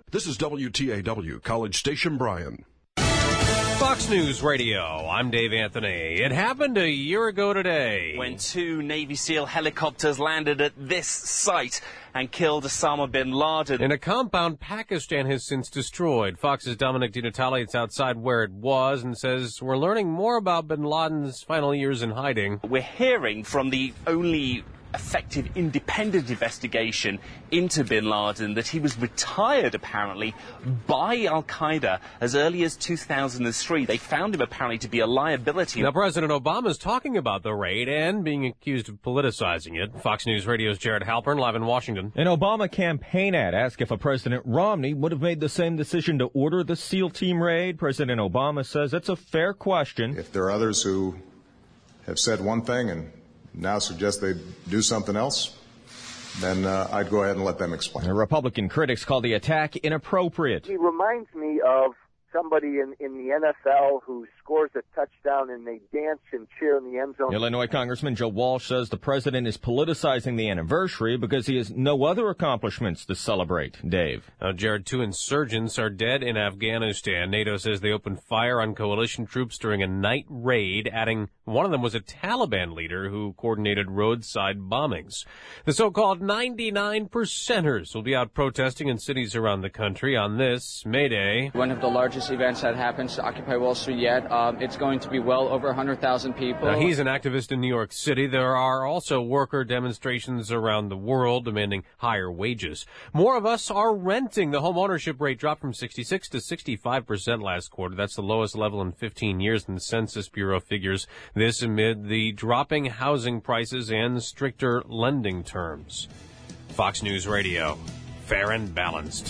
This is WTAW, College Station, Bryan. Fox News Radio, I'm Dave Anthony. It happened a year ago today, when 2 Navy SEAL helicopters landed at this site and killed Osama bin Laden in a compound Pakistan has since destroyed. Fox's Dominic DiNatale is outside where it was and says we're learning more about bin Laden's final years in hiding. We're hearing from the only effective independent investigation into bin Laden that he was retired apparently by Al-Qaeda as early as 2003. They found him apparently to be a liability. Now President Obama is talking about the raid and being accused of politicizing it. Fox News Radio's Jared Halpern live in Washington. An Obama campaign ad asked if President Romney would have made the same decision to order the SEAL team raid. President Obama says it's a fair question. If there are others who have said one thing and now suggest they do something else, then I'd go ahead and let them explain. The Republican critics call the attack inappropriate. He reminds me of somebody in the NFL who scores a touchdown and they dance and cheer in the end zone. Illinois Congressman Joe Walsh says the president is politicizing the anniversary because he has no other accomplishments to celebrate. Dave. Now, Jared, 2 insurgents are dead in Afghanistan. NATO says they opened fire on coalition troops during a night raid, adding one of them was a Taliban leader who coordinated roadside bombings. The so-called 99%ers will be out protesting in cities around the country on this May Day. One of the largest events that happens to Occupy Wall Street yet. It's going to be well over 100,000 people. Now, he's an activist in New York City. There are also worker demonstrations around the world demanding higher wages. More of us are renting. The home ownership rate dropped from 66 to 65% last quarter. That's the lowest level in 15 years in the Census Bureau figures. This amid the dropping housing prices and stricter lending terms. Fox News Radio, fair and balanced.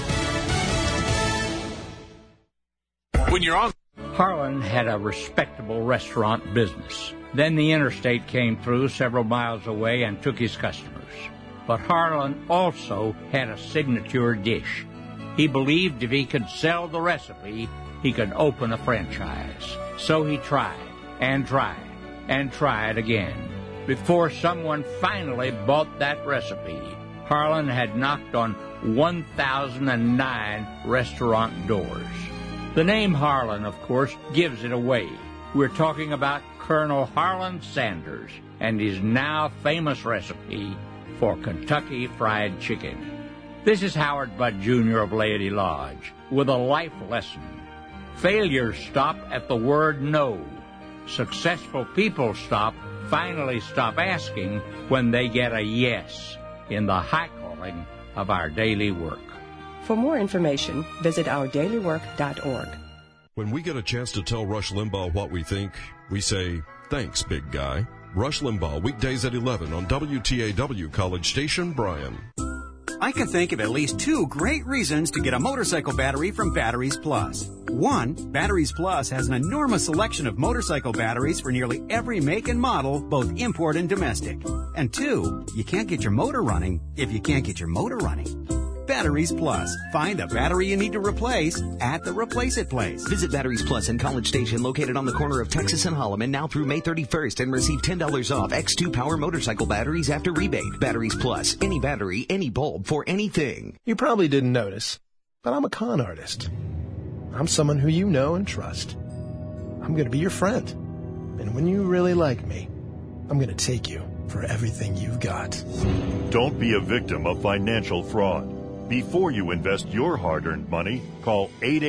When you're on... Harlan had a respectable restaurant business. Then the interstate came through several miles away and took his customers. But Harlan also had a signature dish. He believed if he could sell the recipe, he could open a franchise. So he tried and tried and tried again. Before someone finally bought that recipe, Harlan had knocked on 1,009 restaurant doors. The name Harlan, of course, gives it away. We're talking about Colonel Harlan Sanders and his now famous recipe for Kentucky Fried Chicken. This is Howard Budd Jr. of Laity Lodge with a life lesson. Failures stop at the word no. Successful people finally stop asking when they get a yes in the high calling of our daily work. For more information, visit ourdailywork.org. When we get a chance to tell Rush Limbaugh what we think, we say, thanks, big guy. Rush Limbaugh, weekdays at 11 on WTAW College Station, Bryan. I can think of at least 2 great reasons to get a motorcycle battery from Batteries Plus. 1, Batteries Plus has an enormous selection of motorcycle batteries for nearly every make and model, both import and domestic. And 2, you can't get your motor running if you can't get your motor running. Batteries Plus. Find a battery you need to replace at the Replace It place. Visit Batteries Plus in College Station, located on the corner of Texas and Holloman, now through May 31st, and receive $10 off X2 Power motorcycle batteries after rebate. Batteries Plus. Any battery, any bulb, for anything. You probably didn't notice, but I'm a con artist. I'm someone who you know and trust. I'm going to be your friend. And when you really like me, I'm going to take you for everything you've got. Don't be a victim of financial fraud. Before you invest your hard-earned money, call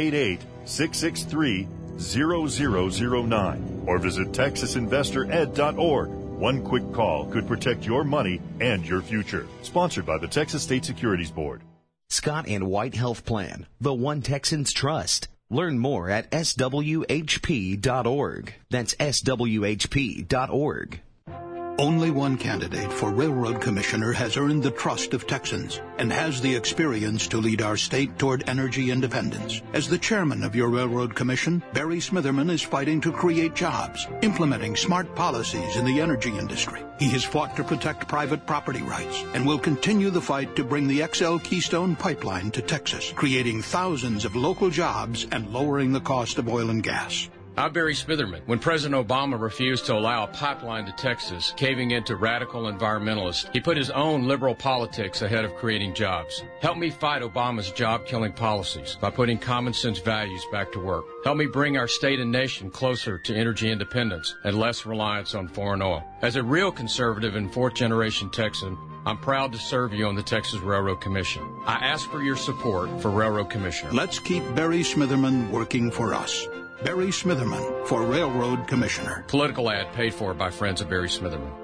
888-663-0009 or visit TexasInvestorEd.org. One quick call could protect your money and your future. Sponsored by the Texas State Securities Board. Scott and White Health Plan, the one Texans trust. Learn more at swhp.org. That's swhp.org. Only one candidate for Railroad Commissioner has earned the trust of Texans and has the experience to lead our state toward energy independence. As the chairman of your Railroad Commission, Barry Smitherman is fighting to create jobs, implementing smart policies in the energy industry. He has fought to protect private property rights and will continue the fight to bring the XL Keystone Pipeline to Texas, creating thousands of local jobs and lowering the cost of oil and gas. I'm Barry Smitherman. When President Obama refused to allow a pipeline to Texas, caving into radical environmentalists, he put his own liberal politics ahead of creating jobs. Help me fight Obama's job-killing policies by putting common sense values back to work. Help me bring our state and nation closer to energy independence and less reliance on foreign oil. As a real conservative and fourth-generation Texan, I'm proud to serve you on the Texas Railroad Commission. I ask for your support for Railroad Commissioner. Let's keep Barry Smitherman working for us. Barry Smitherman for Railroad Commissioner. Political ad paid for by friends of Barry Smitherman.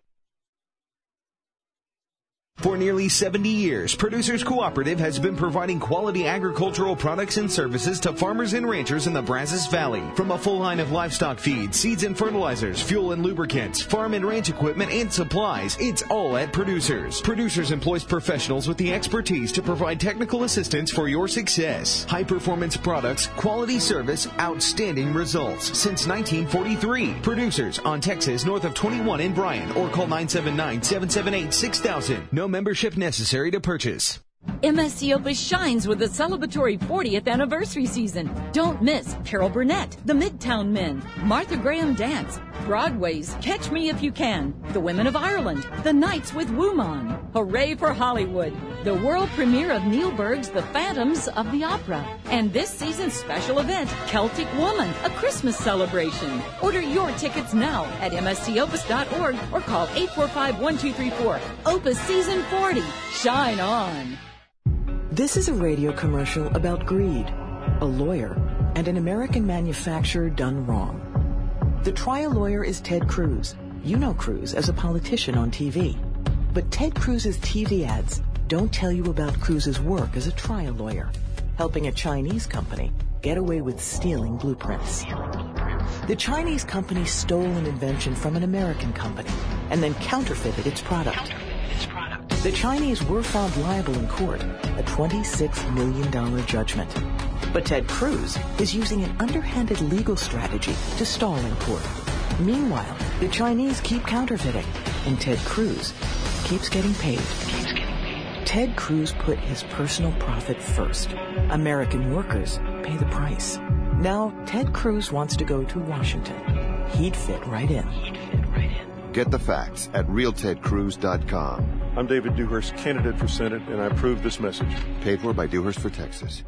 For nearly 70 years, Producers Cooperative has been providing quality agricultural products and services to farmers and ranchers in the Brazos Valley. From a full line of livestock feed, seeds and fertilizers, fuel and lubricants, farm and ranch equipment and supplies, it's all at Producers. Producers employs professionals with the expertise to provide technical assistance for your success. High-performance products, quality service, outstanding results. Since 1943, Producers on Texas north of 21 in Bryan, or call 979-778-6000. No membership necessary to purchase. MSC Opus shines with the celebratory 40th anniversary season. Don't miss Carol Burnett, The Midtown Men, Martha Graham Dance, Broadway's Catch Me If You Can, The Women of Ireland, The Nights with Woman. Hooray for Hollywood! The world premiere of Neil Berg's The Phantoms of the Opera. And this season's special event, Celtic Woman, a Christmas celebration. Order your tickets now at mscopus.org or call 845-1234. Opus Season 40. Shine on! This is a radio commercial about greed, a lawyer, and an American manufacturer done wrong. The trial lawyer is Ted Cruz. You know Cruz as a politician on TV. But Ted Cruz's TV ads don't tell you about Cruz's work as a trial lawyer, helping a Chinese company get away with stealing blueprints. The Chinese company stole an invention from an American company and then counterfeited its product. The Chinese were found liable in court, a $26 million judgment. But Ted Cruz is using an underhanded legal strategy to stall in court. Meanwhile, the Chinese keep counterfeiting, and Ted Cruz keeps getting paid. Ted Cruz put his personal profit first. American workers pay the price. Now, Ted Cruz wants to go to Washington. He'd fit right in. Get the facts at realtedcruz.com. I'm David Dewhurst, candidate for Senate, and I approve this message. Paid for by Dewhurst for Texas.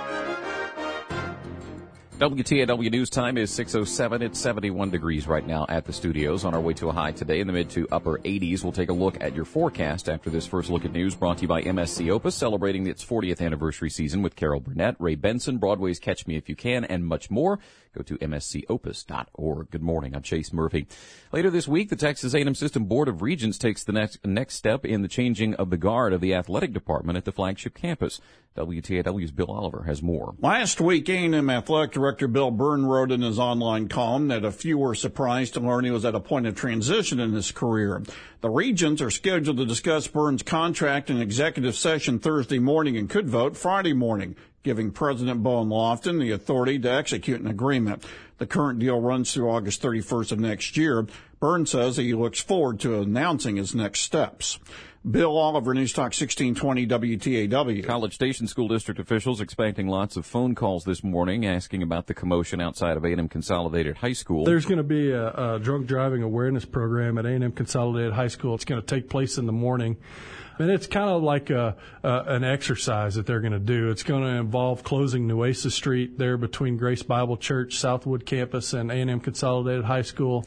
WTAW News Time is 6:07. It's 71 degrees right now at the studios. On our way to a high today in the mid to upper 80s. We'll take a look at your forecast after this first look at news brought to you by MSC Opus, celebrating its 40th anniversary season with Carol Burnett, Ray Benson, Broadway's Catch Me If You Can, and much more. Go to mscopus.org. Good morning. I'm Chase Murphy. Later this week, the Texas A&M System Board of Regents takes the next step in the changing of the guard of the athletic department at the flagship campus. WTAW's Bill Oliver has more. Last week, A&M Athletic Director Bill Byrne wrote in his online column that a few were surprised to learn he was at a point of transition in his career. The Regents are scheduled to discuss Byrne's contract in executive session Thursday morning and could vote Friday morning, giving President Bowen Lofton the authority to execute an agreement. The current deal runs through August 31st of next year. Byrne says that he looks forward to announcing his next steps. Bill Oliver, News Talk 1620 WTAW. College Station School District officials expecting lots of phone calls this morning asking about the commotion outside of A&M Consolidated High School. There's going to be a drunk driving awareness program at A&M Consolidated High School. It's going to take place in the morning. And it's kind of like an exercise that they're going to do. It's going to involve closing Nueces Street there between Grace Bible Church, Southwood Campus, and A&M Consolidated High School.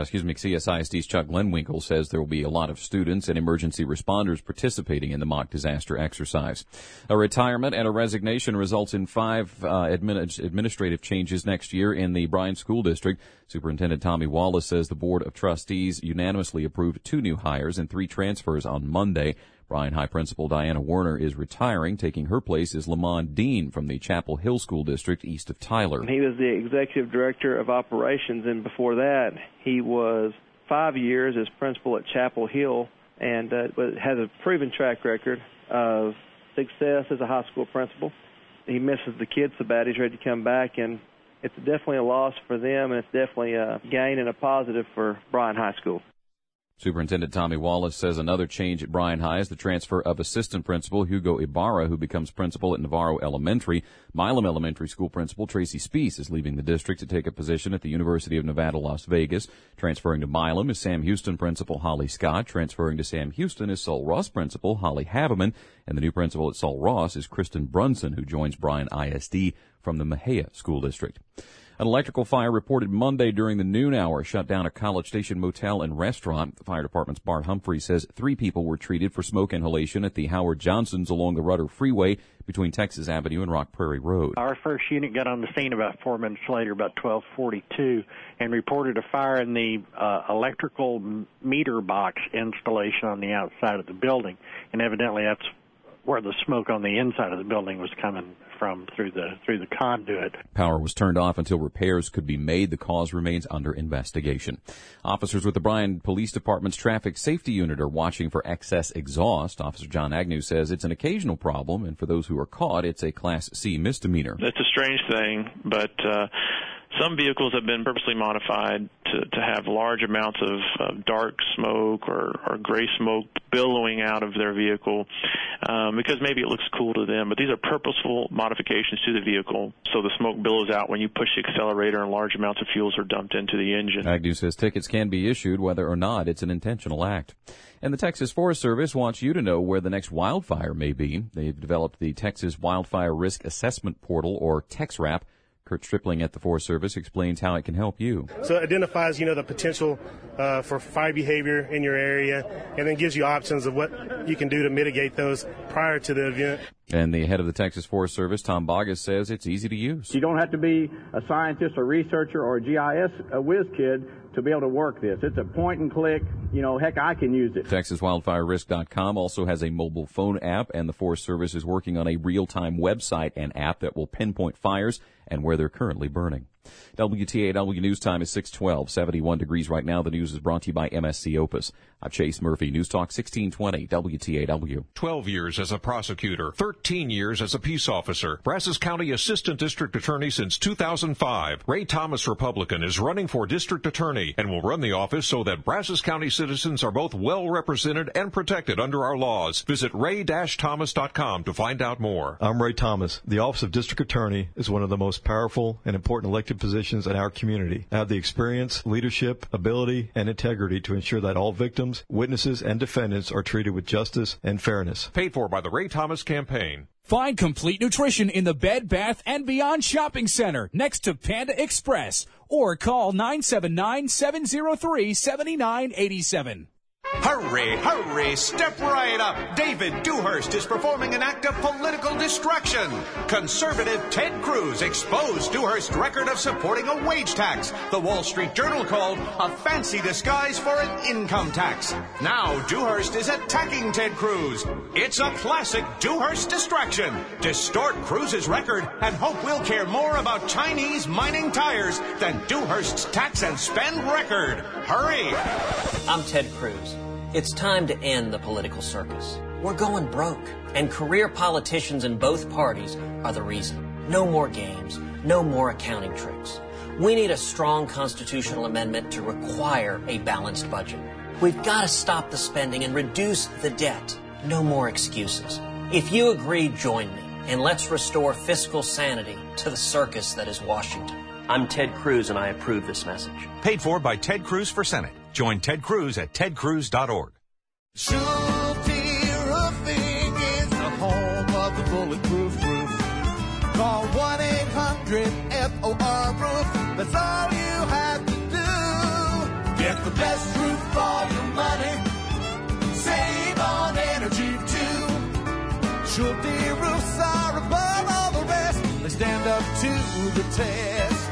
CSISD's Chuck Glenwinkle says there will be a lot of students and emergency responders participating in the mock disaster exercise. A retirement and a resignation results in 5 administrative changes next year in the Bryan School District. Superintendent Tommy Wallace says the Board of Trustees unanimously approved 2 new hires and 3 transfers on Monday. Bryan High Principal Diana Werner is retiring. Taking her place is Lamont Dean from the Chapel Hill School District east of Tyler. He was the Executive Director of Operations, and before that, he was 5 years as principal at Chapel Hill and has a proven track record of success as a high school principal. He misses the kids so bad he's ready to come back, and it's definitely a loss for them, and it's definitely a gain and a positive for Bryan High School. Superintendent Tommy Wallace says another change at Bryan High is the transfer of assistant principal Hugo Ibarra, who becomes principal at Navarro Elementary. Milam Elementary School principal Tracy Speece is leaving the district to take a position at the University of Nevada, Las Vegas. Transferring to Milam is Sam Houston principal Holly Scott. Transferring to Sam Houston is Sul Ross principal Holly Haveman. And the new principal at Sul Ross is Kristen Brunson, who joins Bryan ISD from the Mejia School District. An electrical fire reported Monday during the noon hour shut down a College Station motel and restaurant. The fire department's Bart Humphrey says 3 people were treated for smoke inhalation at the Howard Johnsons along the Rudder Freeway between Texas Avenue and Rock Prairie Road. Our first unit got on the scene about 4 minutes later, about 12:42, and reported a fire in the electrical meter box installation on the outside of the building, and evidently that's where the smoke on the inside of the building was coming from through the conduit. Power was turned off until repairs could be made. The cause remains under investigation. Officers with the Bryan Police Department's Traffic Safety Unit are watching for excess exhaust. Officer John Agnew says it's an occasional problem, and for those who are caught, it's a Class C misdemeanor. It's a strange thing, but some vehicles have been purposely modified to have large amounts of dark smoke or gray smoke billowing out of their vehicle because maybe it looks cool to them. But these are purposeful modifications to the vehicle, so the smoke billows out when you push the accelerator and large amounts of fuels are dumped into the engine. Agnew says tickets can be issued whether or not it's an intentional act. And the Texas Forest Service wants you to know where the next wildfire may be. They've developed the Texas Wildfire Risk Assessment Portal, or TXRAP. Kurt Stripling at the Forest Service explains how it can help you. So it identifies, the potential for fire behavior in your area, and then gives you options of what you can do to mitigate those prior to the event. And the head of the Texas Forest Service, Tom Boggess, says it's easy to use. You don't have to be a scientist or researcher or a GIS whiz kid to be able to work this. It's a point and click. Heck, I can use it. TexasWildfireRisk.com also has a mobile phone app, and the Forest Service is working on a real-time website and app that will pinpoint fires and where they're currently burning. WTAW News Time is 6:12, 71 degrees right now. The news is brought to you by MSC Opus. I'm Chase Murphy, News Talk 1620, WTAW. 12 years as a prosecutor, 13 years as a peace officer. Brazos County Assistant District Attorney since 2005. Ray Thomas, Republican, is running for District Attorney and will run the office so that Brazos County citizens are both well represented and protected under our laws. Visit ray-thomas.com to find out more. I'm Ray Thomas. The Office of District Attorney is one of the most powerful and important elected positions in our community. I have the experience, leadership, ability, and integrity to ensure that all victims, witnesses, and defendants are treated with justice and fairness. Paid for by the Ray Thomas Campaign. Find complete nutrition in the Bed Bath & Beyond Shopping Center next to Panda Express, or call 979-703-7987. Hurry, hurry, step right up. David Dewhurst is performing an act of political destruction. Conservative Ted Cruz exposed Dewhurst's record of supporting a wage tax the Wall Street Journal called a fancy disguise for an income tax. Now Dewhurst is attacking Ted Cruz. It's a classic Dewhurst distraction. Distort Cruz's record and hope we'll care more about Chinese mining tires than Dewhurst's tax and spend record. Hurry. I'm Ted Cruz. It's time to end the political circus. We're going broke, and career politicians in both parties are the reason. No more games, no more accounting tricks. We need a strong constitutional amendment to require a balanced budget. We've got to stop the spending and reduce the debt. No more excuses. If you agree, join me, and let's restore fiscal sanity to the circus that is Washington. I'm Ted Cruz, and I approve this message. Paid for by Ted Cruz for Senate. Join Ted Cruz at tedcruz.org. Schulte Roofing is the home of the bulletproof roof. Call 1-800-FOR-ROOF. That's all you have to do. Get the best roof for your money. Save on energy too. Schulte Roofs are above all the rest. They stand up to the test.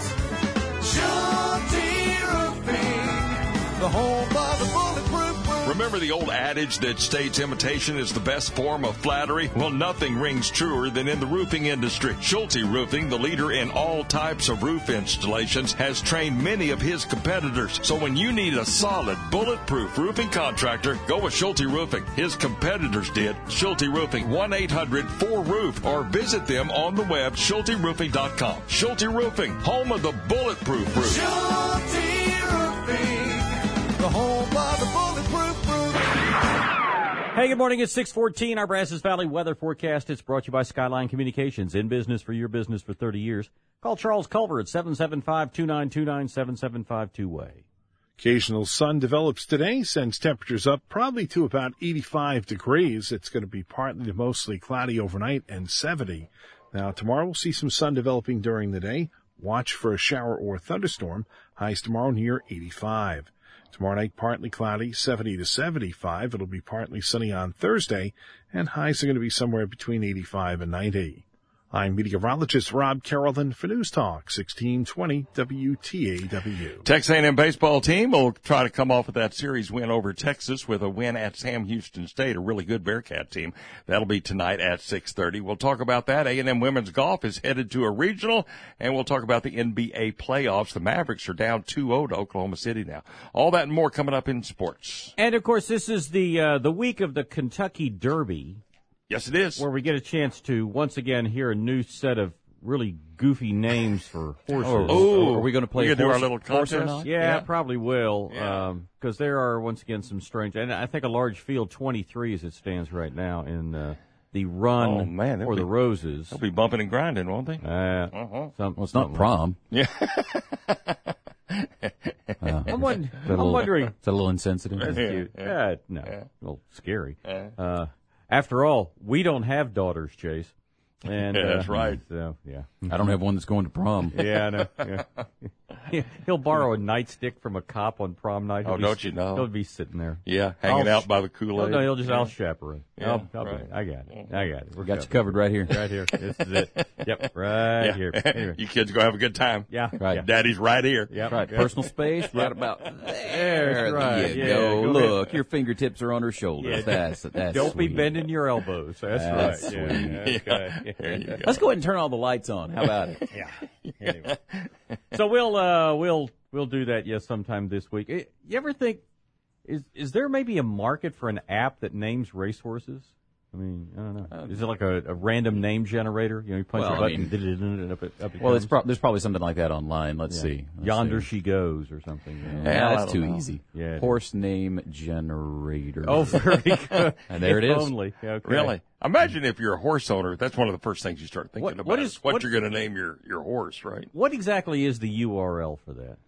Schulte Roofing, the home of the bulletproof roof. Remember the old adage that states imitation is the best form of flattery? Well, nothing rings truer than in the roofing industry. Schulte Roofing, the leader in all types of roof installations, has trained many of his competitors. So when you need a solid, bulletproof roofing contractor, go with Schulte Roofing. His competitors did. Schulte Roofing, 1-800-4ROOF, or visit them on the web, SchulteRoofing.com. Schulte Roofing, home of the bulletproof roof. Schulte Roofing, the home of the bulletproof. Hey, good morning. It's 6:14. Our Brazos Valley weather forecast. It's brought to you by Skyline Communications. In business for your business for 30 years. Call Charles Culver at 775-2929, 775-2-WAY. Occasional sun develops today, sends temperatures up probably to about 85 degrees. It's going to be partly to mostly cloudy overnight and 70. Now, tomorrow we'll see some sun developing during the day. Watch for a shower or thunderstorm. Highs tomorrow near 85. Tomorrow night, partly cloudy, 70 to 75. It'll be partly sunny on Thursday, and highs are going to be somewhere between 85 and 90. I'm meteorologist Rob Carrollton for News Talk 1620 WTAW. Texas A&M baseball team will try to come off with that series win over Texas with a win at Sam Houston State, a really good Bearcat team. That'll be tonight at 6:30. We'll talk about that. A&M women's golf is headed to a regional, and we'll talk about the NBA playoffs. The Mavericks are down 2-0 to Oklahoma City now. All that and more coming up in sports. And, of course, this is the week of the Kentucky Derby. Yes, it is. Where we get a chance to, once again, hear a new set of really goofy names for horses. Oh, are we going to play do our little contest? Yeah, probably will. Because there are, once again, some strange, and I think a large field, 23 as it stands right now, in the run for the Roses. They'll be bumping and grinding, won't they? Well, it's not prom. Yeah. I'm wondering. It's a little insensitive. That's cute. No, a little scary. After all, we don't have daughters, Chase. And that's right. So, yeah. I don't have one that's going to prom. Yeah, I know. Yeah. He'll borrow a nightstick from a cop on prom night. Don't you know? He'll be sitting there. Yeah, hanging out by the Kool-Aid. No, I'll chaperone. Yeah, I got it. We got you covered right here. Right here. This is it. Yep, right here. Anyway. You kids go have a good time. Yeah. Right. Yeah. Daddy's right here. Yep. Right. Personal space, right about there. Right. You go. Look, your fingertips are on her shoulders. Yeah. That's Don't sweet. be bending your elbows. That's right. Sweet. Yeah. Okay. There you go. Let's go ahead and turn all the lights on. How about it? Yeah. Anyway. So we'll do that, sometime this week. You ever think, is there maybe a market for an app that names racehorses? I mean, I don't know. Is it like a random name generator? You punch a button, up it well, there's probably something like that online. Let's see. Yonder she goes or something. Yeah, that's too easy. Yeah. Horse name generator. Oh, very good. And there it is. Only. Okay. Really? Imagine if you're a horse owner, that's one of the first things you start thinking about. What you're going to name your horse, right? What exactly is the URL for that?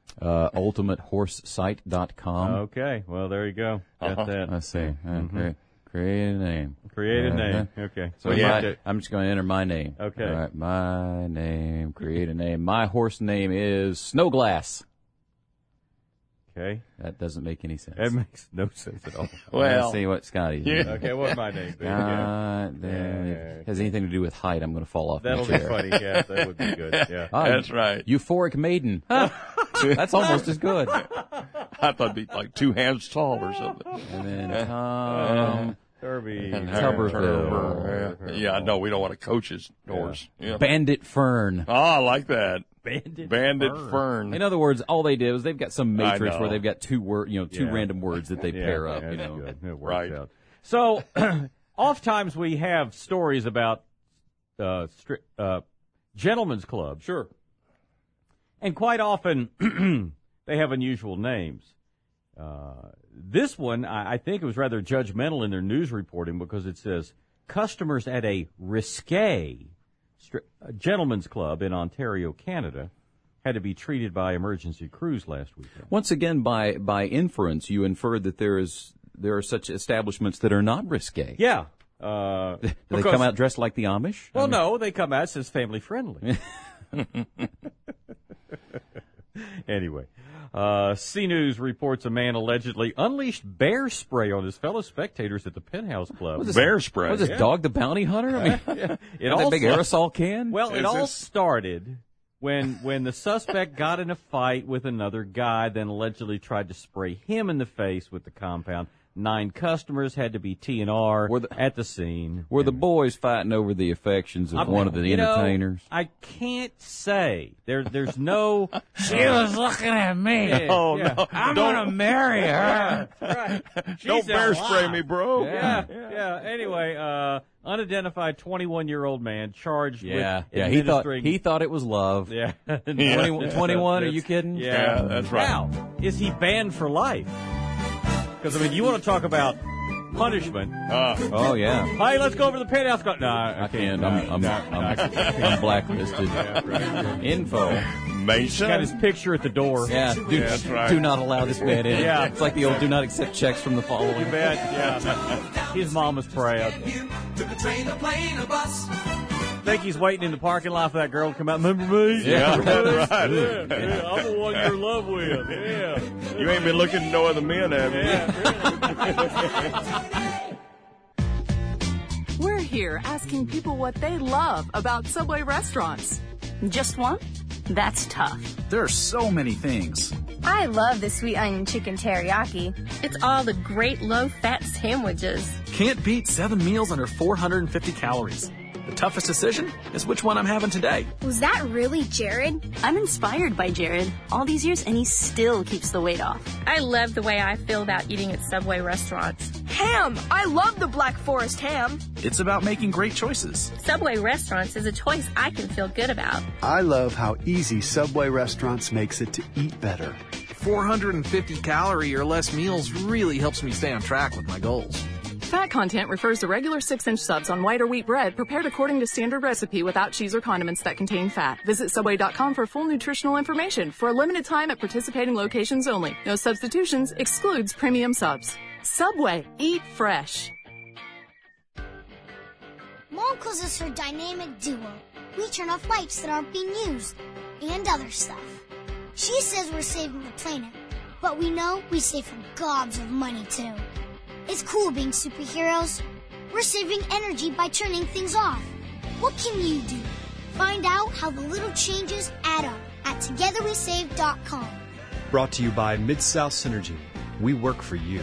UltimateHorseSite.com. Okay. Well, there you go. Got that. Let's see. Create a name. Create a name. Okay. So I'm just going to enter my name. Okay. All right. My name. Create a name. My horse name is Snowglass. Okay. That doesn't make any sense. That makes no sense at all. Well, let's see what Scotty. Okay. What's my name? Has anything to do with height? I'm going to fall off. That'll my be chair. funny. Yeah, that would be good. Yeah. That's right. Euphoric Maiden. That's almost as good. I thought it'd be like 2 hands tall or something. And then Tom Derby. Tuberville. Yeah, no, we don't want to coach his horse. Yeah. Bandit Fern. Oh, I like that. Bandit Fern. In other words, all they did was they've got some matrix where they've got two random words that they pair up. Good. It works Right. out. So, oftentimes we have stories about gentlemen's clubs. Sure. And quite often, they have unusual names. This one, I think it was rather judgmental in their news reporting because it says, customers at a risque gentlemen's club in Ontario, Canada, had to be treated by emergency crews last weekend. Once again, by inference, you inferred that there are such establishments that are not risque. Yeah. Do they come out dressed like the Amish? Well, no, they come out, it says family friendly. Anyway, CNews reports a man allegedly unleashed bear spray on his fellow spectators at the Penthouse Club. Bear spray? Was this Dog the Bounty Hunter? I mean, that big aerosol can? Well, it all started when the suspect got in a fight with another guy, then allegedly tried to spray him in the face with the compound. 9 customers had to be T&R at the scene. Were the boys fighting over the affections of one of the entertainers? I can't say. There's no... She was looking at me. No. I'm going to marry her. Right. Don't bear spray me, bro. Yeah. Anyway, unidentified 21-year-old man charged with administering... He thought it was love. Yeah. 21, are you kidding? Yeah, that's right. Now, is he banned for life? Because, I mean, you want to talk about punishment. Oh, yeah. Hey, let's go over to the penthouse. No, I can't. I'm blacklisted. Info. Mason got his picture at the door. Yeah, that's right. Do not allow this man in. Yeah. It's like the old do not accept checks from the following. You bet. Yeah. His mama's proud. Think he's waiting in the parking lot for that girl to come out. Remember me? Yeah, that's right. Yeah, I'm the one you're in love with. Yeah. You ain't been looking at no other men, have you? Yeah. We're here asking people what they love about Subway restaurants. Just one? That's tough. There are so many things. I love the sweet onion chicken teriyaki. It's all the great low-fat sandwiches. Can't beat 7 meals under 450 calories. The toughest decision is which one I'm having today. Was that really Jared? I'm inspired by Jared. All these years, and he still keeps the weight off. I love the way I feel about eating at Subway restaurants. Ham! I love the Black Forest ham. It's about making great choices. Subway restaurants is a choice I can feel good about. I love how easy Subway restaurants makes it to eat better. 450 calorie or less meals really helps me stay on track with my goals. Fat content refers to regular 6-inch subs on white or wheat bread prepared according to standard recipe without cheese or condiments that contain fat. Visit Subway.com for full nutritional information. For a limited time at participating locations only. No substitutions. Excludes premium subs. Subway. Eat fresh. Mom calls us her dynamic duo. We turn off lights that aren't being used. And other stuff. She says we're saving the planet. But we know we save her gobs of money too. It's cool being superheroes. We're saving energy by turning things off. What can you do? Find out how the little changes add up at TogetherWeSave.com. Brought to you by Mid-South Synergy. We work for you.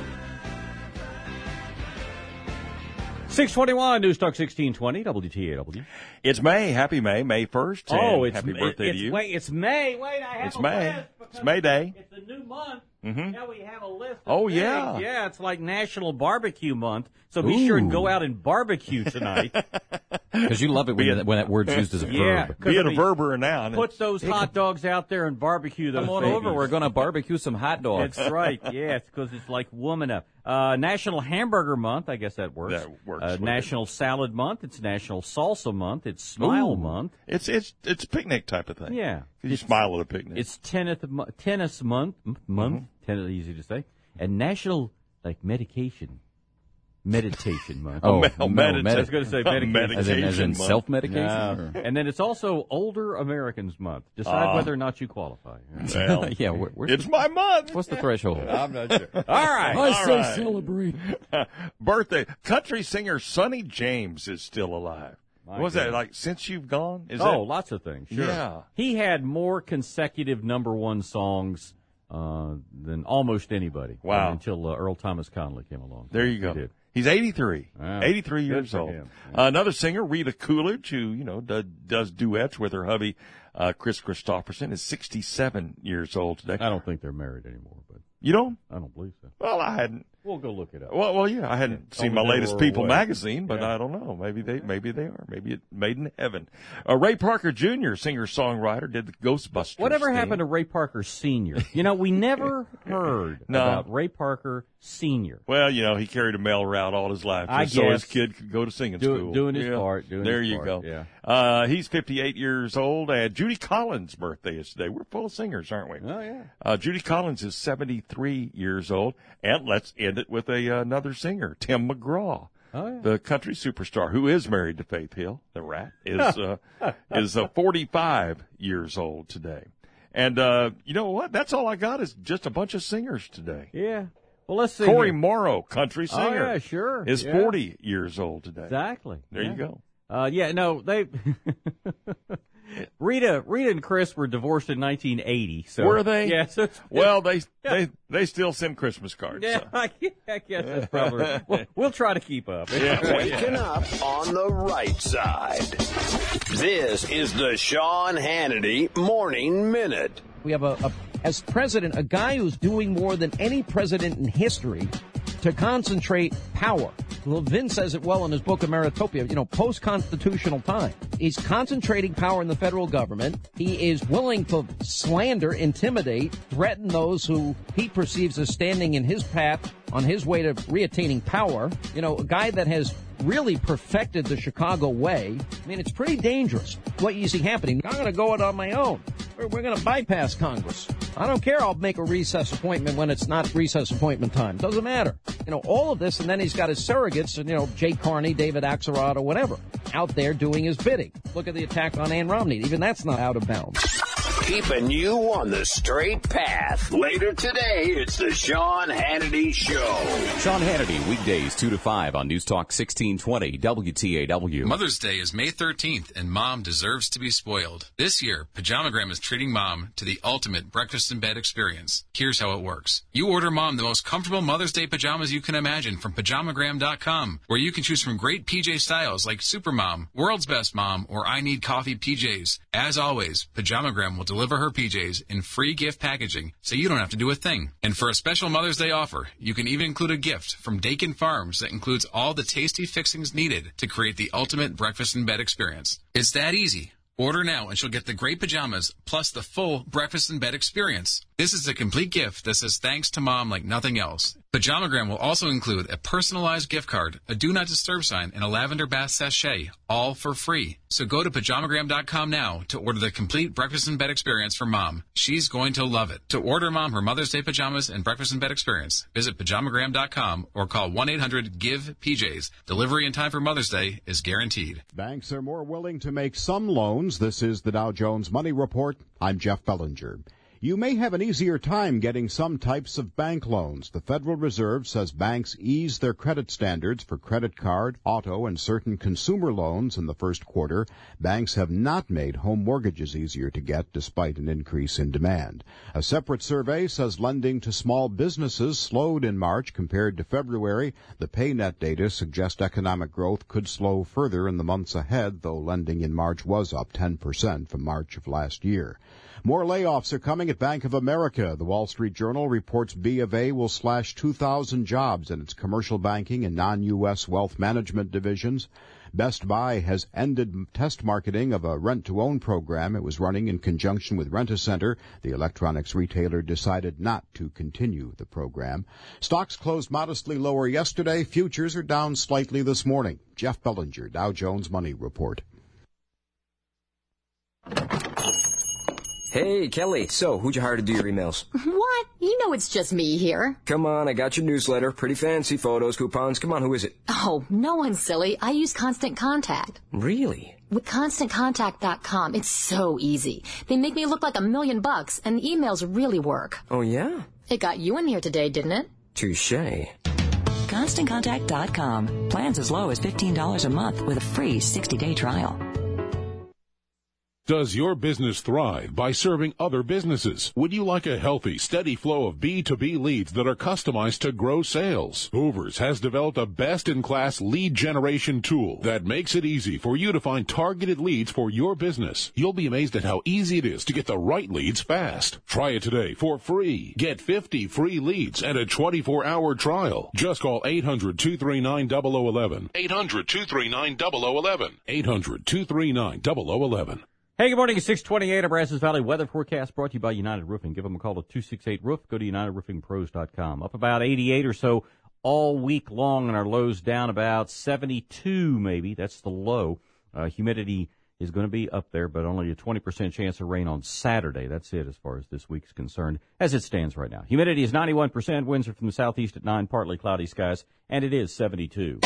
621 News Talk 1620 WTAW. It's May. Happy May. May 1st. Oh, it's happy birthday to you. Wait, it's May. Wait, I have it's a May. list. It's May Day. It's a new month. Mm-hmm. Now we have a list. Oh, things. yeah. Yeah, it's like National Barbecue Month. So be sure and go out and barbecue tonight. Because you love it when that word's used as a verb. Be it a verb or a noun. Put those hot dogs out there and barbecue those Come on babies. over. We're going to barbecue some hot dogs. That's right. Yes, because it's like woman up. National Hamburger Month. I guess that works. That works. National Salad Month. It's National Salsa Month. It's Smile Month. It's picnic type of thing. Yeah. You smile at a picnic. It's tennis month. Mm-hmm. Tennis, easy to say. And National Meditation Month. Oh, I was going to say medication. As in self-medication? No. And then it's also Older Americans Month. Decide whether or not you qualify. Well, yeah, it's my month. What's the threshold? I'm not sure. All right. I say celebrate. Birthday. Country singer Sonny James is still alive. What was that, like, Since You've Gone? Lots of things. Sure. Yeah. He had more consecutive number one songs than almost anybody. Wow. Until Earl Thomas Conley came along. There you go. He did. He's 83. Wow. 83 years old. Another singer, Rita Coolidge, who, does duets with her hubby, Chris Christopherson, is 67 years old today. I don't think they're married anymore, but. You don't? I don't believe so. Well, I hadn't. We'll go look it up. Well, yeah, I hadn't seen my latest were People away. magazine, but I don't know. Maybe they are. Maybe it's made in heaven. Ray Parker Jr., singer-songwriter, did the Ghostbusters. Whatever theme. happened to Ray Parker Sr.? We never heard about Ray Parker Sr. Well, he carried a mail route all his life, so his kid could go to singing school. Doing his part. There you go. Yeah. He's 58 years old, and Judy Collins' birthday is today. We're full of singers, aren't we? Oh, yeah. Judy Collins is 73 years old, and let's end it with another singer, Tim McGraw. Oh, yeah. The country superstar who is married to Faith Hill, the rat, is 45 years old today. And you know what? That's all I got is just a bunch of singers today. Yeah. Well, let's see. Corey Morrow, country singer. Oh, yeah, sure. Is 40 years old today. Exactly. There you go. They Rita and Chris were divorced in 1980. So were they? Yes. Well, they still send Christmas cards. Yeah, So. I guess that's probably. We'll try to keep up. Waking up on the right side. This is the Sean Hannity Morning Minute. We have as president, a guy who's doing more than any president in history to concentrate power. Levin says it well in his book, Meritopia, post-constitutional time. He's concentrating power in the federal government. He is willing to slander, intimidate, threaten those who he perceives as standing in his path on his way to reattaining power. A guy that has really perfected the Chicago way. I mean, it's pretty dangerous what you see happening. I'm going to go it on my own. We're going to bypass Congress. I don't care. I'll make a recess appointment when it's not recess appointment time. Doesn't matter. All of this, and then he's got his surrogates, Jay Carney, David Axelrod, or whatever, out there doing his bidding. Look at the attack on Ann Romney. Even that's not out of bounds. Keeping you on the straight path. Later today, it's the Sean Hannity Show. Sean Hannity, weekdays 2 to 5 on News Talk 1620 WTAW. Mother's Day is May 13th, and Mom deserves to be spoiled. This year, Pajamagram is treating Mom to the ultimate breakfast in bed experience. Here's how it works. You order Mom the most comfortable Mother's Day pajamas you can imagine from Pajamagram.com, where you can choose from great PJ styles like Supermom, World's Best Mom, or I Need Coffee PJs. As always, Pajamagram will deliver her PJs in free gift packaging, so you don't have to do a thing. And for a special Mother's Day offer, you can even include a gift from Dakin Farms that includes all the tasty fixings needed to create the ultimate breakfast in bed experience. It's that easy. Order now and she'll get the great pajamas plus the full breakfast in bed experience. This is a complete gift that says thanks to Mom like nothing else. Pajamagram will also include a personalized gift card, a do not disturb sign, and a lavender bath sachet, all for free. So go to Pajamagram.com now to order the complete breakfast in bed experience for Mom. She's going to love it. To order Mom her Mother's Day pajamas and breakfast in bed experience, visit Pajamagram.com or call 1-800-GIVE-PJs. Delivery in time for Mother's Day is guaranteed. Banks are more willing to make some loans. This is the Dow Jones Money Report. I'm Jeff Bellinger. You may have an easier time getting some types of bank loans. The Federal Reserve says banks eased their credit standards for credit card, auto, and certain consumer loans in the first quarter. Banks have not made home mortgages easier to get despite an increase in demand. A separate survey says lending to small businesses slowed in March compared to February. The PayNet data suggests economic growth could slow further in the months ahead, though lending in March was up 10% from March of last year. More layoffs are coming at Bank of America. The Wall Street Journal reports B of A will slash 2,000 jobs in its commercial banking and non-U.S. wealth management divisions. Best Buy has ended test marketing of a rent-to-own program it was running in conjunction with Rent-A-Center. The electronics retailer decided not to continue the program. Stocks closed modestly lower yesterday. Futures are down slightly this morning. Jeff Bellinger, Dow Jones Money Report. Hey, Kelly. So, who'd you hire to do your emails? What? You know it's just me here. Come on, I got your newsletter. Pretty fancy photos, coupons. Come on, who is it? Oh, no one's silly. I use Constant Contact. Really? With ConstantContact.com, it's so easy. They make me look like $1 million, and the emails really work. Oh, yeah? It got you in here today, didn't it? Touché. ConstantContact.com. Plans as low as $15 a month with a free 60-day trial. Does your business thrive by serving other businesses? Would you like a healthy, steady flow of B2B leads that are customized to grow sales? Hoovers has developed a best-in-class lead generation tool that makes it easy for you to find targeted leads for your business. You'll be amazed at how easy it is to get the right leads fast. Try it today for free. Get 50 free leads and a 24-hour trial. Just call 800-239-0011. 800-239-0011. 800-239-0011. Hey, good morning. It's 628. Our Brazos Valley weather forecast brought to you by United Roofing. Give them a call at 268-ROOF. Go to UnitedRoofingPros.com. Up about 88 or so all week long, and our lows down about 72 maybe. That's the low. Humidity is going to be up there, but only a 20% chance of rain on Saturday. That's it as far as this week's concerned, as it stands right now. Humidity is 91%. Winds are from the southeast at 9, partly cloudy skies, and it is 72.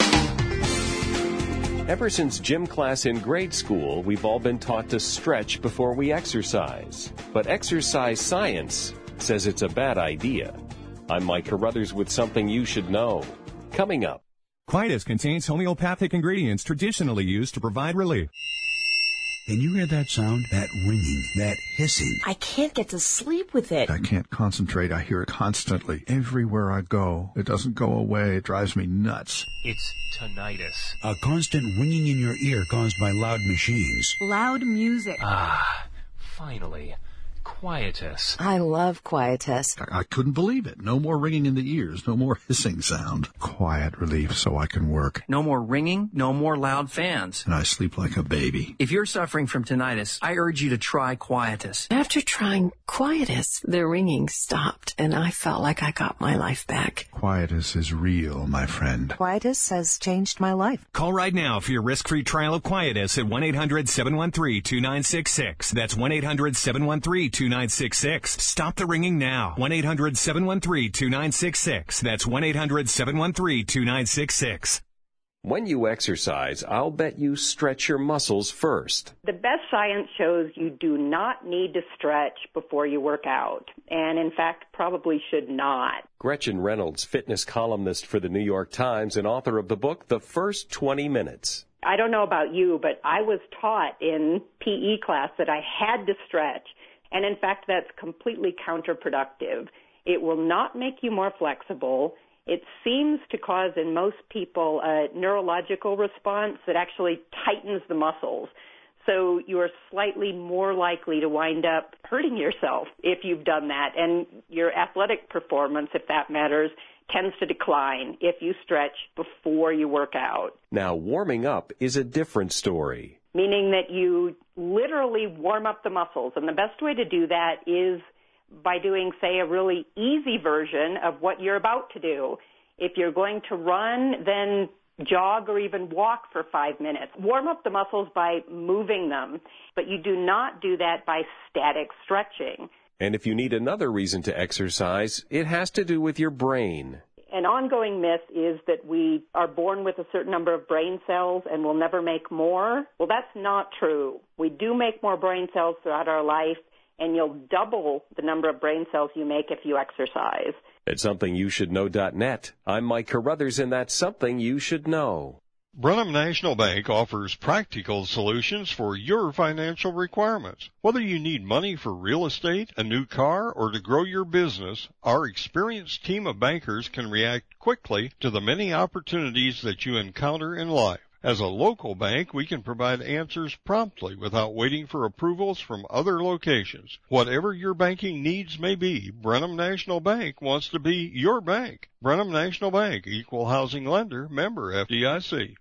Ever since gym class in grade school, we've all been taught to stretch before we exercise. But exercise science says it's a bad idea. I'm Mike Carruthers with something you should know. Coming up. Quietus contains homeopathic ingredients traditionally used to provide relief. Can you hear that sound? That ringing, that hissing. I can't get to sleep with it. I can't concentrate. I hear it constantly. Everywhere I go. It doesn't go away. It drives me nuts. It's tinnitus. A constant ringing in your ear caused by loud machines. Loud music. Ah, finally. Quietus. I love Quietus. I couldn't believe it. No more ringing in the ears, no more hissing sound. Quiet relief so I can work. No more ringing, no more loud fans. And I sleep like a baby. If you're suffering from tinnitus, I urge you to try Quietus. After trying Quietus, the ringing stopped, and I felt like I got my life back. Quietus is real, my friend. Quietus has changed my life. Call right now for your risk-free trial of Quietus at 1-800-713-2966. That's 1-800-713-2966. Stop the ringing now. 1-800-713-2966. That's 1-800-713-2966. When you exercise, I'll bet you stretch your muscles first. The best science shows you do not need to stretch before you work out, and in fact probably should not. Gretchen Reynolds, fitness columnist for the New York Times and author of the book, The First 20 Minutes. I don't know about you, but I was taught in PE class that I had to stretch, and in fact that's completely counterproductive. It will not make you more flexible. It seems to cause in most people a neurological response that actually tightens the muscles. So you are slightly more likely to wind up hurting yourself if you've done that. And your athletic performance, if that matters, tends to decline if you stretch before you work out. Now, warming up is a different story. Meaning that you literally warm up the muscles. And the best way to do that is by doing, say, a really easy version of what you're about to do. If you're going to run, then jog or even walk for 5 minutes. Warm up the muscles by moving them, but you do not do that by static stretching. And if you need another reason to exercise, it has to do with your brain. An ongoing myth is that we are born with a certain number of brain cells and will never make more. Well, that's not true. We do make more brain cells throughout our life, and you'll double the number of brain cells you make if you exercise. At SomethingYouShouldKnow.net, I'm Mike Carruthers, and that's Something You Should Know. Brenham National Bank offers practical solutions for your financial requirements. Whether you need money for real estate, a new car, or to grow your business, our experienced team of bankers can react quickly to the many opportunities that you encounter in life. As a local bank, we can provide answers promptly without waiting for approvals from other locations. Whatever your banking needs may be, Brenham National Bank wants to be your bank. Brenham National Bank, equal housing lender, member FDIC.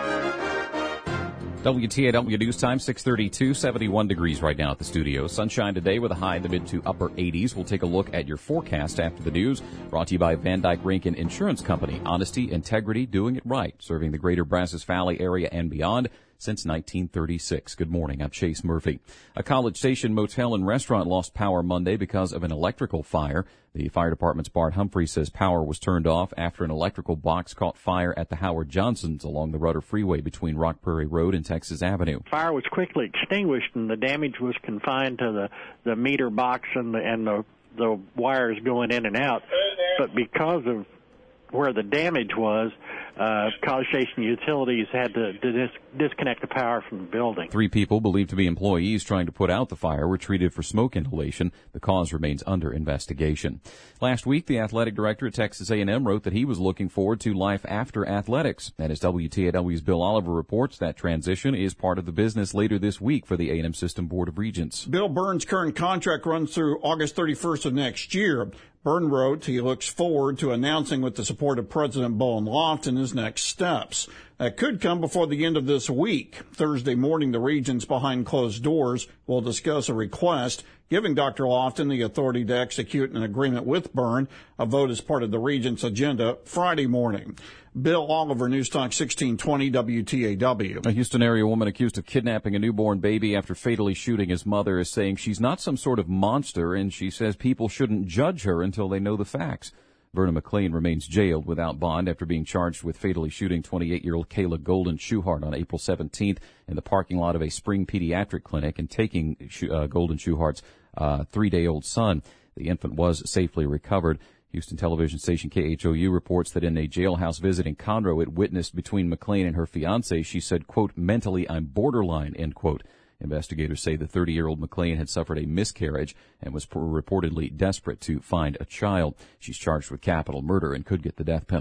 WTAW News Time, 6:32, 71 degrees right now at the studio. Sunshine today with a high in the mid to upper 80s. We'll take a look at your forecast after the news. Brought to you by Van Dyke Rankin Insurance Company. Honesty, integrity, doing it right. Serving the greater Brazos Valley area and beyond since 1936. Good morning. I'm Chase Murphy. A College Station motel and restaurant lost power Monday because of an electrical fire. The fire department's Bart Humphrey says power was turned off after an electrical box caught fire at the Howard Johnsons along the Rudder Freeway between Rock Prairie Road and Texas Avenue. Fire was quickly extinguished, and the damage was confined to the meter box and the wires going in and out. But because of where the damage was, College Station Utilities had to disconnect the power from the building. 3 people believed to be employees trying to put out the fire were treated for smoke inhalation. The cause remains under investigation. Last week, the athletic director at Texas A&M wrote that he was looking forward to life after athletics. And as WTAW's Bill Oliver reports, that transition is part of the business later this week for the A&M System Board of Regents. Bill Byrne's current contract runs through August 31st of next year. Byrne wrote he looks forward to announcing with the support of President Bowen Lofton his next steps. That could come before the end of this week. Thursday morning, the Regents behind closed doors will discuss a request giving Dr. Lofton the authority to execute an agreement with Byrne. A vote is part of the Regents' agenda Friday morning. Bill Oliver, News Talk 1620 WTAW. A Houston area woman accused of kidnapping a newborn baby after fatally shooting his mother is saying she's not some sort of monster, and she says people shouldn't judge her until they know the facts. Verna McLean remains jailed without bond after being charged with fatally shooting 28-year-old Kayla Golden Schuhart on April 17th in the parking lot of a Spring Pediatric Clinic and taking Golden Schuhart's 3-day-old son. The infant was safely recovered. Houston television station KHOU reports that in a jailhouse visit in Conroe it witnessed between McLean and her fiancé, she said, quote, mentally I'm borderline, end quote. Investigators say the 30-year-old McLean had suffered a miscarriage and was reportedly desperate to find a child. She's charged with capital murder and could get the death penalty.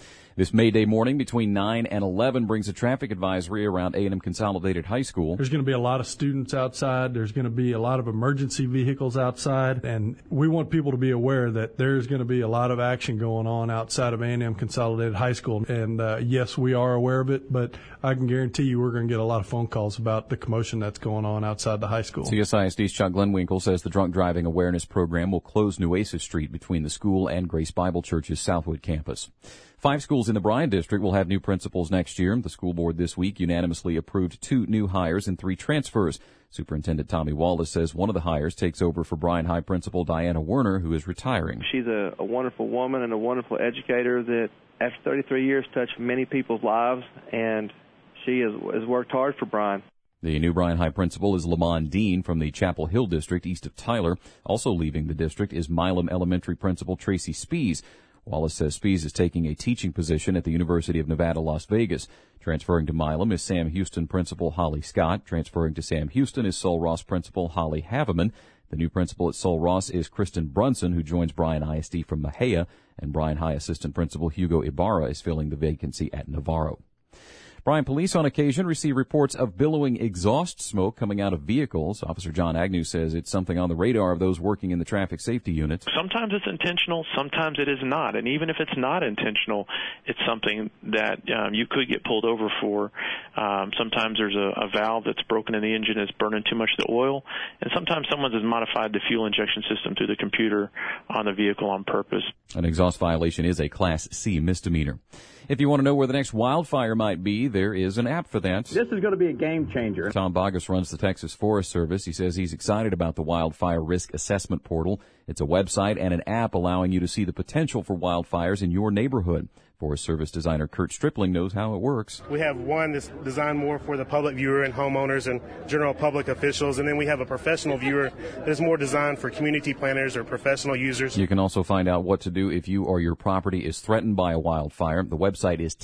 This May Day morning between 9 and 11 brings a traffic advisory around A&M Consolidated High School. There's going to be a lot of students outside. There's going to be a lot of emergency vehicles outside. And we want people to be aware that there's going to be a lot of action going on outside of A&M Consolidated High School. And, yes, we are aware of it, but I can guarantee you we're going to get a lot of phone calls about the commotion that's going on outside the high school. CSISD's Chuck Glenwinkle says the drunk driving awareness program will close Nueces Street between the school and Grace Bible Church's Southwood campus. 5 schools in the Bryan district will have new principals next year. The school board this week unanimously approved 2 new hires and 3 transfers. Superintendent Tommy Wallace says one of the hires takes over for Bryan High Principal Diana Werner, who is retiring. She's a wonderful woman and a wonderful educator that, after 33 years, touched many people's lives, and she has worked hard for Bryan. The new Bryan High principal is Lamont Dean from the Chapel Hill district east of Tyler. Also leaving the district is Milam Elementary principal Tracy Spees. Wallace says Spees is taking a teaching position at the University of Nevada, Las Vegas. Transferring to Milam is Sam Houston principal Holly Scott. Transferring to Sam Houston is Sul Ross principal Holly Haveman. The new principal at Sul Ross is Kristen Brunson, who joins Bryan ISD from Mahia, and Bryan High assistant principal Hugo Ibarra is filling the vacancy at Navarro. Bryan police on occasion receive reports of billowing exhaust smoke coming out of vehicles. Officer John Agnew says it's something on the radar of those working in the traffic safety units. Sometimes it's intentional, sometimes it is not. And even if it's not intentional, it's something that you could get pulled over for. Sometimes there's a valve that's broken in the engine, it's burning too much of the oil. And sometimes someone has modified the fuel injection system through the computer on the vehicle on purpose. An exhaust violation is a Class C misdemeanor. If you want to know where the next wildfire might be, there is an app for that. This is going to be a game changer. Tom Bogus runs the Texas Forest Service. He says he's excited about the Wildfire Risk Assessment Portal. It's a website and an app allowing you to see the potential for wildfires in your neighborhood. Forest Service designer Kurt Stripling knows how it works. We have one that's designed more for the public viewer and homeowners and general public officials, and then we have a professional viewer that's more designed for community planners or professional users. You can also find out what to do if you or your property is threatened by a wildfire. The website is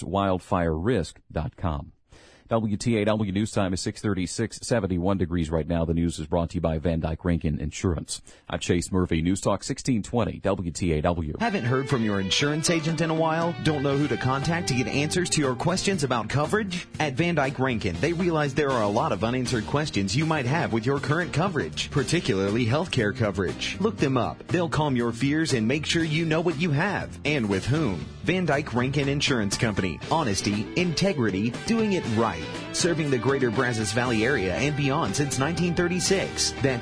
texaswildfirerisk.com. WTAW News Time is 6:36, 71 degrees right now. The news is brought to you by Van Dyke Rankin Insurance. I'm Chase Murphy, News Talk 1620, WTAW. Haven't heard from your insurance agent in a while? Don't know who to contact to get answers to your questions about coverage? At Van Dyke Rankin, they realize there are a lot of unanswered questions you might have with your current coverage, particularly healthcare coverage. Look them up. They'll calm your fears and make sure you know what you have and with whom. Van Dyke Rankin Insurance Company. Honesty, integrity, doing it right. Serving the greater Brazos Valley area and beyond since 1936. That's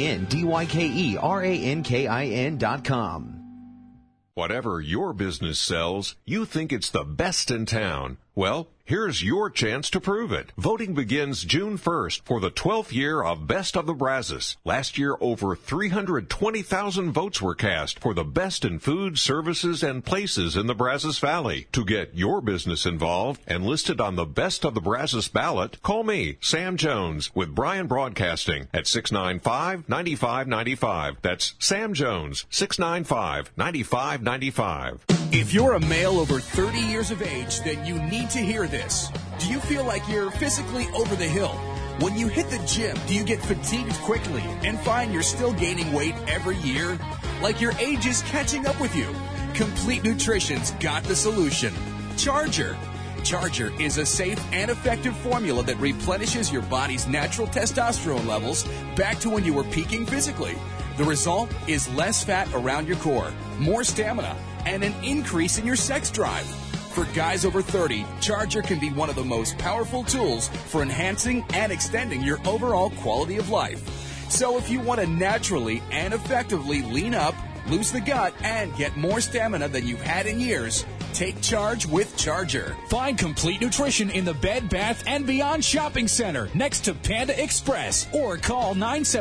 VanDykeRankin.com. Whatever your business sells, you think it's the best in town. Well, here's your chance to prove it. Voting begins June 1st for the 12th year of Best of the Brazos. Last year, over 320,000 votes were cast for the best in food, services, and places in the Brazos Valley. To get your business involved and listed on the Best of the Brazos ballot, call me, Sam Jones, with Bryan Broadcasting at 695-9595. That's Sam Jones, 695-9595. If you're a male over 30 years of age, then you need to hear this. Do you feel like you're physically over the hill? When you hit the gym, do you get fatigued quickly and find you're still gaining weight every year? Like your age is catching up with you? Complete Nutrition's got the solution. Charger. Charger is a safe and effective formula that replenishes your body's natural testosterone levels back to when you were peaking physically. The result is less fat around your core, more stamina, and an increase in your sex drive. For guys over 30, Charger can be one of the most powerful tools for enhancing and extending your overall quality of life. So if you want to naturally and effectively lean up, lose the gut, and get more stamina than you've had in years, take charge with Charger. Find Complete Nutrition in the Bed Bath & Beyond Shopping Center next to Panda Express or call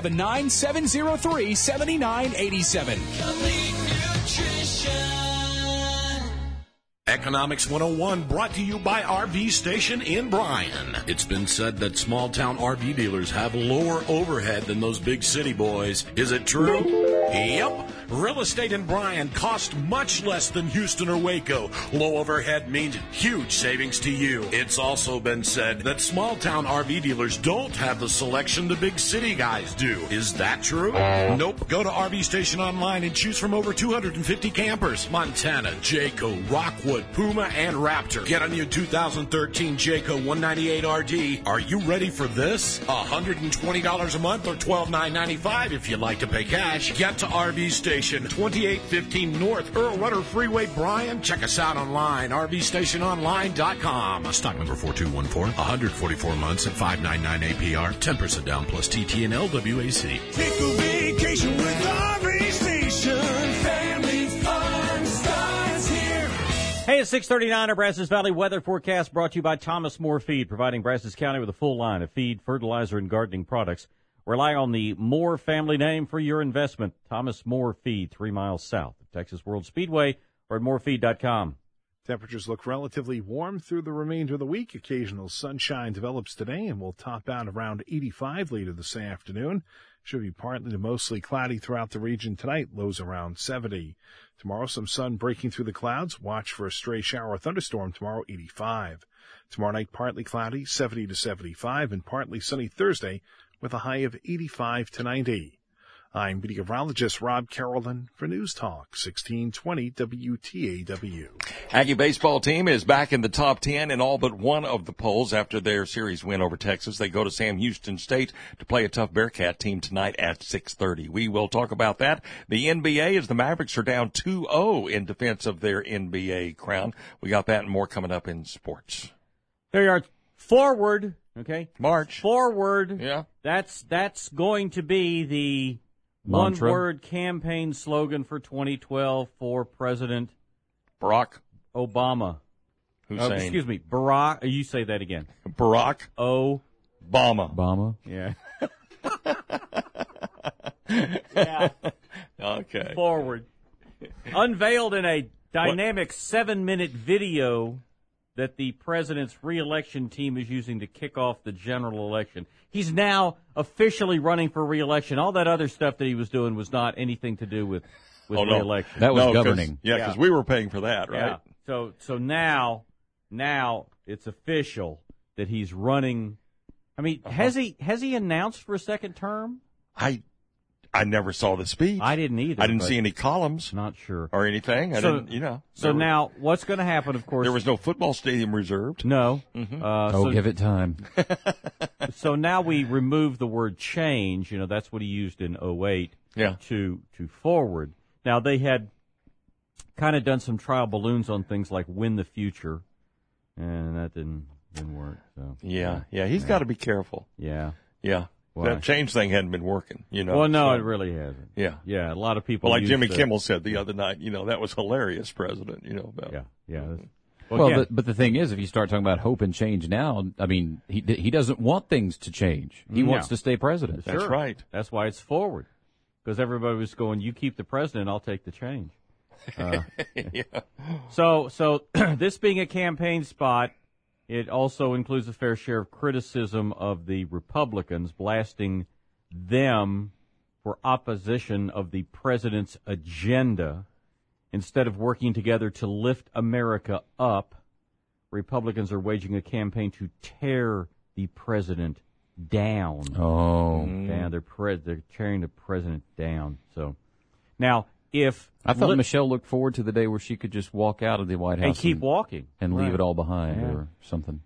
979-703-7987. Complete Nutrition. Economics 101 brought to you by RV Station in Bryan. It's been said that small-town RV dealers have lower overhead than those big city boys. Is it true? Yep, real estate in Bryan costs much less than Houston or Waco. Low overhead means huge savings to you. It's also been said that small town RV dealers don't have the selection the big city guys do. Is that true? Nope. Go to RV Station online and choose from over 250 campers. Montana, Jayco, Rockwood, Puma, and Raptor. Get on your 2013 Jayco 198 RD. Are you ready for this? $120 a month or $12,995 if you'd like to pay cash. Get to RV Station, 2815 North Earl Rudder Freeway, Bryan. Check us out online, rvstationonline.com. Stock number 4214, 144 months at $599 APR, 10% down plus TT and LWAC. Take a vacation with RV Station. Family fun starts here. Hey, it's 6:39. Our Brazos Valley weather forecast brought to you by Thomas More Feed, providing Brazos County with a full line of feed, fertilizer, and gardening products. Rely on the Moore family name for your investment. Thomas More Feed, 3 miles south of Texas World Speedway, or at morefeed.com. Temperatures look relatively warm through the remainder of the week. Occasional sunshine develops today and will top out around 85 later this afternoon. Should be partly to mostly cloudy throughout the region tonight, lows around 70. Tomorrow, some sun breaking through the clouds. Watch for a stray shower or thunderstorm tomorrow, 85. Tomorrow night, partly cloudy, 70 to 75, and partly sunny Thursday with a high of 85 to 90. I'm meteorologist Rob Carolyn for News Talk 1620 WTAW. Aggie baseball team is back in the top 10 in all but one of the polls after their series win over Texas. They go to Sam Houston State to play a tough Bearcat team tonight at 6:30. We will talk about that. The NBA, as the Mavericks are down 2-0 in defense of their NBA crown. We got that and more coming up in sports. There you are. Forward. Okay. March. Forward. Yeah. That's going to be the Mantra. one-word campaign slogan for 2012 for President Barack Obama. Hussein. Excuse me, Barack. You say that again. Barack Obama. Obama. Yeah. Yeah. Okay. Forward. Unveiled in a dynamic 7-minute video that the president's re-election team is using to kick off the general election. He's now officially running for re-election. All that other stuff that he was doing was not anything to do with re-election. That was governing. Because we were paying for that, right? Yeah. So now it's official that he's running. I mean, has he announced for a second term? I never saw the speech. I didn't either. I didn't see any columns. Not sure. Or anything. I didn't. So now what's going to happen, of course. There was no football stadium reserved. No. Mm-hmm. Give it time. So now we remove the word change. That's what he used in 2008 to forward. Now, they had kind of done some trial balloons on things like win the future, and that didn't work. So Yeah. He's got to be careful. Yeah. Why? That change thing hadn't been working, Well, no, it really hasn't. Yeah. Yeah, a lot of people. Well, like Jimmy Kimmel said the other night, that was hilarious, President, about. Yeah. Well, but the thing is, if you start talking about hope and change now, I mean, he doesn't want things to change. He wants to stay president. Sure. That's right. That's why it's forward. Because everybody was going, you keep the president, I'll take the change. Yeah. So this being a campaign spot, it also includes a fair share of criticism of the Republicans, blasting them for opposition of the president's agenda. Instead of working together to lift America up, Republicans are waging a campaign to tear the president down. Oh. Yeah, they're tearing the president down. So now, if I thought Michelle looked forward to the day where she could just walk out of the White House and keep walking and leave it all behind or something.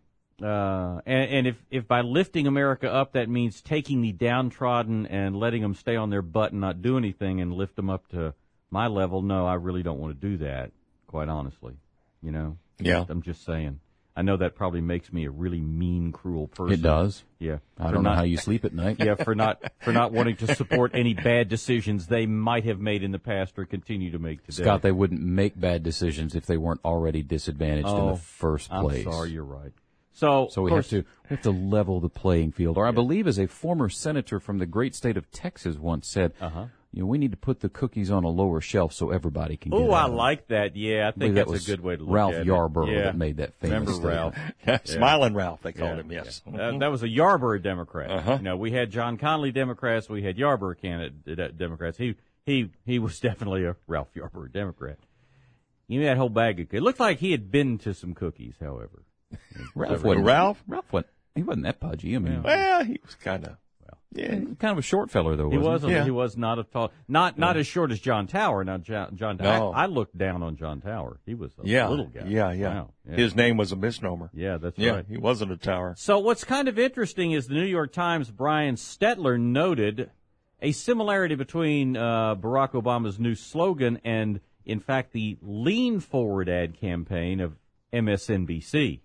And if by lifting America up that means taking the downtrodden and letting them stay on their butt and not do anything and lift them up to my level, no, I really don't want to do that, quite honestly. Yeah. I'm just saying. I know that probably makes me a really mean, cruel person. It does. Yeah. I don't know how you sleep at night. Yeah, for not wanting to support any bad decisions they might have made in the past or continue to make today. Scott, they wouldn't make bad decisions if they weren't already disadvantaged in the first place. I'm sorry, you're right. So we have to level the playing field. Or I believe, as a former senator from the great state of Texas once said, we need to put the cookies on a lower shelf so everybody can get Oh, out I of like that. Yeah, I think that's a good way to look Ralph at it. Yarborough Yeah. that made that famous Remember Ralph? Smiling Ralph, they called him, yes. That was a Yarborough Democrat. We had John Connally Democrats, we had Yarborough Democrats. He he was definitely a Ralph Yarborough Democrat. Give me that whole bag of cookies. It looked like he had been to some cookies, however. Ralph wasn't. He wasn't that pudgy. I mean, well, he was kind of. Kind of a short feller though. He wasn't he? He was not a tall, not as short as John Tower. Now John Tower. No. I looked down on John Tower. He was a little guy. Yeah. Wow. His name was a misnomer. Yeah, that's Yeah, right. he wasn't a tower. So what's kind of interesting is the New York Times' Brian Stetler noted a similarity between Barack Obama's new slogan and, in fact, the Lean Forward ad campaign of MSNBC.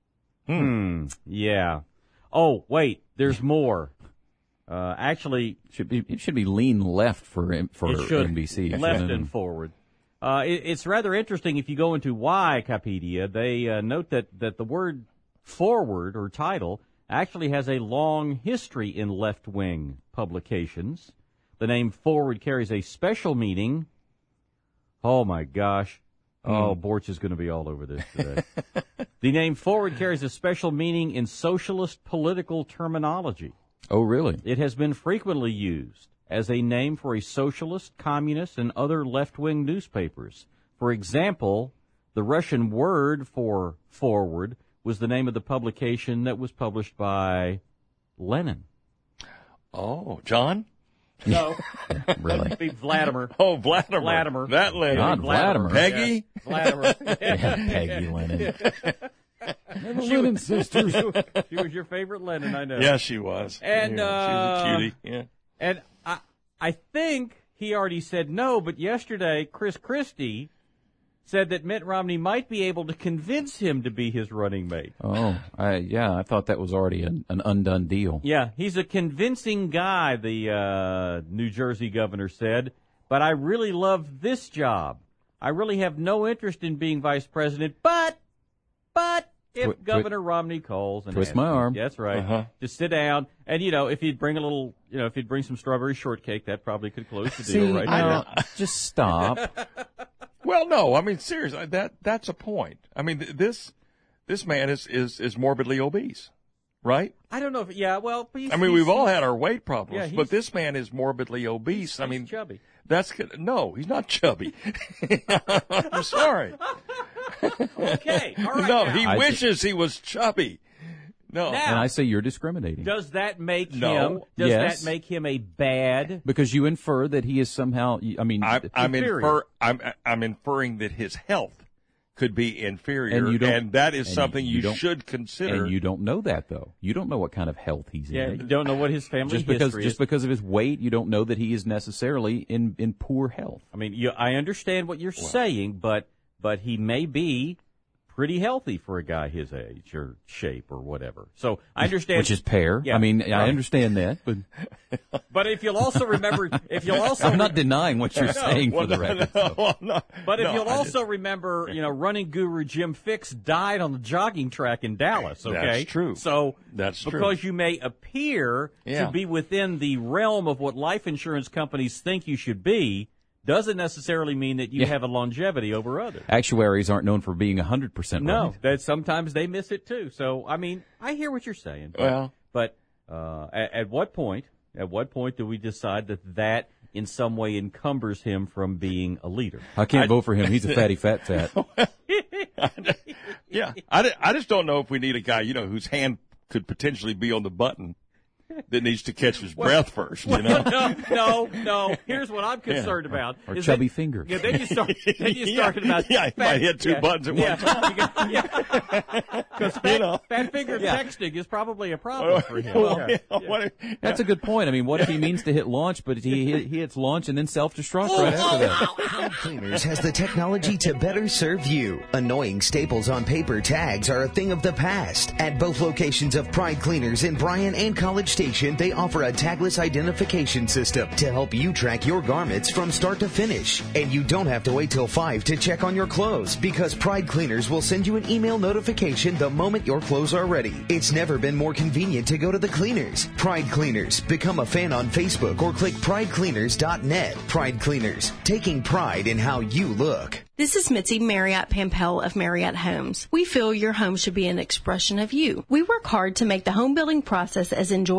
Yeah. Oh, wait, there's more. Actually, it should be lean left for NBC. Left and forward. It's rather interesting if you go into Wikipedia. They note that the word forward or title actually has a long history in left-wing publications. The name forward carries a special meaning. Oh my gosh. Oh, Borch is going to be all over this today. The name forward carries a special meaning in socialist political terminology. Oh, really? It has been frequently used as a name for a socialist, communist, and other left-wing newspapers. For example, the Russian word for forward was the name of the publication that was published by Lenin. Oh, John? No. Really? It'd be Vladimir. Oh, Vladimir. Vladimir. That Lenin. Not Vladimir. Peggy? Yeah. Vladimir. Yeah, Peggy Lenin. Lenin sisters. She was your favorite Lenin, I know. Yeah, she was. And she was a cutie. Yeah. And I think he already said no, but yesterday Chris Christie said that Mitt Romney might be able to convince him to be his running mate. Oh, I thought that was already an undone deal. Yeah, he's a convincing guy, the New Jersey governor said, but I really love this job. I really have no interest in being vice president, but if Governor Romney calls and twist asks my him, arm. that's right, just sit down, and if he'd bring if he'd bring some strawberry shortcake, that probably could close the deal right there. Just stop. Well, no, I mean, seriously, that's a point. I mean, this man is morbidly obese, right? I don't know if, well, we've all had our weight problems, Yeah, but this man is morbidly obese. He's chubby. No, he's not chubby. I'm sorry. Okay, all right. No, now. he wishes he was chubby. No. Now, And I say you're discriminating. Does that make No. him? Does Yes. that make him a bad? Because you infer that he is somehow, I'm inferring that his health could be inferior, and that is something you should consider. And you don't know that, though. You don't know what kind of health he's Yeah, in. you don't know what his family history is. Just because of his weight, you don't know that he is necessarily in poor health. I mean, I understand what you're saying, but he may be pretty healthy for a guy his age or shape or whatever. So I understand. Which is fair. Yeah. I mean, I understand that, but But if you'll also remember, I'm not denying what you're saying for the record. But if you'll also remember, running guru Jim Fix died on the jogging track in Dallas. Okay, That's true. So That's true. because you may appear Yeah. to be within the realm of what life insurance companies think you should be, doesn't necessarily mean that you have a longevity over others. Actuaries aren't known for being 100% No, right. that sometimes they miss it too. So I mean, I hear what you're saying. But at what point do we decide that in some way encumbers him from being a leader? I can't vote for him. He's a fatty fat. Yeah, I just don't know if we need a guy, whose hand could potentially be on the button that needs to catch his breath first. No. Here's what I'm concerned about. Or is chubby fingers. Yeah, then you start talking about he might hit two buttons at one time. Because fat finger texting is probably a problem for him. That's a good point. I mean, what if he means to hit launch, but he hits launch and then self-destruct right after that? Pride Cleaners has the technology to better serve you. Annoying staples on paper tags are a thing of the past. At both locations of Pride Cleaners in Bryan and College Station, they offer a tagless identification system to help you track your garments from start to finish. And you don't have to wait till 5 to check on your clothes, because Pride Cleaners will send you an email notification the moment your clothes are ready. It's never been more convenient to go to the cleaners. Pride Cleaners. Become a fan on Facebook or click pridecleaners.net. Pride Cleaners. Taking pride in how you look. This is Mitzi Marriott Pampel of Marriott Homes. We feel your home should be an expression of you. We work hard to make the home building process as enjoyable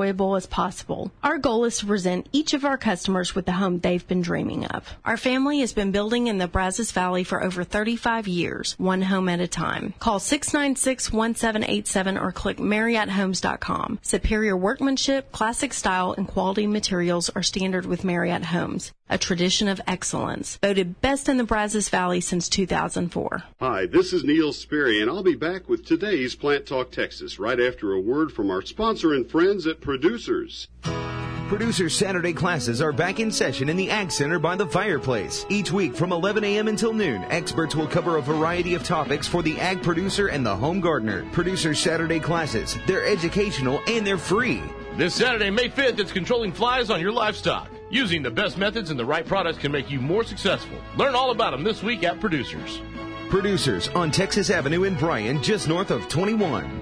enjoyable as possible. Our goal is to present each of our customers with the home they've been dreaming of. Our family has been building in the Brazos Valley for over 35 years, one home at a time. Call 696-1787 or click MarriottHomes.com. Superior workmanship, classic style, and quality materials are standard with Marriott Homes, a tradition of excellence. Voted best in the Brazos Valley since 2004. Hi, this is Neil Sperry, and I'll be back with today's Plant Talk Texas right after a word from our sponsor and friends at Producers. Producers Saturday classes are back in session in the Ag Center by the fireplace. Each week from 11 a.m. until noon, experts will cover a variety of topics for the ag producer and the home gardener. Producers Saturday classes, they're educational and they're free. This Saturday, May 5th, it's controlling flies on your livestock. Using the best methods and the right products can make you more successful. Learn all about them this week at Producers. Producers on Texas Avenue in Bryan, just north of 21.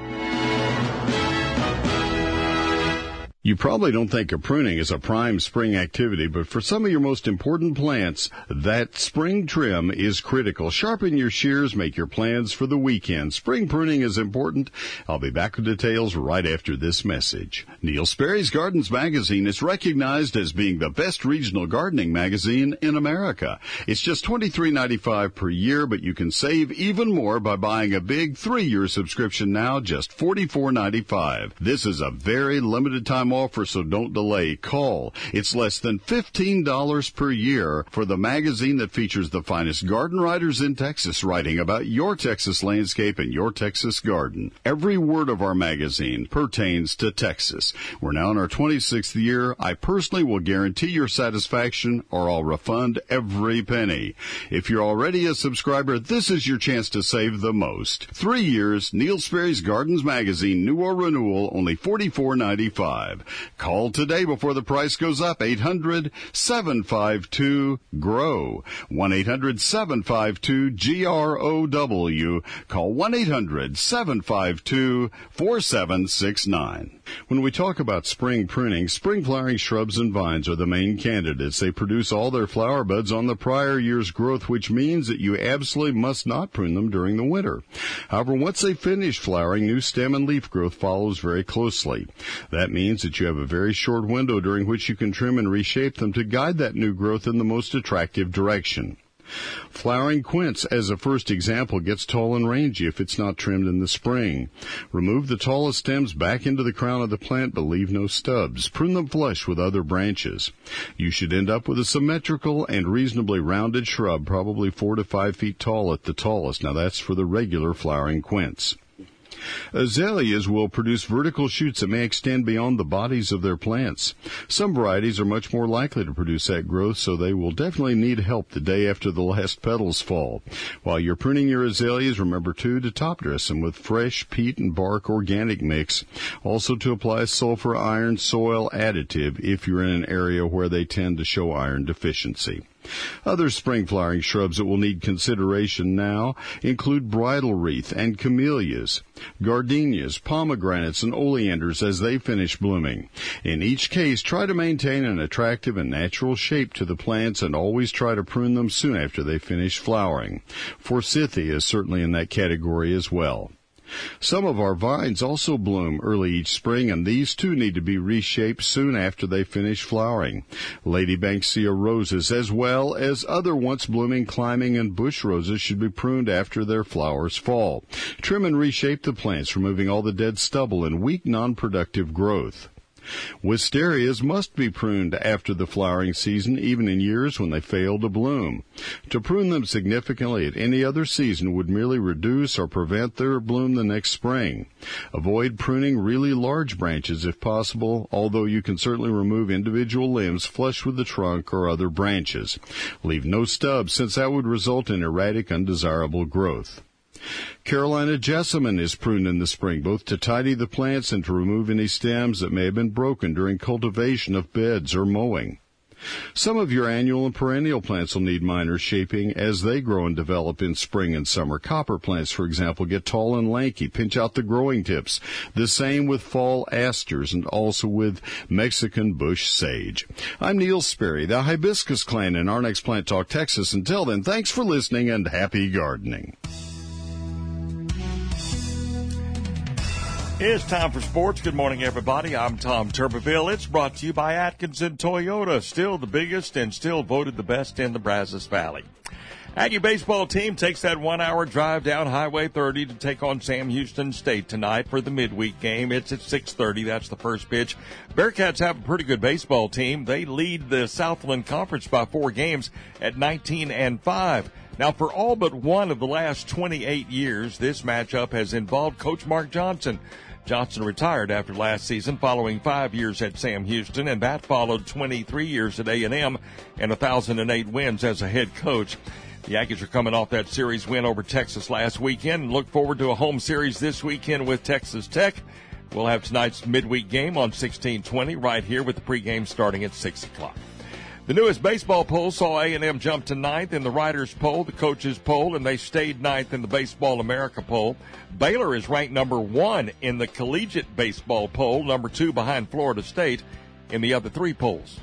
You probably don't think of pruning as a prime spring activity, but for some of your most important plants, that spring trim is critical. Sharpen your shears, make your plans for the weekend. Spring pruning is important. I'll be back with details right after this message. Neil Sperry's Gardens Magazine is recognized as being the best regional gardening magazine in America. It's just $23.95 per year, but you can save even more by buying a big 3-year subscription now, just $44.95. This is a very limited time offer, so don't delay. Call. It's less than $15 per year for the magazine that features the finest garden writers in Texas writing about your Texas landscape and your Texas garden. Every word of our magazine pertains to Texas. We're now in our 26th year. I personally will guarantee your satisfaction, or I'll refund every penny. If you're already a subscriber, this is your chance to save the most. 3 years, Neil Sperry's Gardens Magazine, new or renewal, only $44.95. Call today before the price goes up. 800-752-GROW. 1-800-752-GROW. Call 1-800-752-4769. When we talk about spring pruning, spring flowering shrubs and vines are the main candidates. They produce all their flower buds on the prior year's growth, which means that you absolutely must not prune them during the winter. However, once they finish flowering, new stem and leaf growth follows very closely. That means that you have a very short window during which you can trim and reshape them to guide that new growth in the most attractive direction. Flowering quince, as a first example, gets tall and rangy if it's not trimmed in the spring. Remove the tallest stems back into the crown of the plant, but leave no stubs. Prune them flush with other branches. You should end up with a symmetrical and reasonably rounded shrub, probably 4 to 5 feet tall at the tallest. Now that's for the regular flowering quince. Azaleas will produce vertical shoots that may extend beyond the bodies of their plants. Some varieties are much more likely to produce that growth, so they will definitely need help the day after the last petals fall. While you're pruning your azaleas, remember, too, to top dress them with fresh peat and bark organic mix. Also to apply sulfur iron soil additive if you're in an area where they tend to show iron deficiency. Other spring flowering shrubs that will need consideration now include bridal wreath and camellias, gardenias, pomegranates, and oleanders as they finish blooming. In each case, try to maintain an attractive and natural shape to the plants and always try to prune them soon after they finish flowering. Forsythia is certainly in that category as well. Some of our vines also bloom early each spring, and these too need to be reshaped soon after they finish flowering. Lady Banksia roses, as well as other once blooming climbing and bush roses, should be pruned after their flowers fall. Trim and reshape the plants, removing all the dead stubble and weak, non-productive growth. Wisterias must be pruned after the flowering season, even in years when they fail to bloom. To prune them significantly at any other season would merely reduce or prevent their bloom the next spring. Avoid pruning really large branches if possible, although you can certainly remove individual limbs flush with the trunk or other branches. Leave no stubs, since that would result in erratic, undesirable growth. Carolina jessamine is pruned in the spring, both to tidy the plants and to remove any stems that may have been broken during cultivation of beds or mowing. Some of your annual and perennial plants will need minor shaping as they grow and develop in spring and summer. Copper plants, for example, get tall and lanky. Pinch out the growing tips. The same with fall asters and also with Mexican bush sage. I'm Neil Sperry, the Hibiscus Clan in our next Plant Talk Texas. Until then, thanks for listening and happy gardening. It's time for sports. Good morning, everybody. I'm Tom Turbeville. It's brought to you by Atkinson Toyota, still the biggest and still voted the best in the Brazos Valley. Aggie baseball team takes that 1-hour drive down Highway 30 to take on Sam Houston State tonight for the midweek game. It's at 6:30. That's the first pitch. Bearcats have a pretty good baseball team. They lead the Southland Conference by 4 games at 19-5. Now, for all but one of the last 28 years, this matchup has involved Coach Mark Johnson. Johnson retired after last season following 5 years at Sam Houston, and that followed 23 years at A&M and 1,008 wins as a head coach. The Aggies are coming off that series win over Texas last weekend and look forward to a home series this weekend with Texas Tech. We'll have tonight's midweek game on 1620 right here with the pregame starting at 6 o'clock. The newest baseball poll saw A&M jump to 9th in the writers' poll, the coaches' poll, and they stayed 9th in the Baseball America poll. Baylor is ranked number 1 in the collegiate baseball poll, number 2 behind Florida State in the other 3 polls.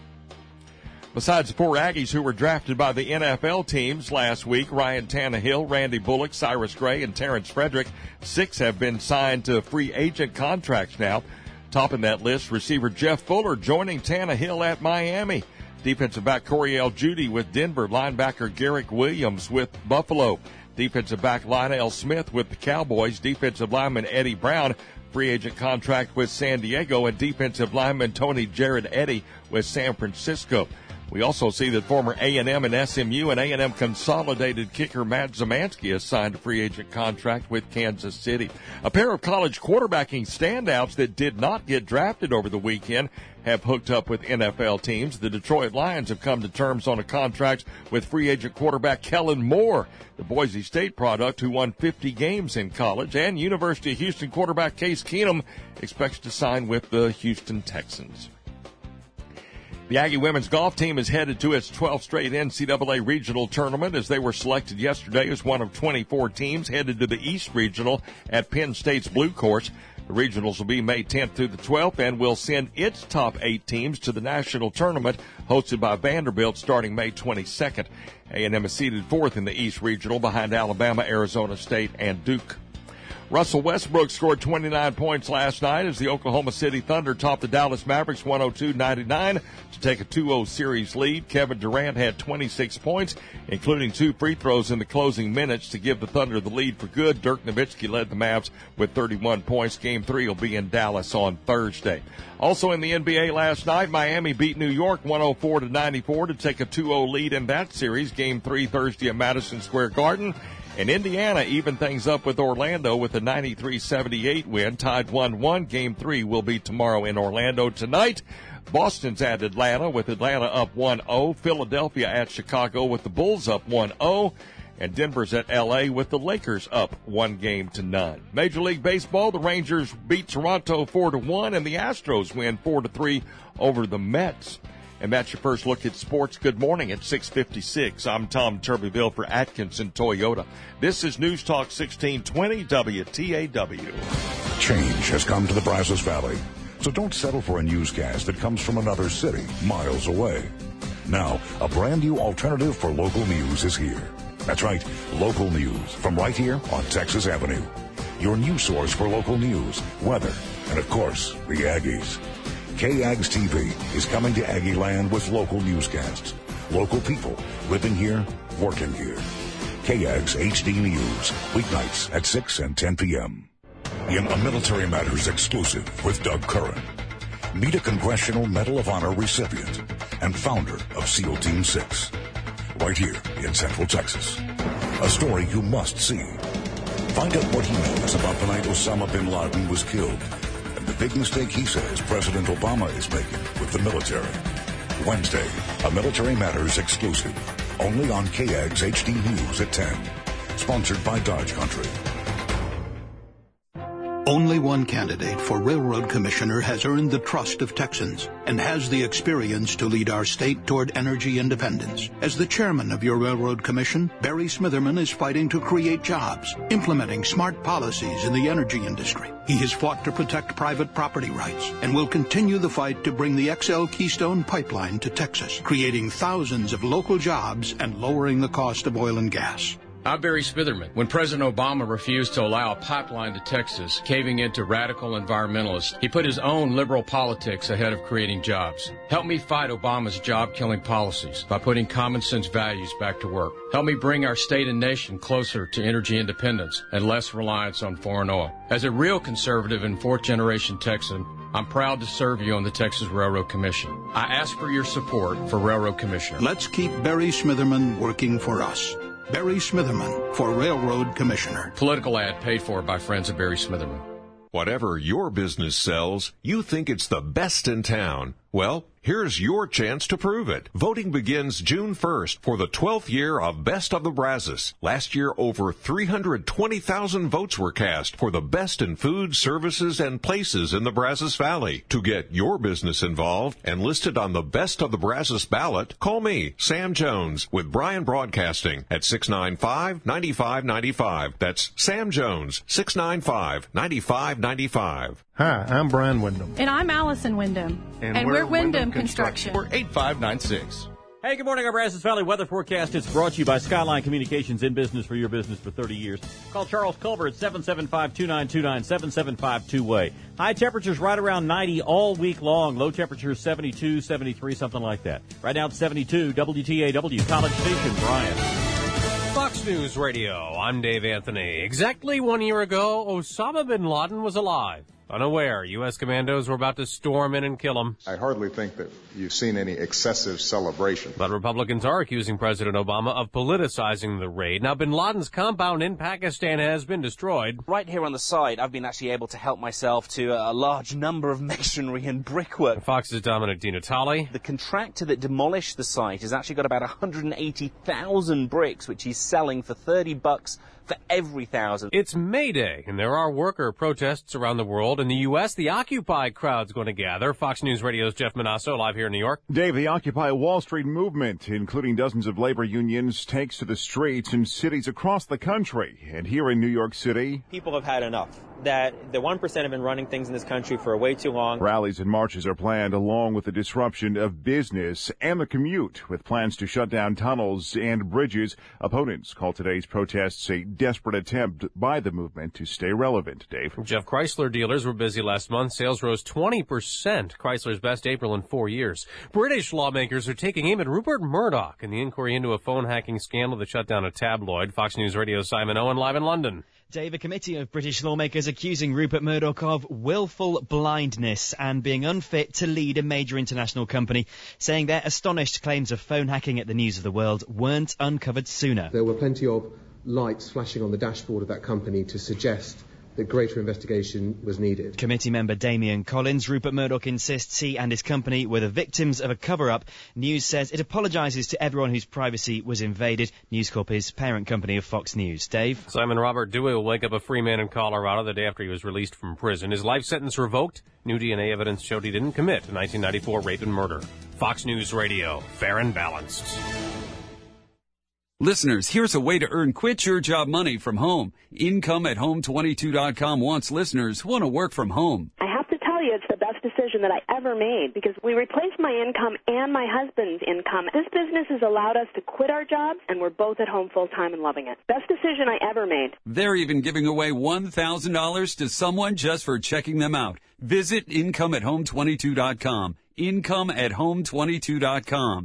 Besides the 4 Aggies who were drafted by the NFL teams last week, Ryan Tannehill, Randy Bullock, Cyrus Gray, and Terrence Frederick, 6 have been signed to free agent contracts now. Topping that list, receiver Jeff Fuller joining Tannehill at Miami. Defensive back Coriel Judy with Denver. Linebacker Garrick Williams with Buffalo. Defensive back Lionel Smith with the Cowboys. Defensive lineman Eddie Brown, free agent contract with San Diego. And defensive lineman Tony Jared Eddy with San Francisco. We also see that former A&M and SMU and A&M consolidated kicker Matt Zamansky has signed a free agent contract with Kansas City. A pair of college quarterbacking standouts that did not get drafted over the weekend have hooked up with NFL teams. The Detroit Lions have come to terms on a contract with free agent quarterback Kellen Moore, the Boise State product who won 50 games in college, and University of Houston quarterback Case Keenum expects to sign with the Houston Texans. The Aggie women's golf team is headed to its 12th straight NCAA regional tournament as they were selected yesterday as one of 24 teams headed to the East Regional at Penn State's Blue Course. The regionals will be May 10th through the 12th and will send its top 8 teams to the national tournament hosted by Vanderbilt starting May 22nd. A&M is seeded 4th in the East Regional behind Alabama, Arizona State, and Duke. Russell Westbrook scored 29 points last night as the Oklahoma City Thunder topped the Dallas Mavericks 102-99 to take a 2-0 series lead. Kevin Durant had 26 points, including 2 free throws in the closing minutes to give the Thunder the lead for good. Dirk Nowitzki led the Mavs with 31 points. Game 3 will be in Dallas on Thursday. Also in the NBA last night, Miami beat New York 104-94 to take a 2-0 lead in that series. Game 3 Thursday at Madison Square Garden. And Indiana evened things up with Orlando with a 93-78 win, tied 1-1. Game 3 will be tomorrow in Orlando. Tonight, Boston's at Atlanta with Atlanta up 1-0. Philadelphia at Chicago with the Bulls up 1-0. And Denver's at L.A. with the Lakers up 1-0. Major League Baseball, the Rangers beat Toronto 4-1, and the Astros win 4-3 over the Mets. And that's your first look at sports. Good morning at 6:56. I'm Tom Turbeville for Atkinson Toyota. This is News Talk 1620 WTAW. Change has come to the Brazos Valley, so don't settle for a newscast that comes from another city miles away. Now, a brand new alternative for local news is here. That's right, local news from right here on Texas Avenue. Your news source for local news, weather, and of course, the Aggies. KAGS TV is coming to Aggie Land with local newscasts. Local people living here, working here. KAGS HD News, weeknights at 6 and 10 p.m. In a Military Matters exclusive with Doug Curran. Meet a Congressional Medal of Honor recipient and founder of SEAL Team 6. Right here in Central Texas. A story you must see. Find out what he knows about the night Osama bin Laden was killed. The big mistake he says President Obama is making with the military. Wednesday, a Military Matters exclusive. Only on KAGS HD News at 10. Sponsored by Dodge Country. Only one candidate for Railroad Commissioner has earned the trust of Texans and has the experience to lead our state toward energy independence. As the chairman of your Railroad Commission, Barry Smitherman is fighting to create jobs, implementing smart policies in the energy industry. He has fought to protect private property rights and will continue the fight to bring the XL Keystone Pipeline to Texas, creating thousands of local jobs and lowering the cost of oil and gas. I'm Barry Smitherman. When President Obama refused to allow a pipeline to Texas, caving into radical environmentalists, he put his own liberal politics ahead of creating jobs. Help me fight Obama's job-killing policies by putting common sense values back to work. Help me bring our state and nation closer to energy independence and less reliance on foreign oil. As a real conservative and fourth-generation Texan, I'm proud to serve you on the Texas Railroad Commission. I ask for your support for Railroad Commissioner. Let's keep Barry Smitherman working for us. Barry Smitherman for Railroad Commissioner. Political ad paid for by friends of Barry Smitherman. Whatever your business sells, you think it's the best in town. Well, here's your chance to prove it. Voting begins June 1st for the 12th year of Best of the Brazos. Last year, over 320,000 votes were cast for the best in food, services, and places in the Brazos Valley. To get your business involved and listed on the Best of the Brazos ballot, call me, Sam Jones, with Bryan Broadcasting at 695-9595. That's Sam Jones, 695-9595. Hi, I'm Brian Wyndham. And I'm Allison Wyndham. And we're Wyndham Construction. We're 8596. Hey, good morning. Our Brazos Valley weather forecast is brought to you by Skyline Communications, in business for your business for 30 years. Call Charles Culver at 775-2929, 775-2-WAY. High temperatures right around 90 all week long. Low temperatures 72, 73, something like that. Right now it's 72. WTAW, College Station, Brian. Fox News Radio, I'm Dave Anthony. Exactly 1 year ago, Osama bin Laden was alive. Unaware, U.S. commandos were about to storm in and kill him. I hardly think that you've seen any excessive celebration. But Republicans are accusing President Obama of politicizing the raid. Now, bin Laden's compound in Pakistan has been destroyed. Right here on the side, I've been actually able to help myself to a large number of masonry and brickwork. Fox's Dominic DiNatale. The contractor that demolished the site has actually got about 180,000 bricks, which he's selling for $30 for every 1,000. It's May Day, and there are worker protests around the world. In the U.S., the Occupy crowd's going to gather. Fox News Radio's Jeff Manasso live here in New York. Dave, the Occupy Wall Street movement, including dozens of labor unions, takes to the streets in cities across the country. And here in New York City, people have had enough. That the 1% have been running things in this country for way too long. Rallies and marches are planned along with the disruption of business and the commute, with plans to shut down tunnels and bridges. Opponents call today's protests a desperate attempt by the movement to stay relevant. Dave. Jeff, Chrysler dealers were busy last month. Sales rose 20%, Chrysler's best April in 4 years. British lawmakers are taking aim at Rupert Murdoch in the inquiry into a phone hacking scandal that shut down a tabloid. Fox News Radio's Simon Owen live in London. Dave, a committee of British lawmakers accusing Rupert Murdoch of willful blindness and being unfit to lead a major international company, saying their astonished claims of phone hacking at the News of the World weren't uncovered sooner. There were plenty of lights flashing on the dashboard of that company to suggest that greater investigation was needed. Committee member Damian Collins. Rupert Murdoch insists he and his company were the victims of a cover-up. News says it apologises to everyone whose privacy was invaded. News Corp is parent company of Fox News. Dave? Simon Robert Dewey will wake up a free man in Colorado the day after he was released from prison. His life sentence revoked. New DNA evidence showed he didn't commit a 1994 rape and murder. Fox News Radio. Fair and balanced. Listeners, here's a way to earn Quit Your Job money from home. IncomeAtHome22.com wants listeners who want to work from home. I have to tell you, it's the best decision that I ever made because we replaced my income and my husband's income. This business has allowed us to quit our jobs, and we're both at home full-time and loving it. Best decision I ever made. They're even giving away $1,000 to someone just for checking them out. Visit IncomeAtHome22.com. IncomeAtHome22.com.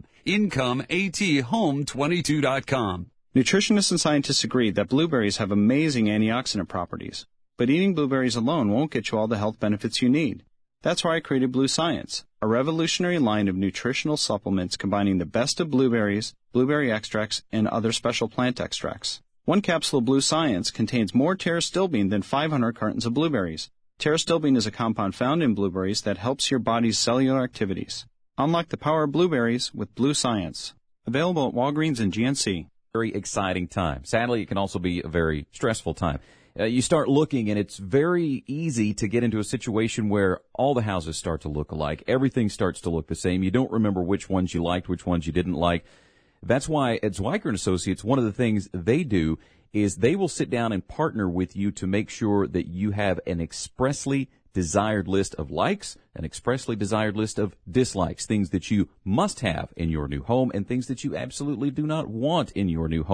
IncomeAtHome22.com. Nutritionists and scientists agree that blueberries have amazing antioxidant properties, but eating blueberries alone won't get you all the health benefits you need. That's why I created Blue Science, a revolutionary line of nutritional supplements combining the best of blueberries, blueberry extracts, and other special plant extracts. One capsule of Blue Science contains more pterostilbene than 500 cartons of blueberries. Pterostilbene is a compound found in blueberries that helps your body's cellular activities. Unlock the power of blueberries with Blue Science. Available at Walgreens and GNC. Very exciting time. Sadly, it can also be a very stressful time. You start looking, and it's very easy to get into a situation where all the houses start to look alike. Everything starts to look the same. You don't remember which ones you liked, which ones you didn't like. That's why at Zwiker & Associates, one of the things they do is they will sit down and partner with you to make sure that you have an expressly desired list of likes, an expressly desired list of dislikes, things that you must have in your new home and things that you absolutely do not want in your new home.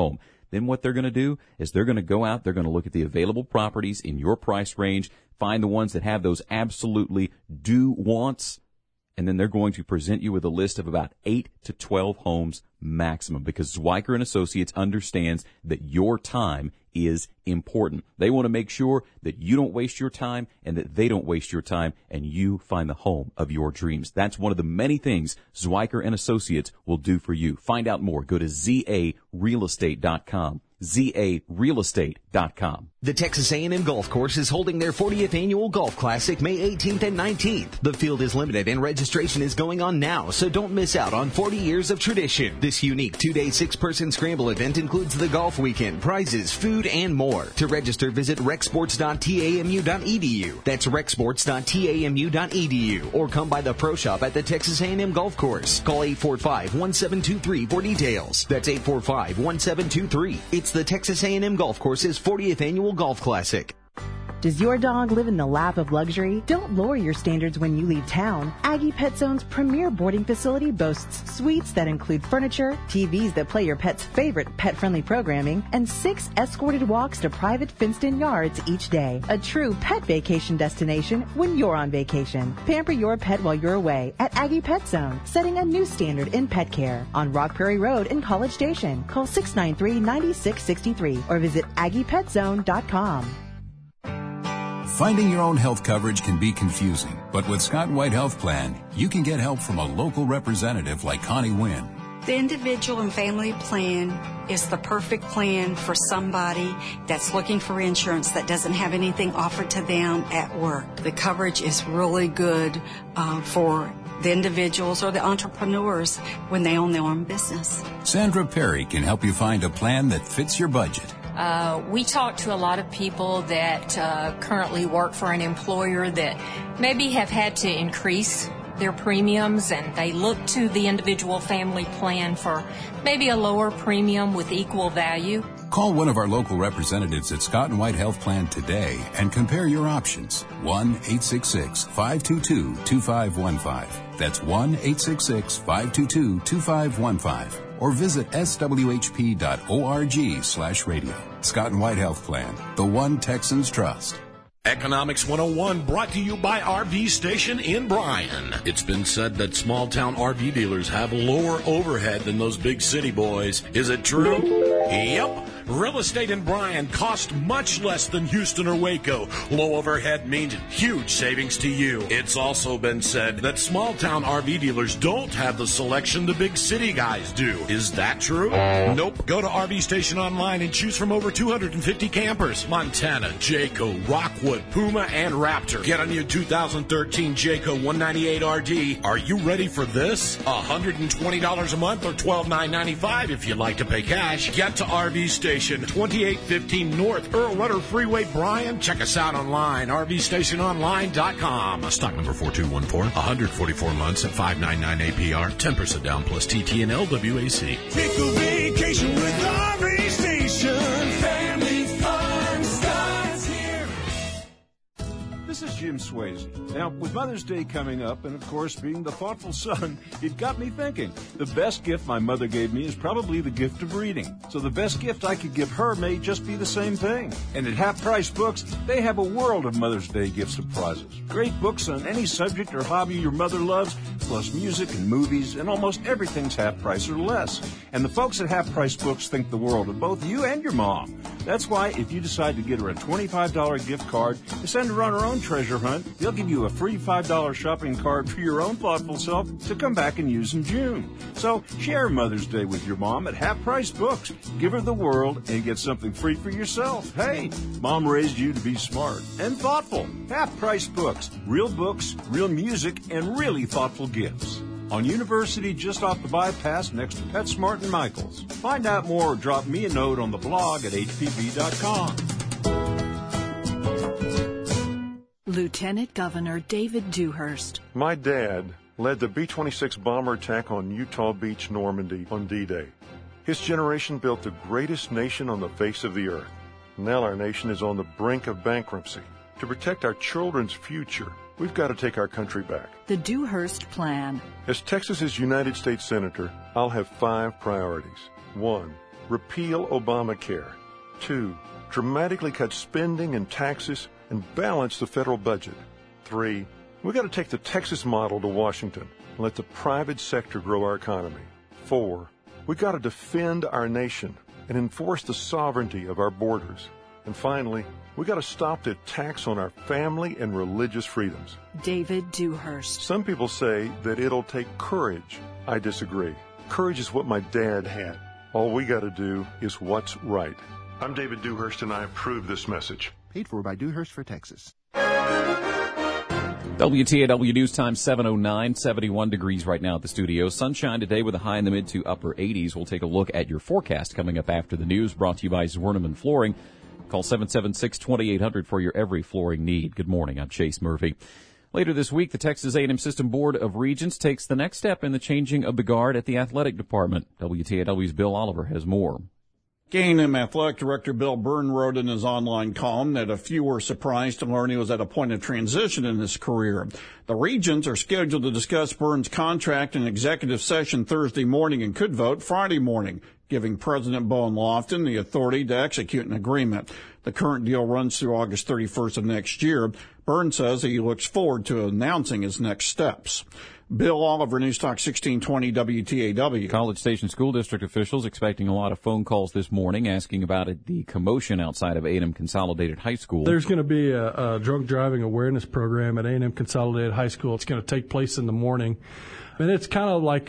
then what they're going to do is they're going to go out, they're going to look at the available properties in your price range, find the ones that have those absolutely do wants, and then they're going to present you with a list of about 8 to 12 homes maximum, because Zwiker and Associates understands that your time is important. They want to make sure that you don't waste your time and that they don't waste your time, and you find the home of your dreams. That's one of the many things Zwiker and Associates will do for you. Find out more. Go to zarealestate.com. zarealestate.com. The Texas A&M Golf Course is holding their 40th annual Golf Classic May 18th and 19th. The field is limited and registration is going on now, so don't miss out on 40 years of tradition. This unique 2-day 6-person scramble event includes the golf weekend, prizes, food, and more. To register, visit rexsports.tamu.edu. That's rexsports.tamu.edu. Or come by the Pro Shop at the Texas A&M Golf Course. Call 845-1723 for details. That's 845-1723. It's the Texas A&M Golf Course's 40th annual Golf Classic. Does your dog live in the lap of luxury? Don't lower your standards when you leave town. Aggie Pet Zone's premier boarding facility boasts suites that include furniture, TVs that play your pet's favorite pet-friendly programming, and 6 escorted walks to private fenced-in yards each day. A true pet vacation destination when you're on vacation. Pamper your pet while you're away at Aggie Pet Zone, setting a new standard in pet care on Rock Prairie Road in College Station. Call 693-9663 or visit AggiePetZone.com. Finding your own health coverage can be confusing, but with Scott White Health Plan, you can get help from a local representative like Connie Wynn. The individual and family plan is the perfect plan for somebody that's looking for insurance that doesn't have anything offered to them at work. The coverage is really good for the individuals or the entrepreneurs when they own their own business. Sandra Perry can help you find a plan that fits your budget. We talk to a lot of people that currently work for an employer that maybe have had to increase their premiums, and they look to the individual family plan for maybe a lower premium with equal value. Call one of our local representatives at Scott & White Health Plan today and compare your options. 1-866-522-2515. That's 1-866-522-2515. Or visit swhp.org/radio. Scott & White Health Plan, the one Texans trust. Economics 101 brought to you by RV Station in Bryan. It's been said that small-town RV dealers have lower overhead than those big city boys. Is it true? Yep. Real estate in Bryan costs much less than Houston or Waco. Low overhead means huge savings to you. It's also been said that small-town RV dealers don't have the selection the big city guys do. Is that true? Nope. Go to RV Station online and choose from over 250 campers. Montana, Jayco, Rockwood, Puma, and Raptor. Get on your 2013 Jayco 198 RD. Are you ready for this? $120 a month or $12,995 if you'd like to pay cash. Get to RV Station, 2815 North Earl Rudder Freeway, Bryan. Check us out online, rvstationonline.com. Stock number 4214, 144 months at $599 APR, 10% down plus TT and LWAC. Take a vacation with RV Station. Family fun starts here. This is Jim Swayze. Now, with Mother's Day coming up, and of course being the thoughtful son, it got me thinking. The best gift my mother gave me is probably the gift of reading. So the best gift I could give her may just be the same thing. And at Half Price Books, they have a world of Mother's Day gift surprises. Great books on any subject or hobby your mother loves, plus music and movies, and almost everything's half price or less. And the folks at Half Price Books think the world of both you and your mom. That's why if you decide to get her a $25 gift card to send her on her own treasure hunt, they'll give you a free $5 shopping card for your own thoughtful self to come back and use in June. So share Mother's Day with your mom at Half Price Books. Give her the world and get something free for yourself. Hey, Mom raised you to be smart and thoughtful. Half Price Books. Real books, real music, and really thoughtful gifts. On University, just off the bypass next to PetSmart and Michaels. Find out more or drop me a note on the blog at hpb.com. Lieutenant Governor David Dewhurst. My dad led the B-26 bomber attack on Utah Beach, Normandy on D-Day. His generation built the greatest nation on the face of the earth. Now our nation is on the brink of bankruptcy. To protect our children's future, we've got to take our country back. The Dewhurst Plan. As Texas's United States Senator, I'll have 5 priorities. 1, repeal Obamacare. 2, dramatically cut spending and taxes and balance the federal budget. 3, we got to take the Texas model to Washington and let the private sector grow our economy. 4, we got to defend our nation and enforce the sovereignty of our borders. And finally, we got to stop the attacks on our family and religious freedoms. David Dewhurst. Some people say that it'll take courage. I disagree. Courage is what my dad had. All we got to do is what's right. I'm David Dewhurst, and I approve this message. Paid for by Dewhurst for Texas. WTAW News Time 7:09, 71 degrees right now at the studio. Sunshine today with a high in the mid to upper 80s. We'll take a look at your forecast coming up after the news, brought to you by Zwerneman Flooring. Call 776-2800 for your every flooring need. Good morning. I'm Chase Murphy. Later this week, the Texas A&M System Board of Regents takes the next step in the changing of the guard at the athletic department. WTAW's Bill Oliver has more. A&M Athletic Director Bill Byrne wrote in his online column that a few were surprised to learn he was at a point of transition in his career. The Regents are scheduled to discuss Byrne's contract in executive session Thursday morning and could vote Friday morning, giving President Bowen Lofton the authority to execute an agreement. The current deal runs through August 31st of next year. Byrne says he looks forward to announcing his next steps. Bill Oliver, News Talk 1620 WTAW. College Station School District officials expecting a lot of phone calls this morning asking about the commotion outside of A&M Consolidated High School. There's going to be a drunk driving awareness program at A&M Consolidated High School. It's going to take place in the morning. And it's kind of like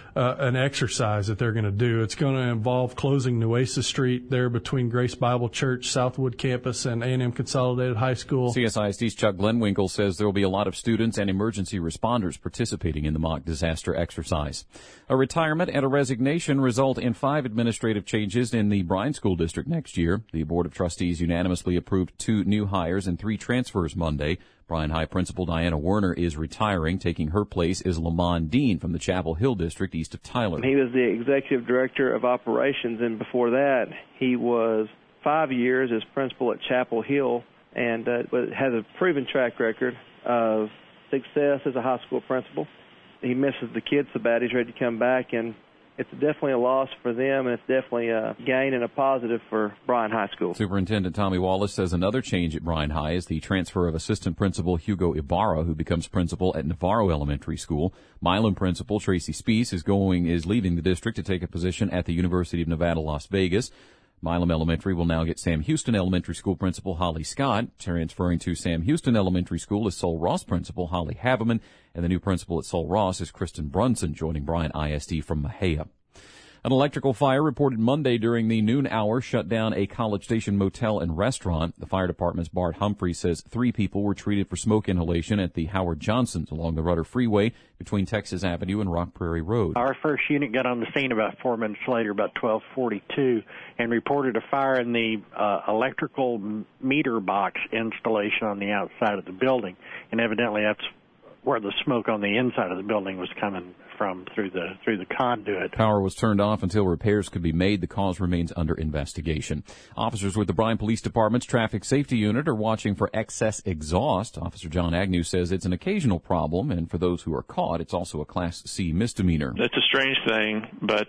an exercise that they're going to do. It's going to involve closing Nueces Street there between Grace Bible Church, Southwood Campus, and A&M Consolidated High School. CSISD's Chuck Glenwinkle says there will be a lot of students and emergency responders participating in the mock disaster exercise. A retirement and a resignation result in 5 administrative changes in the Bryan School District next year. The Board of Trustees unanimously approved 2 new hires and 3 transfers Monday. Bryan High Principal Diana Werner is retiring. Taking her place is Lamont Dean from the Chapel Hill District east of Tyler. He was the Executive Director of Operations, and before that, he was 5 years as principal at Chapel Hill and has a proven track record of success as a high school principal. He misses the kids so bad he's ready to come back, and it's definitely a loss for them, and it's definitely a gain and a positive for Bryan High School. Superintendent Tommy Wallace says another change at Bryan High is the transfer of Assistant Principal Hugo Ibarra, who becomes principal at Navarro Elementary School. Milam Principal Tracy Spees is leaving the district to take a position at the University of Nevada, Las Vegas. Milam Elementary will now get Sam Houston Elementary School Principal Holly Scott. Transferring to Sam Houston Elementary School is Sol Ross Principal Holly Haveman, and the new principal at Sol Ross is Kristen Brunson, joining Bryan ISD from Mahia. An electrical fire reported Monday during the noon hour shut down a College Station motel and restaurant. The fire department's Bart Humphrey says 3 people were treated for smoke inhalation at the Howard Johnsons along the Rudder Freeway between Texas Avenue and Rock Prairie Road. Our first unit got on the scene about 4 minutes later, about 12:42, and reported a fire in the electrical meter box installation on the outside of the building, and evidently that's where the smoke on the inside of the building was coming from through the conduit. Power was turned off until repairs could be made. The cause remains under investigation. Officers with the Bryan Police Department's Traffic Safety Unit are watching for excess exhaust. Officer John Agnew says it's an occasional problem, and for those who are caught, it's also a Class C misdemeanor. It's a strange thing, but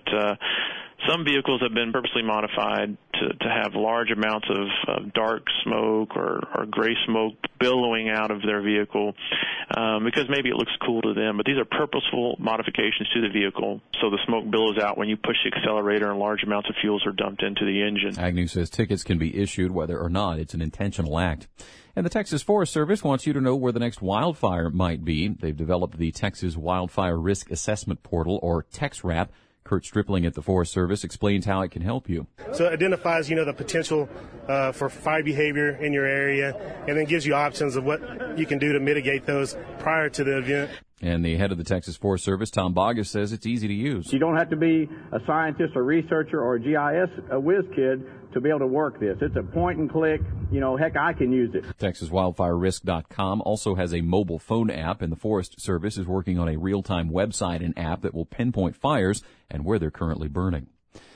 some vehicles have been purposely modified to have large amounts of dark smoke or gray smoke billowing out of their vehicle because maybe it looks cool to them. But these are purposeful modifications to the vehicle, so the smoke billows out when you push the accelerator and large amounts of fuels are dumped into the engine. Agnew says tickets can be issued whether or not it's an intentional act. And the Texas Forest Service wants you to know where the next wildfire might be. They've developed the Texas Wildfire Risk Assessment Portal, or TXRAP. Kurt Stripling at the Forest Service explains how it can help you. So it identifies, the potential for fire behavior in your area, and then gives you options of what you can do to mitigate those prior to the event. And the head of the Texas Forest Service, Tom Boggess, says it's easy to use. You don't have to be a scientist or researcher or a GIS whiz kid to be able to work this. It's a point and click. Heck, I can use it. TexasWildfireRisk.com also has a mobile phone app, and the Forest Service is working on a real-time website and app that will pinpoint fires and where they're currently burning.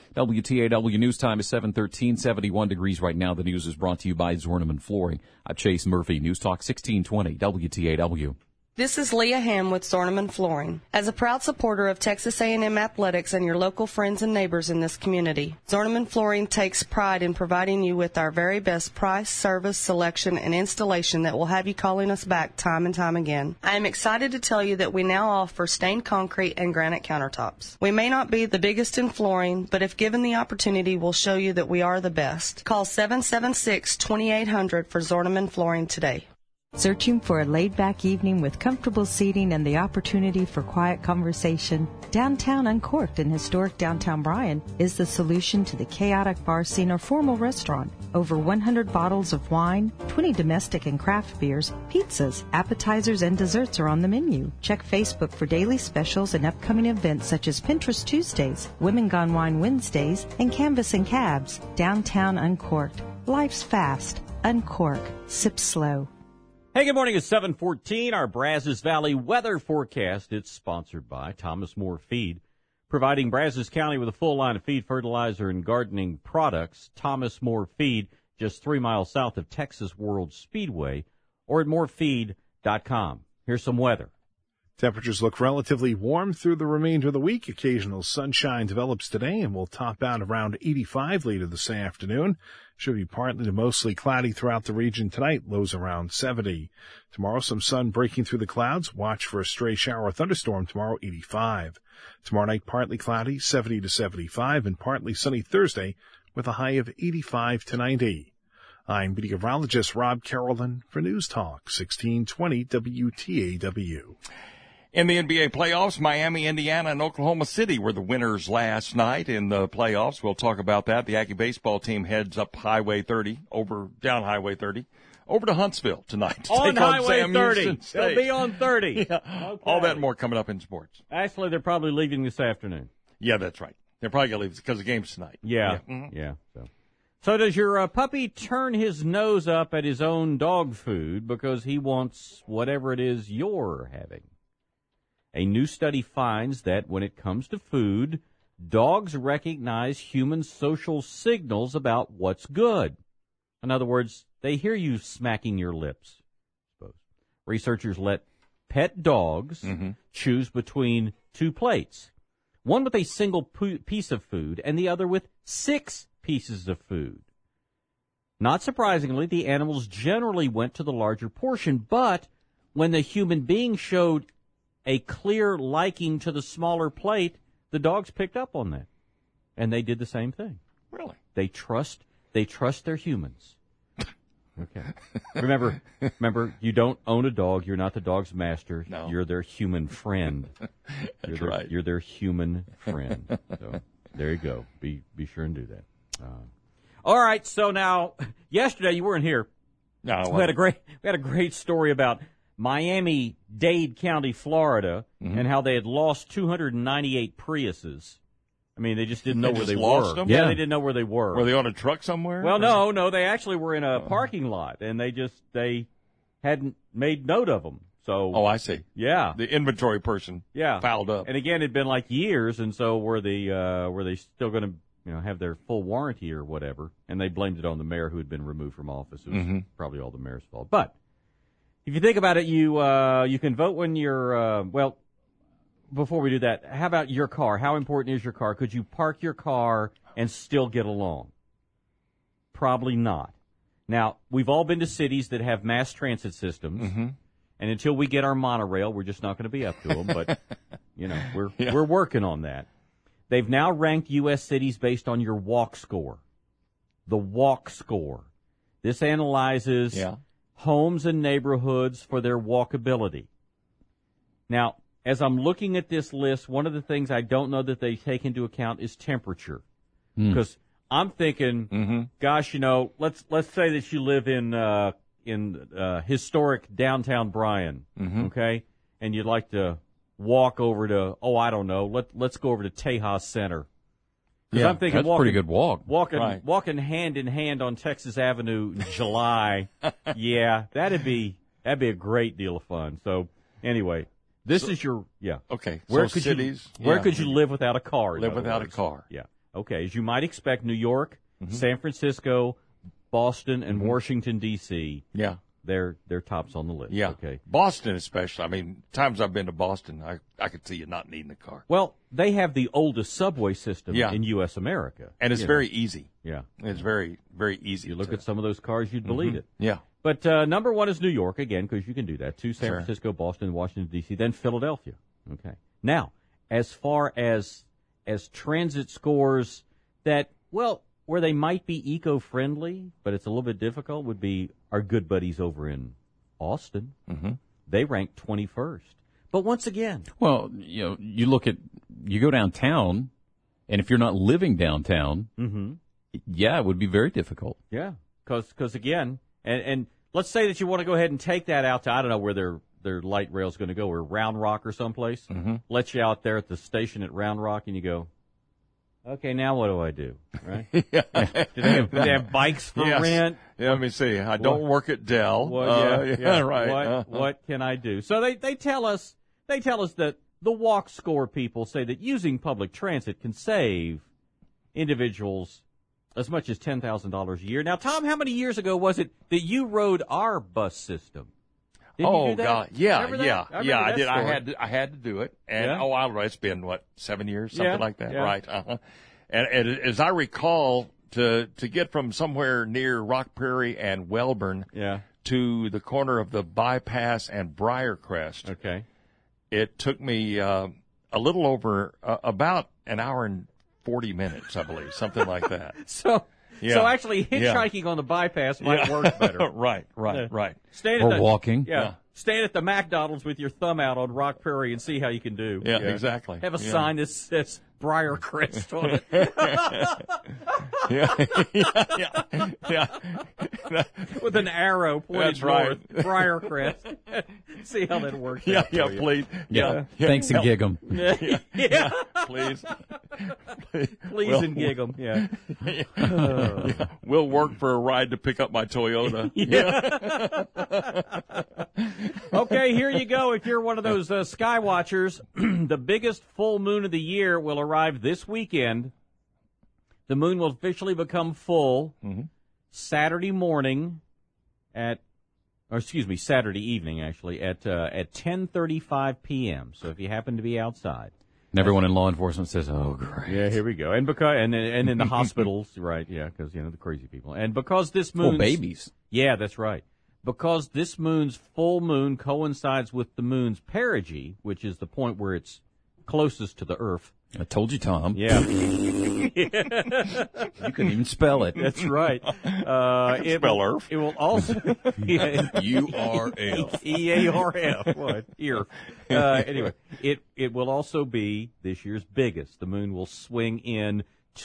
WTAW News Time is 7:13, 71 degrees right now. The news is brought to you by Zwerneman Flooring. I'm Chase Murphy, News Talk 1620 WTAW. This is Leah Ham with Zorneman Flooring. As a proud supporter of Texas A&M athletics and your local friends and neighbors in this community, Zorneman Flooring takes pride in providing you with our very best price, service, selection, and installation that will have you calling us back time and time again. I am excited to tell you that we now offer stained concrete and granite countertops. We may not be the biggest in flooring, but if given the opportunity, we'll show you that we are the best. Call 776-2800 for Zorneman Flooring today. Searching for a laid-back evening with comfortable seating and the opportunity for quiet conversation? Downtown Uncorked in historic downtown Bryan is the solution to the chaotic bar scene or formal restaurant. Over 100 bottles of wine, 20 domestic and craft beers, pizzas, appetizers, and desserts are on the menu. Check Facebook for daily specials and upcoming events such as Pinterest Tuesdays, Women Gone Wine Wednesdays, and Canvas and Cabs. Downtown Uncorked. Life's fast. Uncork. Sip slow. Hey, good morning. It's 7:14. Our Brazos Valley weather forecast. It's sponsored by Thomas More Feed, providing Brazos County with a full line of feed, fertilizer, and gardening products. Thomas More Feed, just 3 miles south of Texas World Speedway, or at morefeed.com. Here's some weather. Temperatures look relatively warm through the remainder of the week. Occasional sunshine develops today and will top out around 85 later this afternoon. Should be partly to mostly cloudy throughout the region tonight, lows around 70. Tomorrow, some sun breaking through the clouds. Watch for a stray shower or thunderstorm tomorrow, 85. Tomorrow night, partly cloudy, 70 to 75, and partly sunny Thursday with a high of 85 to 90. I'm meteorologist Rob Carolyn for News Talk 1620 WTAW. In the NBA playoffs, Miami, Indiana, and Oklahoma City were the winners last night in the playoffs. We'll talk about that. The Aggie baseball team heads up Highway 30, down Highway 30, over to Huntsville tonight. To On take Highway Sam 30. Houston State. They'll be on 30. Yeah. Okay. All that and more coming up in sports. Actually, they're probably leaving this afternoon. Yeah, that's right. They're probably going to leave because the game's tonight. Yeah. Yeah. So does your puppy turn his nose up at his own dog food because he wants whatever it is you're having? A new study finds that when it comes to food, dogs recognize human social signals about what's good. In other words, they hear you smacking your lips. Researchers let pet dogs choose between two plates, one with a single piece of food and the other with 6 pieces of food. Not surprisingly, the animals generally went to the larger portion, but when the human being showed a clear liking to the smaller plate, the dogs picked up on that, and they did the same thing. Really? They trust their humans. Okay. Remember, you don't own a dog. You're not the dog's master. No. You're their human friend. That's right. You're their human friend. So there you go. Be sure and do that. All right. So now, yesterday you weren't here. No, we had a great story about Miami-Dade County, Florida, and how they had lost 298 Priuses. I mean, they just didn't know where they lost were. them? Yeah, they didn't know where they were. Were they on a truck somewhere? Well, no, they actually were in a parking lot, and they hadn't made note of them. So, oh, I see. Yeah, the inventory person. Yeah, piled up. And again, it'd been like years, and so were they still going to have their full warranty or whatever? And they blamed it on the mayor who had been removed from office. It was probably all the mayor's fault, but. If you think about it, you can vote when you're, before we do that, how about your car? How important is your car? Could you park your car and still get along? Probably not. Now, we've all been to cities that have mass transit systems, and until we get our monorail, we're just not going to be up to them, but, we're working on that. They've now ranked U.S. cities based on your walk score. The walk score. This analyzes... Yeah. homes and neighborhoods for their walkability. Now, as I'm looking at this list, one of the things I don't know that they take into account is temperature. Because I'm thinking, gosh, let's say that you live in historic downtown Bryan, okay, and you'd like to walk over to, let's go over to Tejas Center. Yeah, I'm thinking that's a pretty good walk. Walking hand in hand on Texas Avenue in July. Yeah, that'd be a great deal of fun. So anyway, this is your Okay. Where so could cities? Where could you live without a car? Live without a car. Yeah. Okay. As you might expect, New York, San Francisco, Boston, and Washington D.C. Yeah. they're tops on the list. Yeah. Okay. Boston especially. I mean, times I've been to Boston, I could see you not needing a car. Well, they have the oldest subway system Yeah. in U.S. America. And it's very easy. Yeah. It's very, very easy. You look at some of those cars, you'd believe it. Yeah. But number one is New York, again, because you can do that. 2, San Sure. Francisco, Boston, Washington, D.C., then Philadelphia. Okay. Now, as far as transit scores that, well, where they might be eco-friendly, but it's a little bit difficult, would be our good buddies over in Austin. Mm-hmm. They rank 21st. But once again, Well, you go downtown, and if you're not living downtown, yeah, it would be very difficult. yeah, because again, and let's say that you want to go ahead and take that out to, I don't know where their light rail's going to go, or Round Rock or someplace. Let you out there at the station at Round Rock, and you go, okay, now what do I do? Right? Do they have bikes for rent? Yeah, let me see. I don't work at Dell. Well, Right. What can I do? So they tell us that the walk score people say that using public transit can save individuals as much as $10,000 a year. Now, Tom, how many years ago was it that you rode our bus system? Didn't you do that? God, yeah, Remember that? yeah, I yeah. I remember did. that I had to do it, and Yeah. I don't know. It's been 7 years, something Yeah, like that, yeah. right? And as I recall, to get from somewhere near Rock Prairie and Welborn, to the corner of the Bypass and Briarcrest, okay, it took me a little over about an hour and 40 minutes, I believe, something like that. So actually hitchhiking on the bypass might work better. Right. Stand Or at the, walking. Yeah. Stand at the McDonald's with your thumb out on Rock Prairie and see how you can do. Yeah, exactly. Have a Yeah. sign that says Briarcrest on it. yeah. With an arrow pointed That's right. north. Briarcrest. See how that works. Yeah, out for you. please. Yeah. Thanks and gig 'em. Yeah. Please. Please and gig 'em. Yeah. Yeah. We'll work for a ride to pick up my Toyota. Okay, here you go. If you're one of those sky watchers, the biggest full moon of the year will arrive this weekend. The moon will officially become full Saturday morning Saturday evening actually at 10:35 p.m. So if you happen to be outside. And everyone in law enforcement says, "Oh, great." Yeah, here we go. And in the hospitals, right? Yeah, because the crazy people. And because this moon, babies. Yeah, that's right. Because this moon's full moon coincides with the moon's perigee, which is the point where it's closest to the Earth. I told you, Tom. Yeah. You couldn't even spell it. That's right. Spell Earth. It will also URF. EARF. What? Ear. Anyway, it will also be this year's biggest. The moon will swing in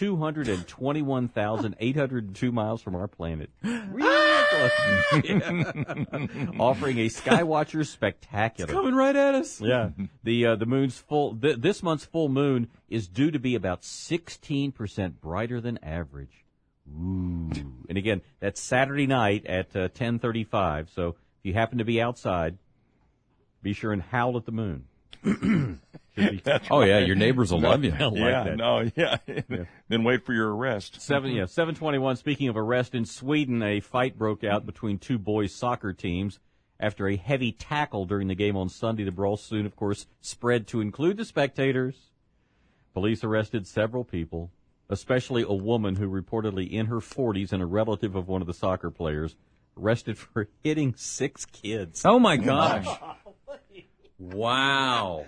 221,802 miles from our planet. Really close. Offering a Skywatcher spectacular. It's coming right at us. Yeah. The moon's this month's full moon is due to be about 16% brighter than average. Ooh. And again, that's Saturday night at 10:35. So if you happen to be outside, be sure and howl at the moon. Yeah, your neighbors will love you. Then wait for your arrest. 7:21. Speaking of arrest, in Sweden, a fight broke out between two boys' soccer teams after a heavy tackle during the game on Sunday. The brawl soon, of course, spread to include the spectators. Police arrested several people, especially a woman who reportedly in her 40s and a relative of one of the soccer players, arrested for hitting 6 kids. Oh my gosh. Wow.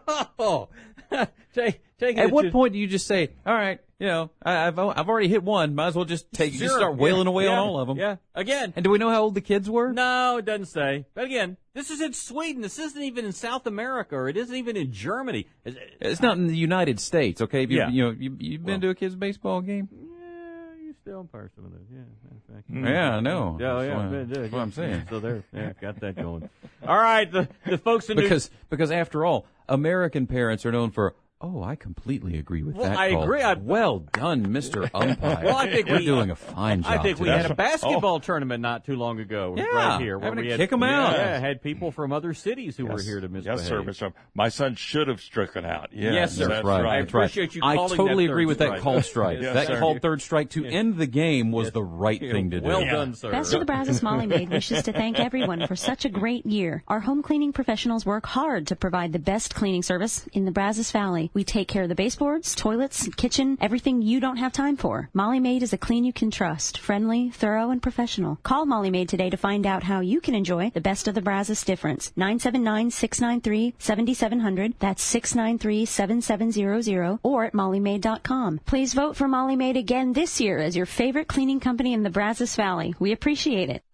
At what point do you just say, all right, I've already hit one, might as well just start wailing away on all of them? Yeah. Again. And do we know how old the kids were? No, it doesn't say. But again, this is in Sweden. This isn't even in South America, or it isn't even in Germany. It's not in the United States, okay? You've been to a kids' baseball game? You still umpire some of those, yeah. Yeah, I know. That's what I'm saying. So there, got that going. All right, the folks in because after all, American parents are known for Oh, I completely agree with Well, that. I call. agree. Well done, Mr. Umpire. Well, I think You're we doing a fine job. I think we today. had a basketball tournament not too long ago, right here, where having we to had kick 'em out. Yeah, had people from other cities who were here to misbehave. Yes, sir, Mr. My son should have stricken out. Yes, sir. That's right. I That's right. appreciate you I calling totally that agree third with that strike. called strike. Yes, that sir. called third strike to end the game was the right thing to do. Well done, sir. Best of the Brazos Molly Maid wishes to thank everyone for such a great year. Our home cleaning professionals work hard to provide the best cleaning service in the Brazos Valley. We take care of the baseboards, toilets, kitchen, everything you don't have time for. Molly Maid is a clean you can trust, friendly, thorough, and professional. Call Molly Maid today to find out how you can enjoy the best of the Brazos difference. 979-693-7700. That's 693-7700 or at mollymaid.com. Please vote for Molly Maid again this year as your favorite cleaning company in the Brazos Valley. We appreciate it.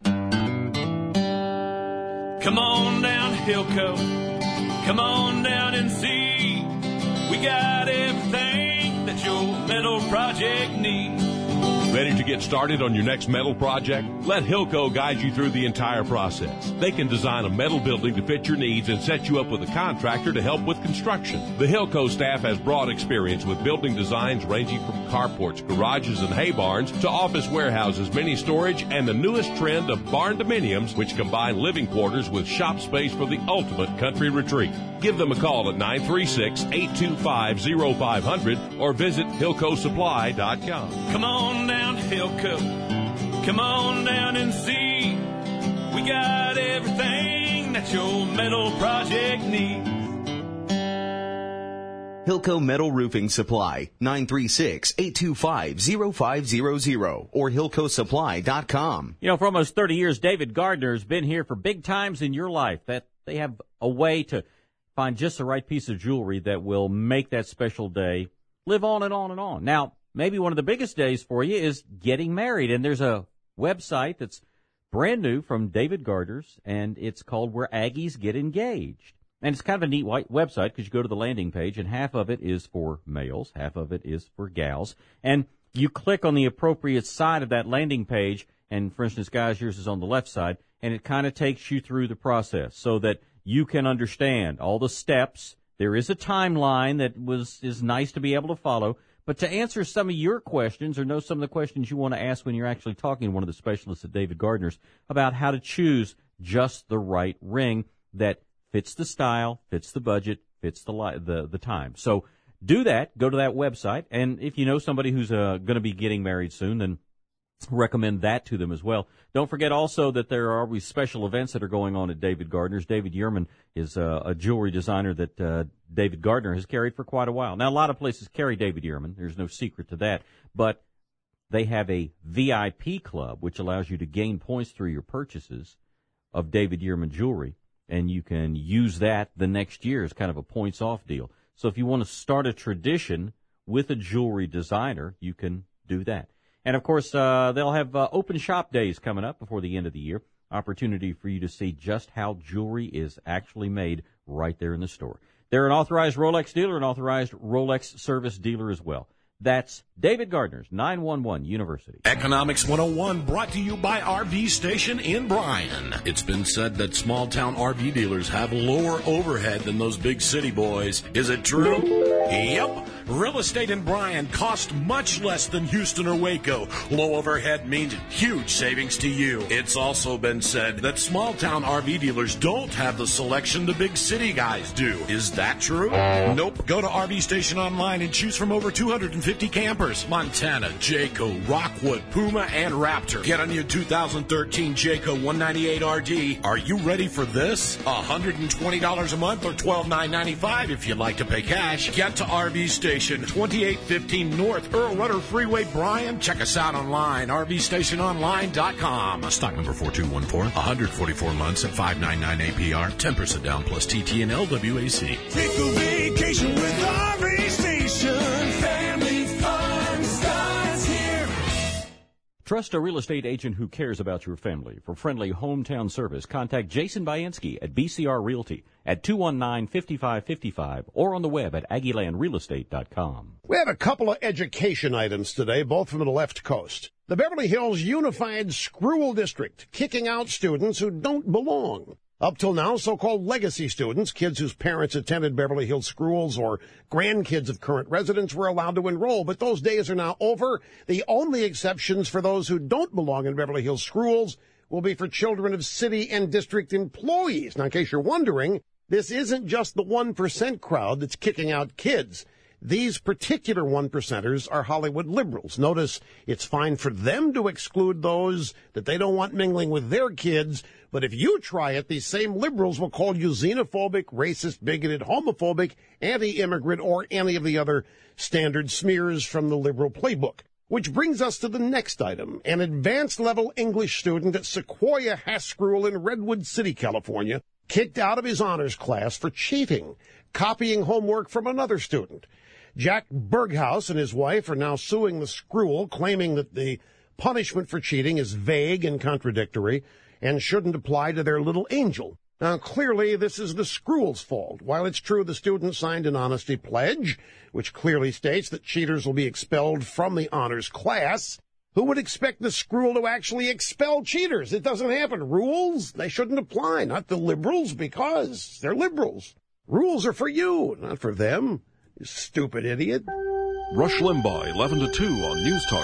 Come on down to Hilco. Come on down and see. We got everything that your metal project needs. Ready to get started on your next metal project? Let Hilco guide you through the entire process. They can design a metal building to fit your needs and set you up with a contractor to help with construction. The Hilco staff has broad experience with building designs ranging from carports, garages, and hay barns to office warehouses, mini storage, and the newest trend of barn dominiums, which combine living quarters with shop space for the ultimate country retreat. Give them a call at 936-825-0500 or visit HilcoSupply.com. Come on down to Hilco. Come on down and see. We got everything that your metal project needs. Hilco Metal Roofing Supply, 936-825-0500 or HilcoSupply.com. You know, for almost 30 years, David Gardner has been here for big times in your life. That they have a way to find just the right piece of jewelry that will make that special day live on and on and on. Now, maybe one of the biggest days for you is getting married, and there's a website that's brand new from David Gardner's, and it's called Where Aggies Get Engaged. And it's kind of a neat white website because you go to the landing page, and half of it is for males, half of it is for gals. And you click on the appropriate side of that landing page, and for instance, guys, yours is on the left side, and it kind of takes you through the process so that you can understand all the steps. There is a timeline that is nice to be able to follow. But to answer some of your questions or know some of the questions you want to ask when you're actually talking to one of the specialists at David Gardner's about how to choose just the right ring that fits the style, fits the budget, fits the time. So do that. Go to that website. And if you know somebody who's going to be getting married soon, then recommend that to them as well. Don't forget also that there are always special events that are going on at David Gardner's. David Yerman is a jewelry designer that David Gardner has carried for quite a while. Now, a lot of places carry David Yerman. There's no secret to that. But they have a VIP club, which allows you to gain points through your purchases of David Yerman jewelry, and you can use that the next year as kind of a points-off deal. So if you want to start a tradition with a jewelry designer, you can do that. And, of course, they'll have open shop days coming up before the end of the year. Opportunity for you to see just how jewelry is actually made right there in the store. They're an authorized Rolex dealer, an authorized Rolex service dealer as well. That's David Gardner's 911 University. Economics 101 brought to you by RV Station in Bryan. It's been said that small town RV dealers have lower overhead than those big city boys. Is it true? Yep. Real estate in Bryan costs much less than Houston or Waco. Low overhead means huge savings to you. It's also been said that small town RV dealers don't have the selection the big city guys do. Is that true? Nope. Go to RV Station online and choose from over 250 campers. Montana, Jayco, Rockwood, Puma, and Raptor. Get on your 2013 Jayco 198 RD. Are you ready for this? $120 a month or $12,995 if you'd like to pay cash. Get to RV Station, 2815 North Earl Rudder Freeway, Bryan. Check us out online, RVStationOnline.com. Stock number 4214, 144 months at $599 APR, 10% down plus TT and LWAC. Take a vacation with RV Station. Family fun starts here. Trust a real estate agent who cares about your family. For friendly hometown service, contact Jason Bainski at BCR Realty at 219-5555 or on the web at AggieLandRealEstate.com. We have a couple of education items today, both from the left coast. The Beverly Hills Unified School District kicking out students who don't belong. Up till now, so-called legacy students, kids whose parents attended Beverly Hills schools or grandkids of current residents, were allowed to enroll, but those days are now over. The only exceptions for those who don't belong in Beverly Hills schools will be for children of city and district employees. Now, in case you're wondering, this isn't just the 1% crowd that's kicking out kids. These particular 1%ers are Hollywood liberals. Notice it's fine for them to exclude those that they don't want mingling with their kids, but if you try it, these same liberals will call you xenophobic, racist, bigoted, homophobic, anti-immigrant, or any of the other standard smears from the liberal playbook. Which brings us to the next item. An advanced-level English student at Sequoia Haskell in Redwood City, California, kicked out of his honors class for cheating, copying homework from another student. Jack Berghaus and his wife are now suing the school, claiming that the punishment for cheating is vague and contradictory and shouldn't apply to their little angel. Now, clearly, this is the school's fault. While it's true the student signed an honesty pledge, which clearly states that cheaters will be expelled from the honors class, who would expect the school to actually expel cheaters? It doesn't happen. Rules, they shouldn't apply, not the liberals, because they're liberals. Rules are for you, not for them. You stupid idiot. Rush Limbaugh, 11 to 2 on News Talk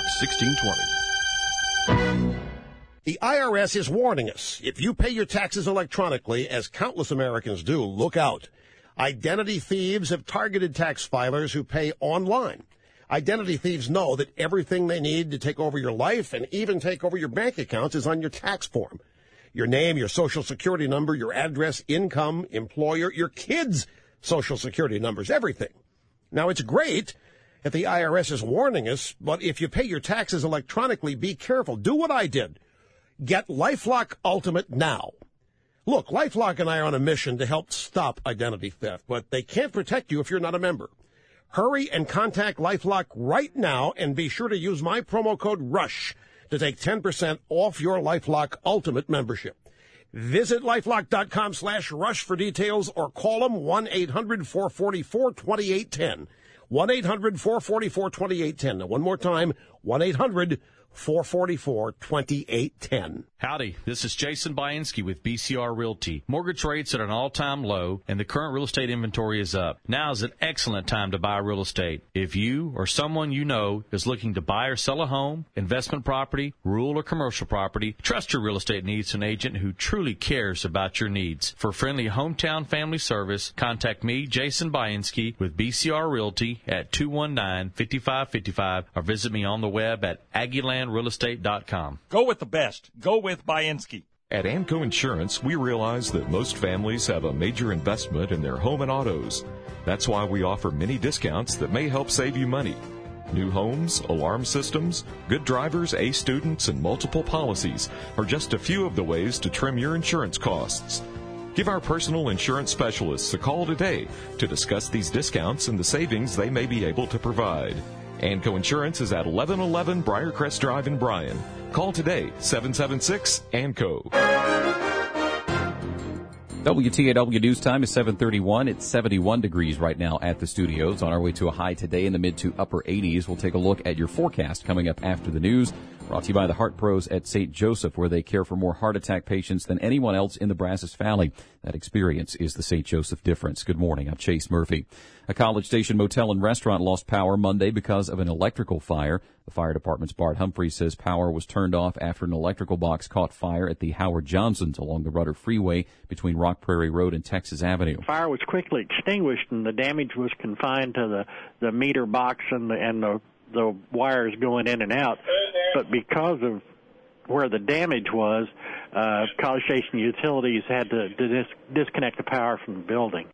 1620. The IRS is warning us. If you pay your taxes electronically, as countless Americans do, look out. Identity thieves have targeted tax filers who pay online. Identity thieves know that everything they need to take over your life and even take over your bank accounts is on your tax form. Your name, your social security number, your address, income, employer, your kids' social security numbers, everything. Now, it's great that the IRS is warning us, but if you pay your taxes electronically, be careful. Do what I did. Get LifeLock Ultimate now. Look, LifeLock and I are on a mission to help stop identity theft, but they can't protect you if you're not a member. Hurry and contact LifeLock right now, and be sure to use my promo code RUSH to take 10% off your LifeLock Ultimate membership. Visit LifeLock.com/rush for details, or call them 1-800-444-2810. 1-800-444-2810. Now, one more time, 1-800-444-2810. Howdy, this is Jason Bainski with BCR Realty. Mortgage rates are at an all-time low, and the current real estate inventory is up. Now is an excellent time to buy real estate. If you or someone you know is looking to buy or sell a home, investment property, rural or commercial property, trust your real estate needs to an agent who truly cares about your needs. For friendly hometown family service, contact me, Jason Bainski, with BCR Realty at 219-5555, or visit me on the web at AggielandRealEstate.com. Go with the best. Go with Bainski. At Anco Insurance, we realize that most families have a major investment in their home and autos. That's why we offer many discounts that may help save you money. New homes, alarm systems, good drivers, A students, and multiple policies are just a few of the ways to trim your insurance costs. Give our personal insurance specialists a call today to discuss these discounts and the savings they may be able to provide. Anco Insurance is at 1111 Briarcrest Drive in Bryan. Call today, 776-ANCO. WTAW News Time is 7:31. It's 71 degrees right now at the studios. On our way to a high today in the mid to upper 80s. We'll take a look at your forecast coming up after the news. Brought to you by the Heart Pros at St. Joseph, where they care for more heart attack patients than anyone else in the Brazos Valley. That experience is the St. Joseph difference. Good morning. I'm Chase Murphy. A College Station motel and restaurant lost power Monday because of an electrical fire. The fire department's Bart Humphreys says power was turned off after an electrical box caught fire at the Howard Johnsons along the Rudder Freeway between Rock Prairie Road and Texas Avenue. Fire was quickly extinguished, and the damage was confined to the meter box and the wires going in and out. But because of where the damage was, College Station Utilities had to disconnect the power from the building.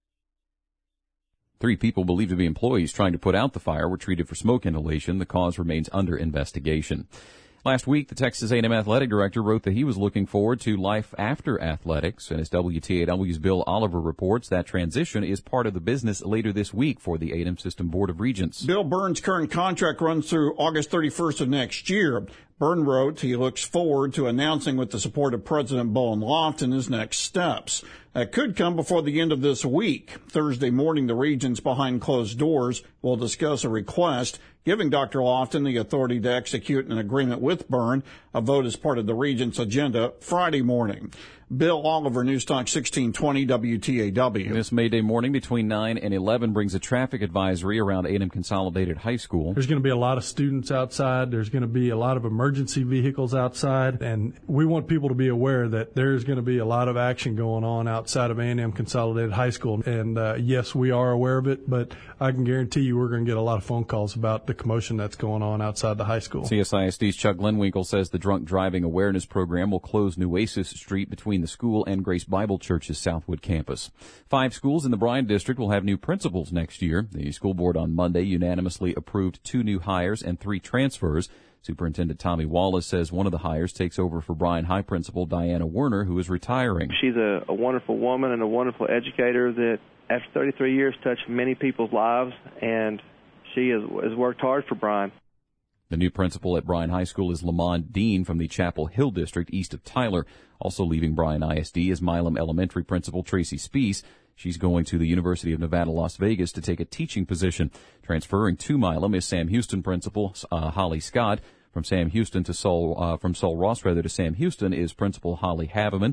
3 people believed to be employees trying to put out the fire were treated for smoke inhalation. The cause remains under investigation. Last week, the Texas A&M athletic director wrote that he was looking forward to life after athletics. And as WTAW's Bill Oliver reports, that transition is part of the business later this week for the A&M System Board of Regents. Bill Byrne's current contract runs through August 31st of next year. Byrne wrote he looks forward to announcing with the support of President Bowen Lofton his next steps. That could come before the end of this week. Thursday morning, the regents behind closed doors will discuss a request giving Dr. Lofton the authority to execute an agreement with Byrne. A vote is part of the regents' agenda Friday morning. Bill Oliver, News Talk 1620 WTAW. This May Day morning between 9 and 11 brings a traffic advisory around A&M Consolidated High School. There's going to be a lot of students outside. There's going to be a lot of emergency vehicles outside, and we want people to be aware that there's going to be a lot of action going on outside of A&M Consolidated High School. And yes, we are aware of it, but I can guarantee you we're going to get a lot of phone calls about the commotion that's going on outside the high school. CSISD's Chuck Glenwinkle says the Drunk Driving Awareness Program will close Nueces Street between the school and Grace Bible Church's Southwood campus. 5 schools in the Bryan district will have new principals next year. The school board on Monday unanimously approved 2 new hires and 3 transfers. Superintendent Tommy Wallace says one of the hires takes over for Bryan High Principal Diana Werner, who is retiring. She's a wonderful woman and a wonderful educator that, after 33 years, touched many people's lives, and she has worked hard for Bryan. The new principal at Bryan High School is Lamond Dean from the Chapel Hill district east of Tyler. Also leaving Bryan ISD is Milam Elementary Principal Tracy Spees. She's going to the University of Nevada, Las Vegas to take a teaching position. Transferring to Milam is Sam Houston Principal Holly Scott. From Sam Houston to Sol Ross to Sam Houston is Principal Holly Haveman.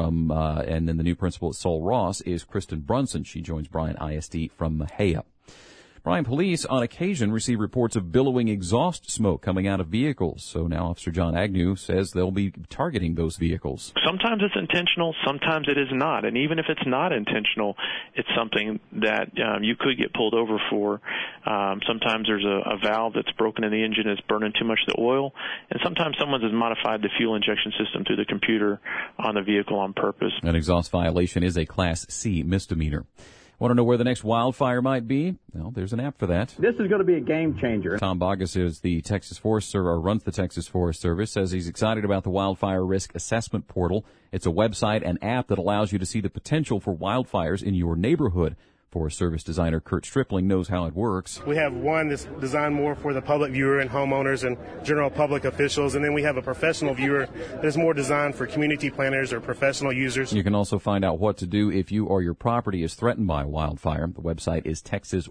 And then the new principal at Sol Ross is Kristen Brunson. She joins Bryan ISD from Mahia. Bryan police on occasion receive reports of billowing exhaust smoke coming out of vehicles. So now Officer John Agnew says they'll be targeting those vehicles. Sometimes it's intentional, sometimes it is not. And even if it's not intentional, it's something that you could get pulled over for. Sometimes there's a valve that's broken in the engine, it's burning too much of the oil. And sometimes someone has modified the fuel injection system through the computer on the vehicle on purpose. An exhaust violation is a Class C misdemeanor. Want to know where the next wildfire might be? Well, there's an app for that. This is going to be a game changer. Tom Bogus is the Texas Forest Service, or runs the Texas Forest Service, says he's excited about the Wildfire Risk Assessment Portal. It's a website and app that allows you to see the potential for wildfires in your neighborhood. Forest Service designer Kurt Stripling knows how it works. We have one that's designed more for the public viewer and homeowners and general public officials, and then we have a professional viewer that is more designed for community planners or professional users. You can also find out what to do if you or your property is threatened by a wildfire. The website is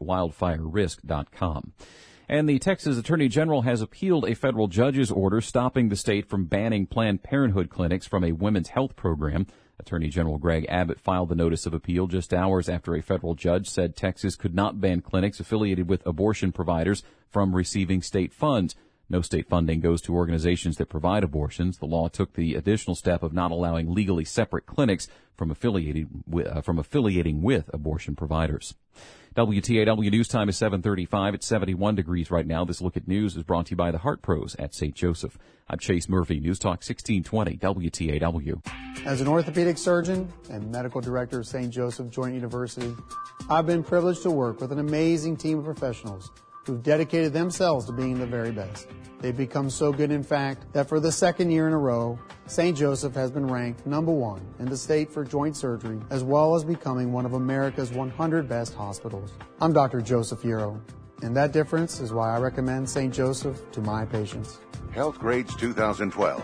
texaswildfirerisk.com. And the Texas Attorney General has appealed a federal judge's order stopping the state from banning Planned Parenthood clinics from a women's health program. Attorney General Greg Abbott filed the notice of appeal just hours after a federal judge said Texas could not ban clinics affiliated with abortion providers from receiving state funds. No state funding goes to organizations that provide abortions. The law took the additional step of not allowing legally separate clinics from affiliating with abortion providers. WTAW News Time is 7:35. It's 71 degrees right now. This look at news is brought to you by the Heart Pros at St. Joseph. I'm Chase Murphy, News Talk 1620 WTAW. As an orthopedic surgeon and medical director of St. Joseph Joint University, I've been privileged to work with an amazing team of professionals who've dedicated themselves to being the very best. They've become so good, in fact, that for the second year in a row, St. Joseph has been ranked #1 in the state for joint surgery, as well as becoming one of America's 100 best hospitals. I'm Dr. Joseph Yero, and that difference is why I recommend St. Joseph to my patients. Health Grades 2012.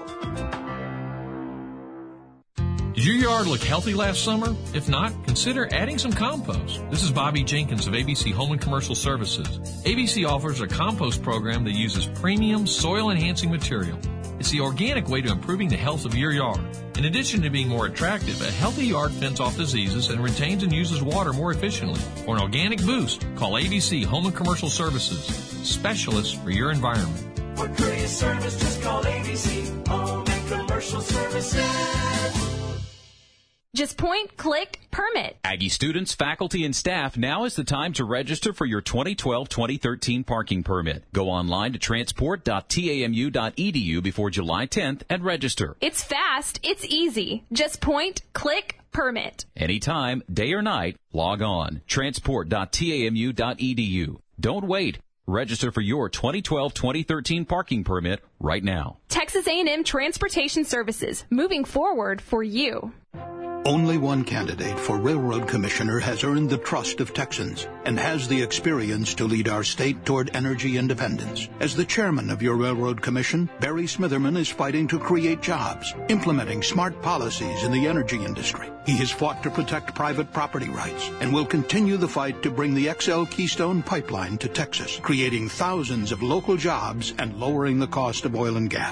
Did your yard look healthy last summer? If not, consider adding some compost. This is Bobby Jenkins of ABC Home and Commercial Services. ABC offers a compost program that uses premium soil-enhancing material. It's the organic way to improving the health of your yard. In addition to being more attractive, a healthy yard fends off diseases and retains and uses water more efficiently. For an organic boost, call ABC Home and Commercial Services, specialists for your environment. For courteous service, just call ABC Home and Commercial Services. Just point, click, permit. Aggie students, faculty, and staff, now is the time to register for your 2012-2013 parking permit. Go online to transport.tamu.edu before July 10th and register. It's fast. It's easy. Just point, click, permit. Anytime, day or night, log on. transport.tamu.edu. Don't wait. Register for your 2012-2013 parking permit right now. Texas A&M Transportation Services, moving forward for you. Only one candidate for Railroad Commissioner has earned the trust of Texans and has the experience to lead our state toward energy independence. As the chairman of your Railroad Commission, Barry Smitherman is fighting to create jobs, implementing smart policies in the energy industry. He has fought to protect private property rights and will continue the fight to bring the XL Keystone Pipeline to Texas, creating thousands of local jobs and lowering the cost of oil and gas.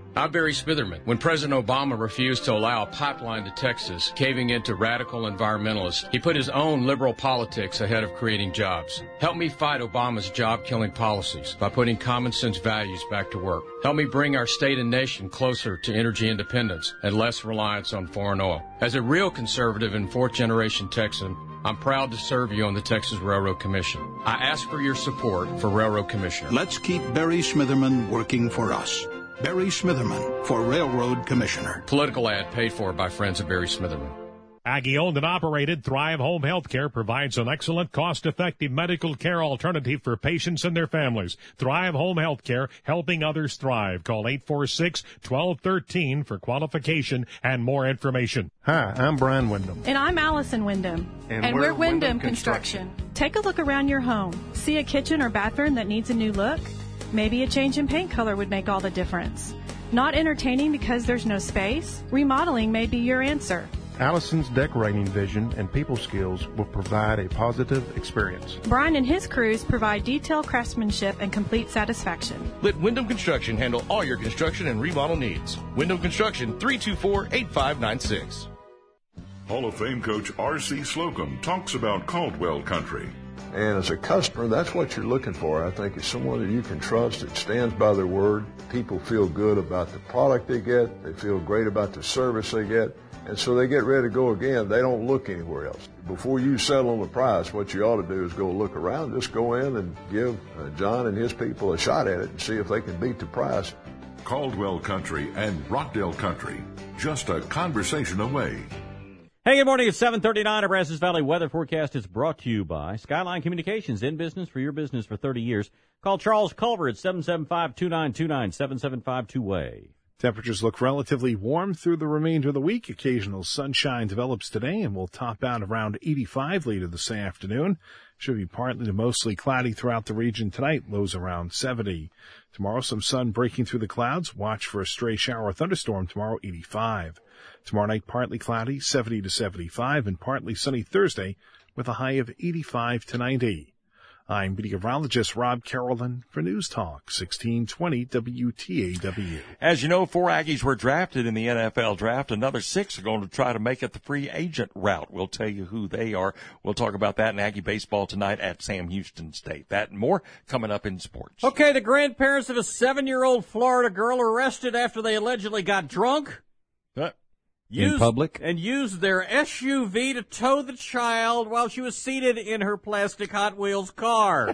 I'm Barry Smitherman. When President Obama refused to allow a pipeline to Texas, caving into radical environmentalists, he put his own liberal politics ahead of creating jobs. Help me fight Obama's job-killing policies by putting common sense values back to work. Help me bring our state and nation closer to energy independence and less reliance on foreign oil. As a real conservative and fourth-generation Texan, I'm proud to serve you on the Texas Railroad Commission. I ask for your support for Railroad Commissioner. Let's keep Barry Smitherman working for us. Barry Smitherman for Railroad Commissioner. Political ad paid for by friends of Barry Smitherman. Aggie-owned and operated, Thrive Home Healthcare provides an excellent, cost-effective medical care alternative for patients and their families. Thrive Home Healthcare, helping others thrive. Call 846-1213 for qualification and more information. Hi, I'm Brian Wyndham. And I'm Allison Wyndham. And we're Wyndham Construction. Take a look around your home. See a kitchen or bathroom that needs a new look? Maybe a change in paint color would make all the difference. Not entertaining because there's no space? Remodeling may be your answer. Allison's decorating vision and people skills will provide a positive experience. Brian and his crews provide detailed craftsmanship and complete satisfaction. Let Wyndham Construction handle all your construction and remodel needs. Wyndham Construction, 324-8596. Hall of Fame coach R.C. Slocum talks about Caldwell Country. And as a customer, that's what you're looking for. I think it's someone that you can trust, that stands by their word. People feel good about the product they get. They feel great about the service they get. And so they get ready to go again. They don't look anywhere else. Before you settle on the price, what you ought to do is go look around. Just go in and give John and his people a shot at it and see if they can beat the price. Caldwell Country and Rockdale Country, just a conversation away. Hey, good morning. It's 7:39. Our Brazos Valley weather forecast is brought to you by Skyline Communications, in business for your business for 30 years. Call Charles Culver at 775-2929, 775-2-WAY. Temperatures look relatively warm through the remainder of the week. Occasional sunshine develops today and will top out around 85 later this afternoon. Should be partly to mostly cloudy throughout the region tonight, lows around 70. Tomorrow, some sun breaking through the clouds. Watch for a stray shower or thunderstorm tomorrow, 85. Tomorrow night, partly cloudy, 70 to 75, and partly sunny Thursday with a high of 85 to 90. I'm meteorologist Rob Carolyn for News Talk 1620 WTAW. As you know, 4 Aggies were drafted in the NFL draft. Another 6 are going to try to make it the free agent route. We'll tell you who they are. We'll talk about that in Aggie baseball tonight at Sam Houston State. That and more coming up in sports. Okay, the grandparents of a 7-year-old Florida girl arrested after they allegedly got drunk. In public? And used their SUV to tow the child while she was seated in her plastic Hot Wheels car.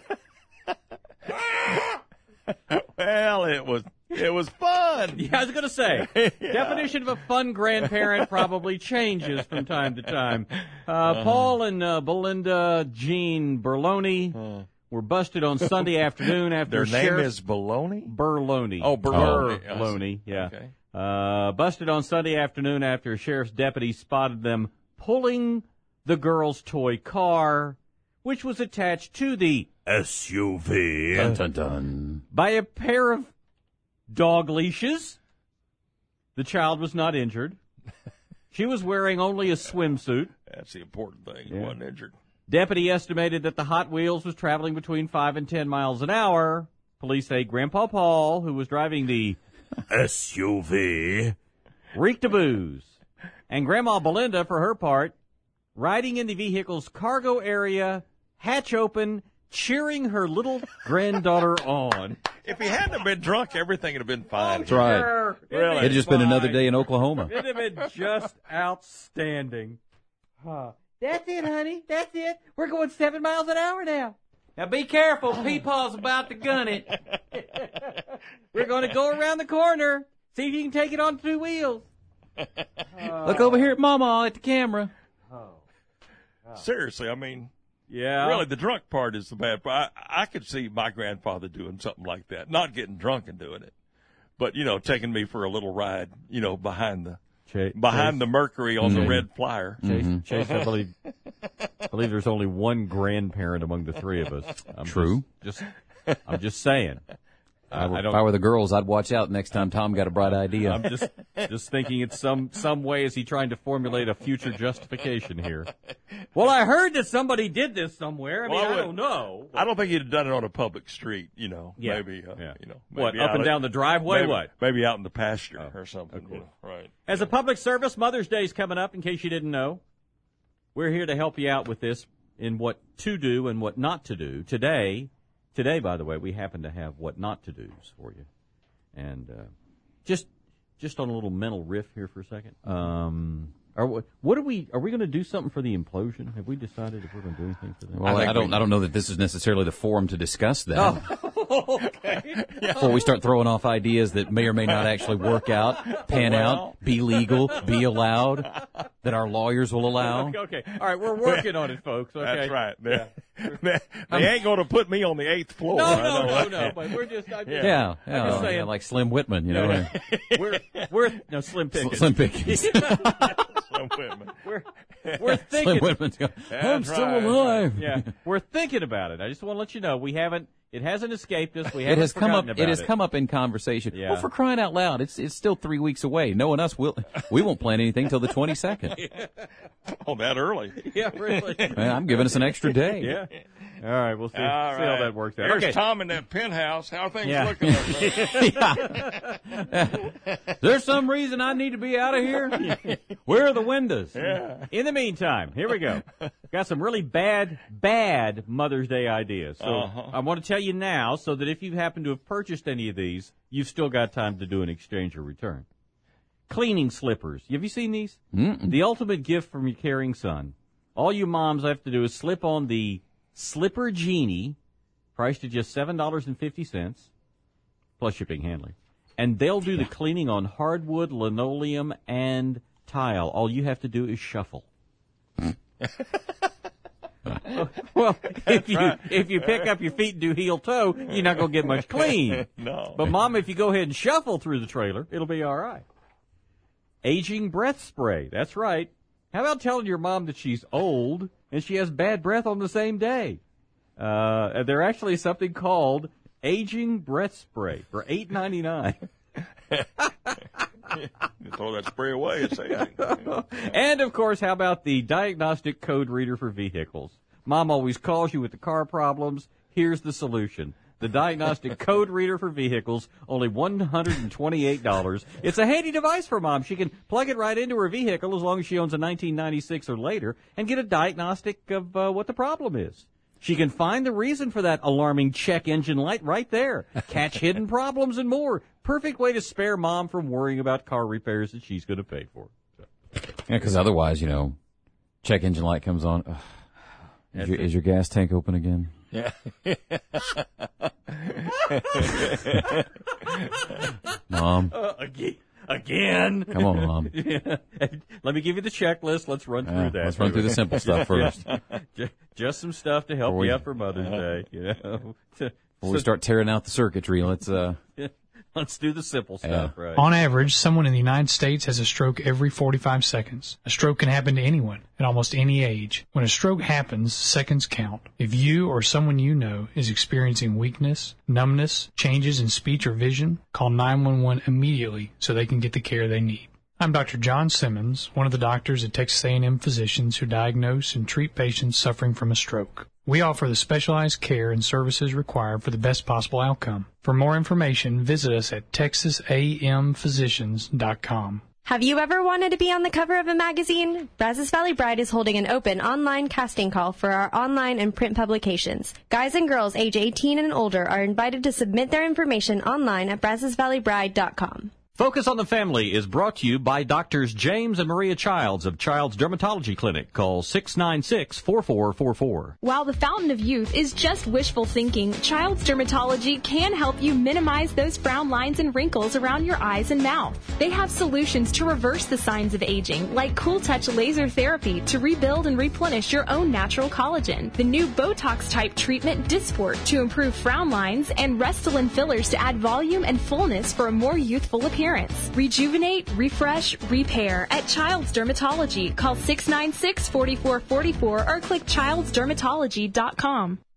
Well, it was fun. Yeah, I was going to say, definition of a fun grandparent probably changes from time to time. Paul and Belinda Jean Berloni were busted on Sunday afternoon after their name is Baloney? Berloni. Oh, Berloni. Berloni, yeah. Okay. Busted on Sunday afternoon after a sheriff's deputy spotted them pulling the girl's toy car, which was attached to the SUV Dun, dun, dun. by a pair of dog leashes. The child was not injured. She was wearing only a swimsuit. That's the important thing. He wasn't injured. Deputy estimated that the Hot Wheels was traveling between 5 and 10 miles an hour. Police say Grandpa Paul, who was driving the SUV, reeked of booze. And Grandma Belinda, for her part, riding in the vehicle's cargo area, hatch open, cheering her little granddaughter on. If he hadn't been drunk, everything would have been fine. That's right. Really? It'd just been another day in Oklahoma. It'd have been just outstanding. That's it, honey. That's it. We're going 7 miles an hour now. Now be careful. Peepaw's about to gun it. We're going to go around the corner. See if you can take it on 2 wheels. Look over here at Mama at the camera. Seriously, I mean, yeah. Really, the drunk part is the bad part. I could see my grandfather doing something like that. Not getting drunk and doing it, but, taking me for a little ride, behind the Mercury on the red flyer. Chase, I believe there's only one grandparent among the 3 of us. True. I'm just saying. If I were the girls, I'd watch out next time Tom got a bright idea. I'm just thinking it's some way is he trying to formulate a future justification here. Well, I heard that somebody did this somewhere. I don't know. I don't think he'd have done it on a public street, maybe. Maybe what, up and down the driveway? Maybe out in the pasture or something. Okay. Right. As a public service, Mother's Day is coming up, in case you didn't know. We're here to help you out with this in what to do and what not to do. Today, by the way, we happen to have what not to do's for you. And just on a little mental riff here for a second. Are we going to do something for the implosion? Have we decided if we're going to do anything for that? Well, I don't know that this is necessarily the forum to discuss that. Oh, okay. Before we start throwing off ideas that may or may not actually work out, pan out, be legal, be allowed, that our lawyers will allow. Okay. All right, we're working on it, folks. Okay. That's right. They ain't going to put me on the 8th floor. No. But we're just saying, like Slim Whitman, we're Slim Pickens. Slim Pickens. We're thinking. Slim Whitman's going, I'm still alive. Yeah, we're thinking about it. I just want to let you know it hasn't escaped us. It has come up in conversation. Yeah. Well, for crying out loud, it's still 3 weeks away. Knowing us, we won't plan anything till the 22nd. Yeah. Oh, that early? Yeah, really. Man, I'm giving us an extra day. Yeah. All right, we'll see how that works out. There's Tom in that penthouse. How are things looking up there? There's some reason I need to be out of here? Where are the windows? Yeah. In the meantime, here we go. Got some really bad Mother's Day ideas. So I want to tell you now so that if you happen to have purchased any of these, you've still got time to do an exchange or return. Cleaning slippers. Have you seen these? Mm-mm. The ultimate gift from your caring son. All you moms have to do is slip on the Slipper Genie, priced at just $7.50, plus shipping and handling. And they'll do the cleaning on hardwood, linoleum, and tile. All you have to do is shuffle. Well, if you pick up your feet and do heel toe, you're not going to get much clean. No. But, Mom, if you go ahead and shuffle through the trailer, it'll be all right. Aging breath spray. That's right. How about telling your mom that she's old and she has bad breath on the same day? There actually is something called aging breath spray for $8.99. You throw that spray away, it's aging. And, of course, how about the diagnostic code reader for vehicles? Mom always calls you with the car problems. Here's the solution. The diagnostic code reader for vehicles, only $128. It's a handy device for Mom. She can plug it right into her vehicle as long as she owns a 1996 or later and get a diagnostic of what the problem is. She can find the reason for that alarming check engine light right there, catch hidden problems and more. Perfect way to spare Mom from worrying about car repairs that she's going to pay for. Yeah, because otherwise, check engine light comes on. Is your gas tank open again? Yeah. Mom. Again? Come on, Mom. Yeah. Let me give you the checklist. Let's run through that. Let's run through the simple stuff first. Just some stuff to help you out for Mother's Day. Before we start tearing out the circuitry, let's do the simple stuff, right? On average, someone in the United States has a stroke every 45 seconds. A stroke can happen to anyone at almost any age. When a stroke happens, seconds count. If you or someone you know is experiencing weakness, numbness, changes in speech or vision, call 911 immediately so they can get the care they need. I'm Dr. John Simmons, one of the doctors at Texas A&M Physicians who diagnose and treat patients suffering from a stroke. We offer the specialized care and services required for the best possible outcome. For more information, visit us at texasamphysicians.com. Have you ever wanted to be on the cover of a magazine? Brazos Valley Bride is holding an open online casting call for our online and print publications. Guys and girls age 18 and older are invited to submit their information online at brazosvalleybride.com. Focus on the Family is brought to you by Doctors James and Maria Childs of Child's Dermatology Clinic. Call 696-4444. While the fountain of youth is just wishful thinking, Child's Dermatology can help you minimize those frown lines and wrinkles around your eyes and mouth. They have solutions to reverse the signs of aging, like Cool Touch laser therapy to rebuild and replenish your own natural collagen, the new Botox-type treatment Dysport to improve frown lines, and Restylane fillers to add volume and fullness for a more youthful appearance. Rejuvenate, refresh, repair at Child's Dermatology. Call 696-4444 or click childsdermatology.com.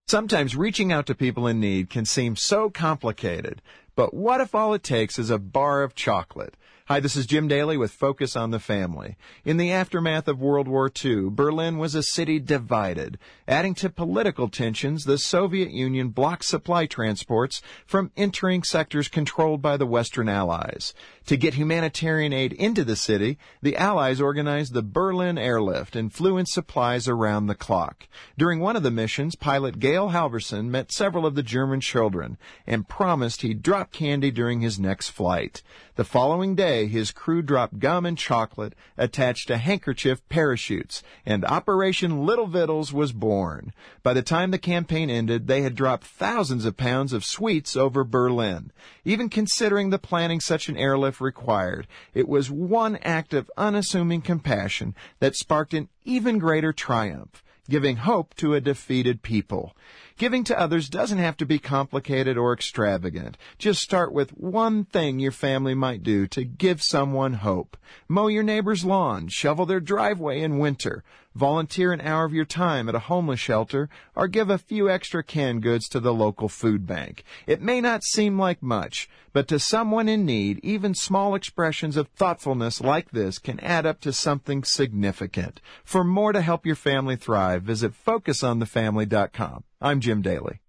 Sometimes reaching out to people in need can seem so complicated, but what if all it takes is a bar of chocolate? Hi, this is Jim Daly with Focus on the Family. In the aftermath of World War II, Berlin was a city divided. Adding to political tensions, the Soviet Union blocked supply transports from entering sectors controlled by the Western Allies. To get humanitarian aid into the city, the Allies organized the Berlin Airlift and flew in supplies around the clock. During one of the missions, pilot Gail Halverson met several of the German children and promised he'd drop candy during his next flight. The following day, his crew dropped gum and chocolate attached to handkerchief parachutes, and Operation Little Vittles was born. By the time the campaign ended, they had dropped thousands of pounds of sweets over Berlin. Even considering the planning such an airlift required, it was one act of unassuming compassion that sparked an even greater triumph, giving hope to a defeated people. Giving to others doesn't have to be complicated or extravagant. Just start with one thing your family might do to give someone hope. Mow your neighbor's lawn, shovel their driveway in winter, volunteer an hour of your time at a homeless shelter, or give a few extra canned goods to the local food bank. It may not seem like much, but to someone in need, even small expressions of thoughtfulness like this can add up to something significant. For more to help your family thrive, visit FocusOnTheFamily.com. I'm Jim Daly.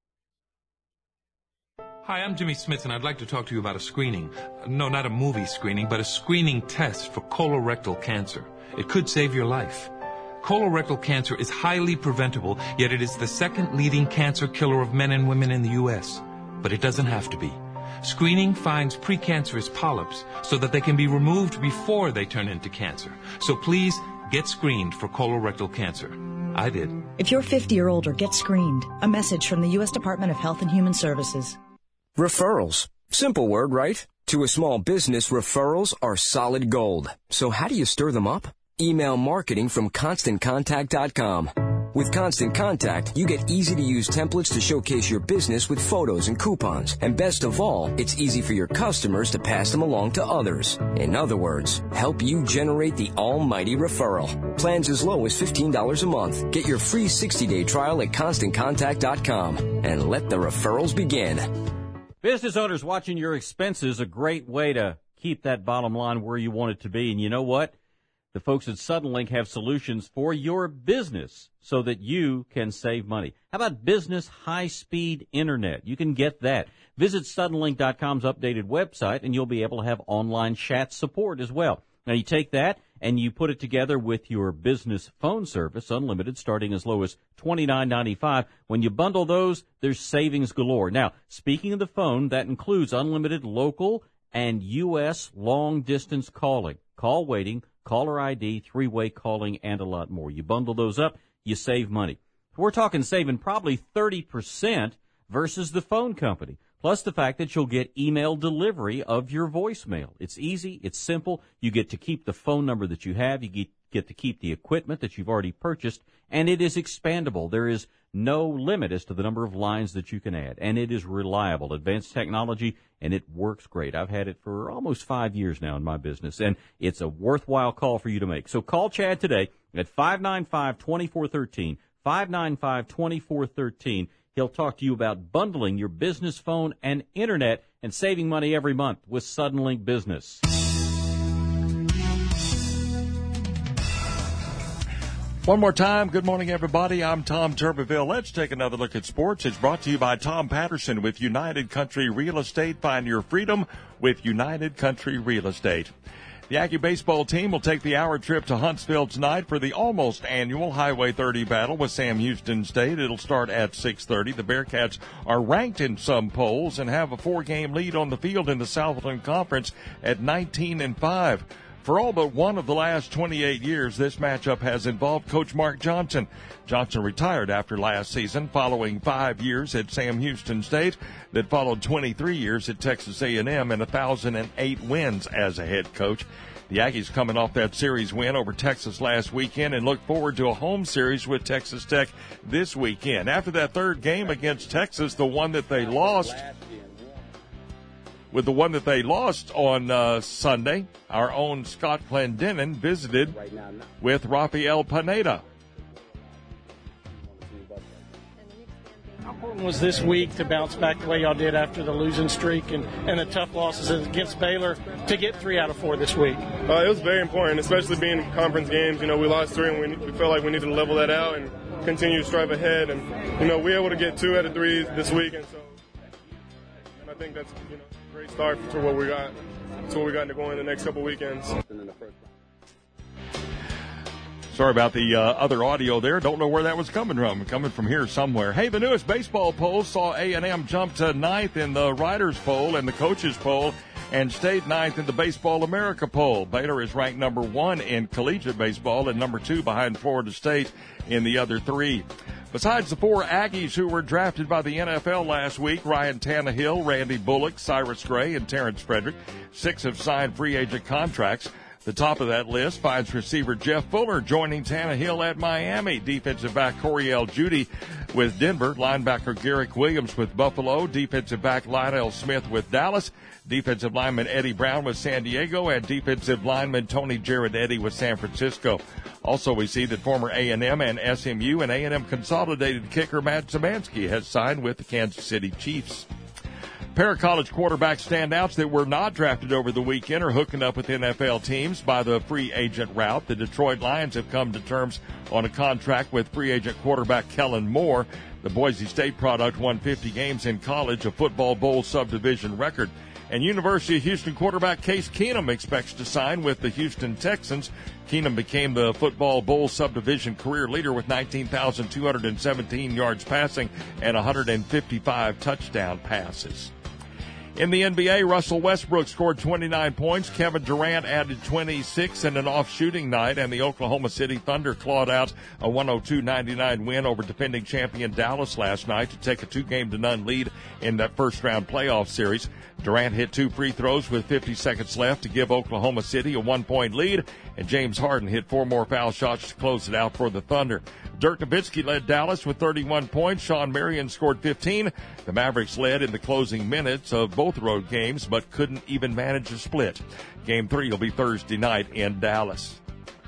Hi, I'm Jimmy Smith, and I'd like to talk to you about a screening. No, not a movie screening, but a screening test for colorectal cancer. It could save your life. Colorectal cancer is highly preventable, yet it is the second leading cancer killer of men and women in the U.S. But it doesn't have to be. Screening finds precancerous polyps so that they can be removed before they turn into cancer. So please, get screened for colorectal cancer. I did. If you're 50 or older, get screened. A message from the U.S. Department of Health and Human Services. Referrals. Simple word, right? To a small business, referrals are solid gold. So how do you stir them up? Email marketing from ConstantContact.com. With Constant Contact, you get easy-to-use templates to showcase your business with photos and coupons. And best of all, it's easy for your customers to pass them along to others. In other words, help you generate the almighty referral. Plans as low as $15 a month. Get your free 60-day trial at ConstantContact.com and let the referrals begin. Business owners, watching your expenses, a great way to keep that bottom line where you want it to be. And you know what? The folks at Suddenlink have solutions for your business so that you can save money. How about business high-speed internet? You can get that. Visit Suddenlink.com's updated website, and you'll be able to have online chat support as well. Now, you take that and you put it together with your business phone service, unlimited, starting as low as $29.95. When you bundle those, there's savings galore. Now, speaking of the phone, that includes unlimited local and U.S. long-distance calling, call waiting, caller ID, three-way calling, and a lot more. You bundle those up, you save money. We're talking saving probably 30% versus the phone company, plus the fact that you'll get email delivery of your voicemail. It's easy, it's simple. You get to keep the phone number that you have. You get to keep the equipment that you've already purchased, and it is expandable. There is no limit as to the number of lines that you can add, and it is reliable, advanced technology, and it works great. I've had it for almost 5 years now in my business, and it's a worthwhile call for you to make. So call Chad today at 595-2413, 595-2413. He'll talk to you about bundling your business phone and internet and saving money every month with Suddenlink Business. One more time, good morning, everybody. I'm Tom Turbeville. Let's take another look at sports. It's brought to you by Tom Patterson with United Country Real Estate. Find your freedom with United Country Real Estate. The Aggie baseball team will take the hour trip to Huntsville tonight for the almost annual Highway 30 battle with Sam Houston State. It'll start at 6:30. The Bearcats are ranked in some polls and have a 4-game lead on the field in the Southland Conference at 19-5. For all but one of the last 28 years, this matchup has involved Coach Mark Johnson. Johnson retired after last season, following 5 years at Sam Houston State that followed 23 years at Texas A&M and 1,008 wins as a head coach. The Aggies coming off that series win over Texas last weekend and look forward to a home series with Texas Tech this weekend. After that third game against Texas, the one that they lost on Sunday, our own Scott Clendenin visited with Rafael Pineda. important was this week to bounce back the way y'all did after the losing streak and the tough losses against Baylor to get 3 out of 4 this week? It was very important, especially being conference games. We lost 3 and we felt like we needed to level that out and continue to strive ahead. And, we were able to get 2 out of 3 this week. And I think that's, a great start to what we got. To what we got to go in the next couple weekends. Sorry about the other audio there. Don't know where that was coming from. Coming from here somewhere. Hey, the newest baseball poll saw A&M jump to 9th in the Writers' Poll and the Coaches' Poll and stayed 9th in the Baseball America Poll. Baylor is ranked number 1 in collegiate baseball and number 2 behind Florida State in the other 3. Besides the 4 Aggies who were drafted by the NFL last week, Ryan Tannehill, Randy Bullock, Cyrus Gray, and Terrence Frederick, 6 have signed free agent contracts. The top of that list finds receiver Jeff Fuller joining Tannehill at Miami, defensive back Coriel Judy with Denver, linebacker Garrick Williams with Buffalo, defensive back Lionel Smith with Dallas, defensive lineman Eddie Brown with San Diego, and defensive lineman Tony Giardetti with San Francisco. Also, we see that former A&M and SMU and A&M consolidated kicker Matt Szymanski has signed with the Kansas City Chiefs. Pair of college quarterback standouts that were not drafted over the weekend are hooking up with NFL teams by the free agent route. The Detroit Lions have come to terms on a contract with free agent quarterback Kellen Moore. The Boise State product won 50 games in college, a football bowl subdivision record. And University of Houston quarterback Case Keenum expects to sign with the Houston Texans. Keenum became the football bowl subdivision career leader with 19,217 yards passing and 155 touchdown passes. In the NBA, Russell Westbrook scored 29 points. Kevin Durant added 26 in an off-shooting night, and the Oklahoma City Thunder clawed out a 102-99 win over defending champion Dallas last night to take a 2-0 lead in that first-round playoff series. Durant hit 2 free throws with 50 seconds left to give Oklahoma City a 1-point lead, and James Harden hit 4 more foul shots to close it out for the Thunder. Dirk Nowitzki led Dallas with 31 points. Sean Marion scored 15. The Mavericks led in the closing minutes of both road games, but couldn't even manage a split. Game 3 will be Thursday night in Dallas.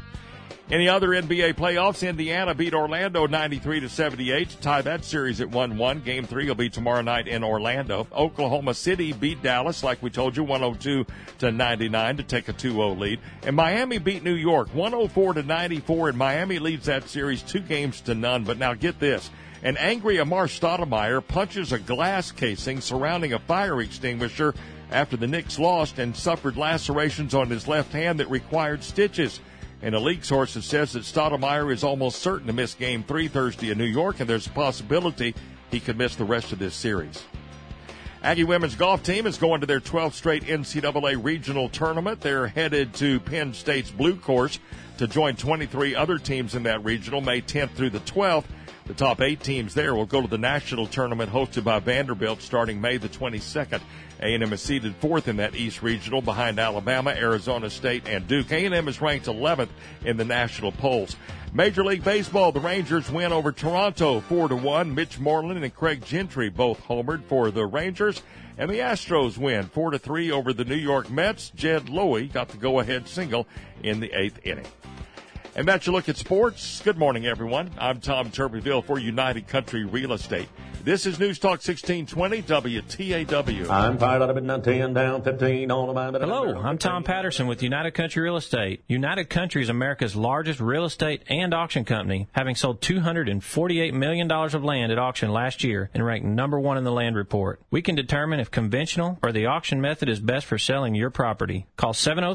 In the other NBA playoffs, Indiana beat Orlando 93-78 to tie that series at 1-1. Game 3 will be tomorrow night in Orlando. Oklahoma City beat Dallas, like we told you, 102-99 to take a 2-0 lead. And Miami beat New York 104-94, and Miami leads that series 2-0. But now get this. An angry Amar Stoudemire punches a glass casing surrounding a fire extinguisher after the Knicks lost and suffered lacerations on his left hand that required stitches. And a league source says that Stoudemire is almost certain to miss Game 3 Thursday in New York, and there's a possibility he could miss the rest of this series. Aggie women's golf team is going to their 12th straight NCAA regional tournament. They're headed to Penn State's Blue Course to join 23 other teams in that regional, May 10th through the 12th. The top 8 teams there will go to the national tournament hosted by Vanderbilt starting May the 22nd. A&M is seeded 4th in that East Regional behind Alabama, Arizona State, and Duke. A&M is ranked 11th in the national polls. Major League Baseball, the Rangers win over Toronto 4-1. Mitch Moreland and Craig Gentry both homered for the Rangers. And the Astros win 4-3 over the New York Mets. Jed Lowy got the go-ahead single in the 8th inning. And that's your look at sports. Good morning, everyone. I'm Tom Tuberville for United Country Real Estate. This is News Talk 1620 WTAW. I'm fired out of midnight 10 down 15 on the mind. Hello, I'm Tom Patterson with United Country Real Estate. United Country is America's largest real estate and auction company, having sold $248 million of land at auction last year and ranked number 1 in the land report. We can determine if conventional or the auction method is best for selling your property. Call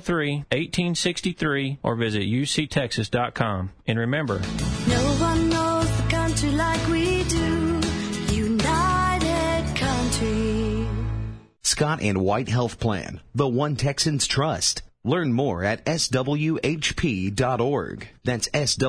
703-1863 or visit uctexas.com. And remember, no one knows the country like we do. United Country. Scott and White Health Plan, the one Texans trust. Learn more at swhp.org. That's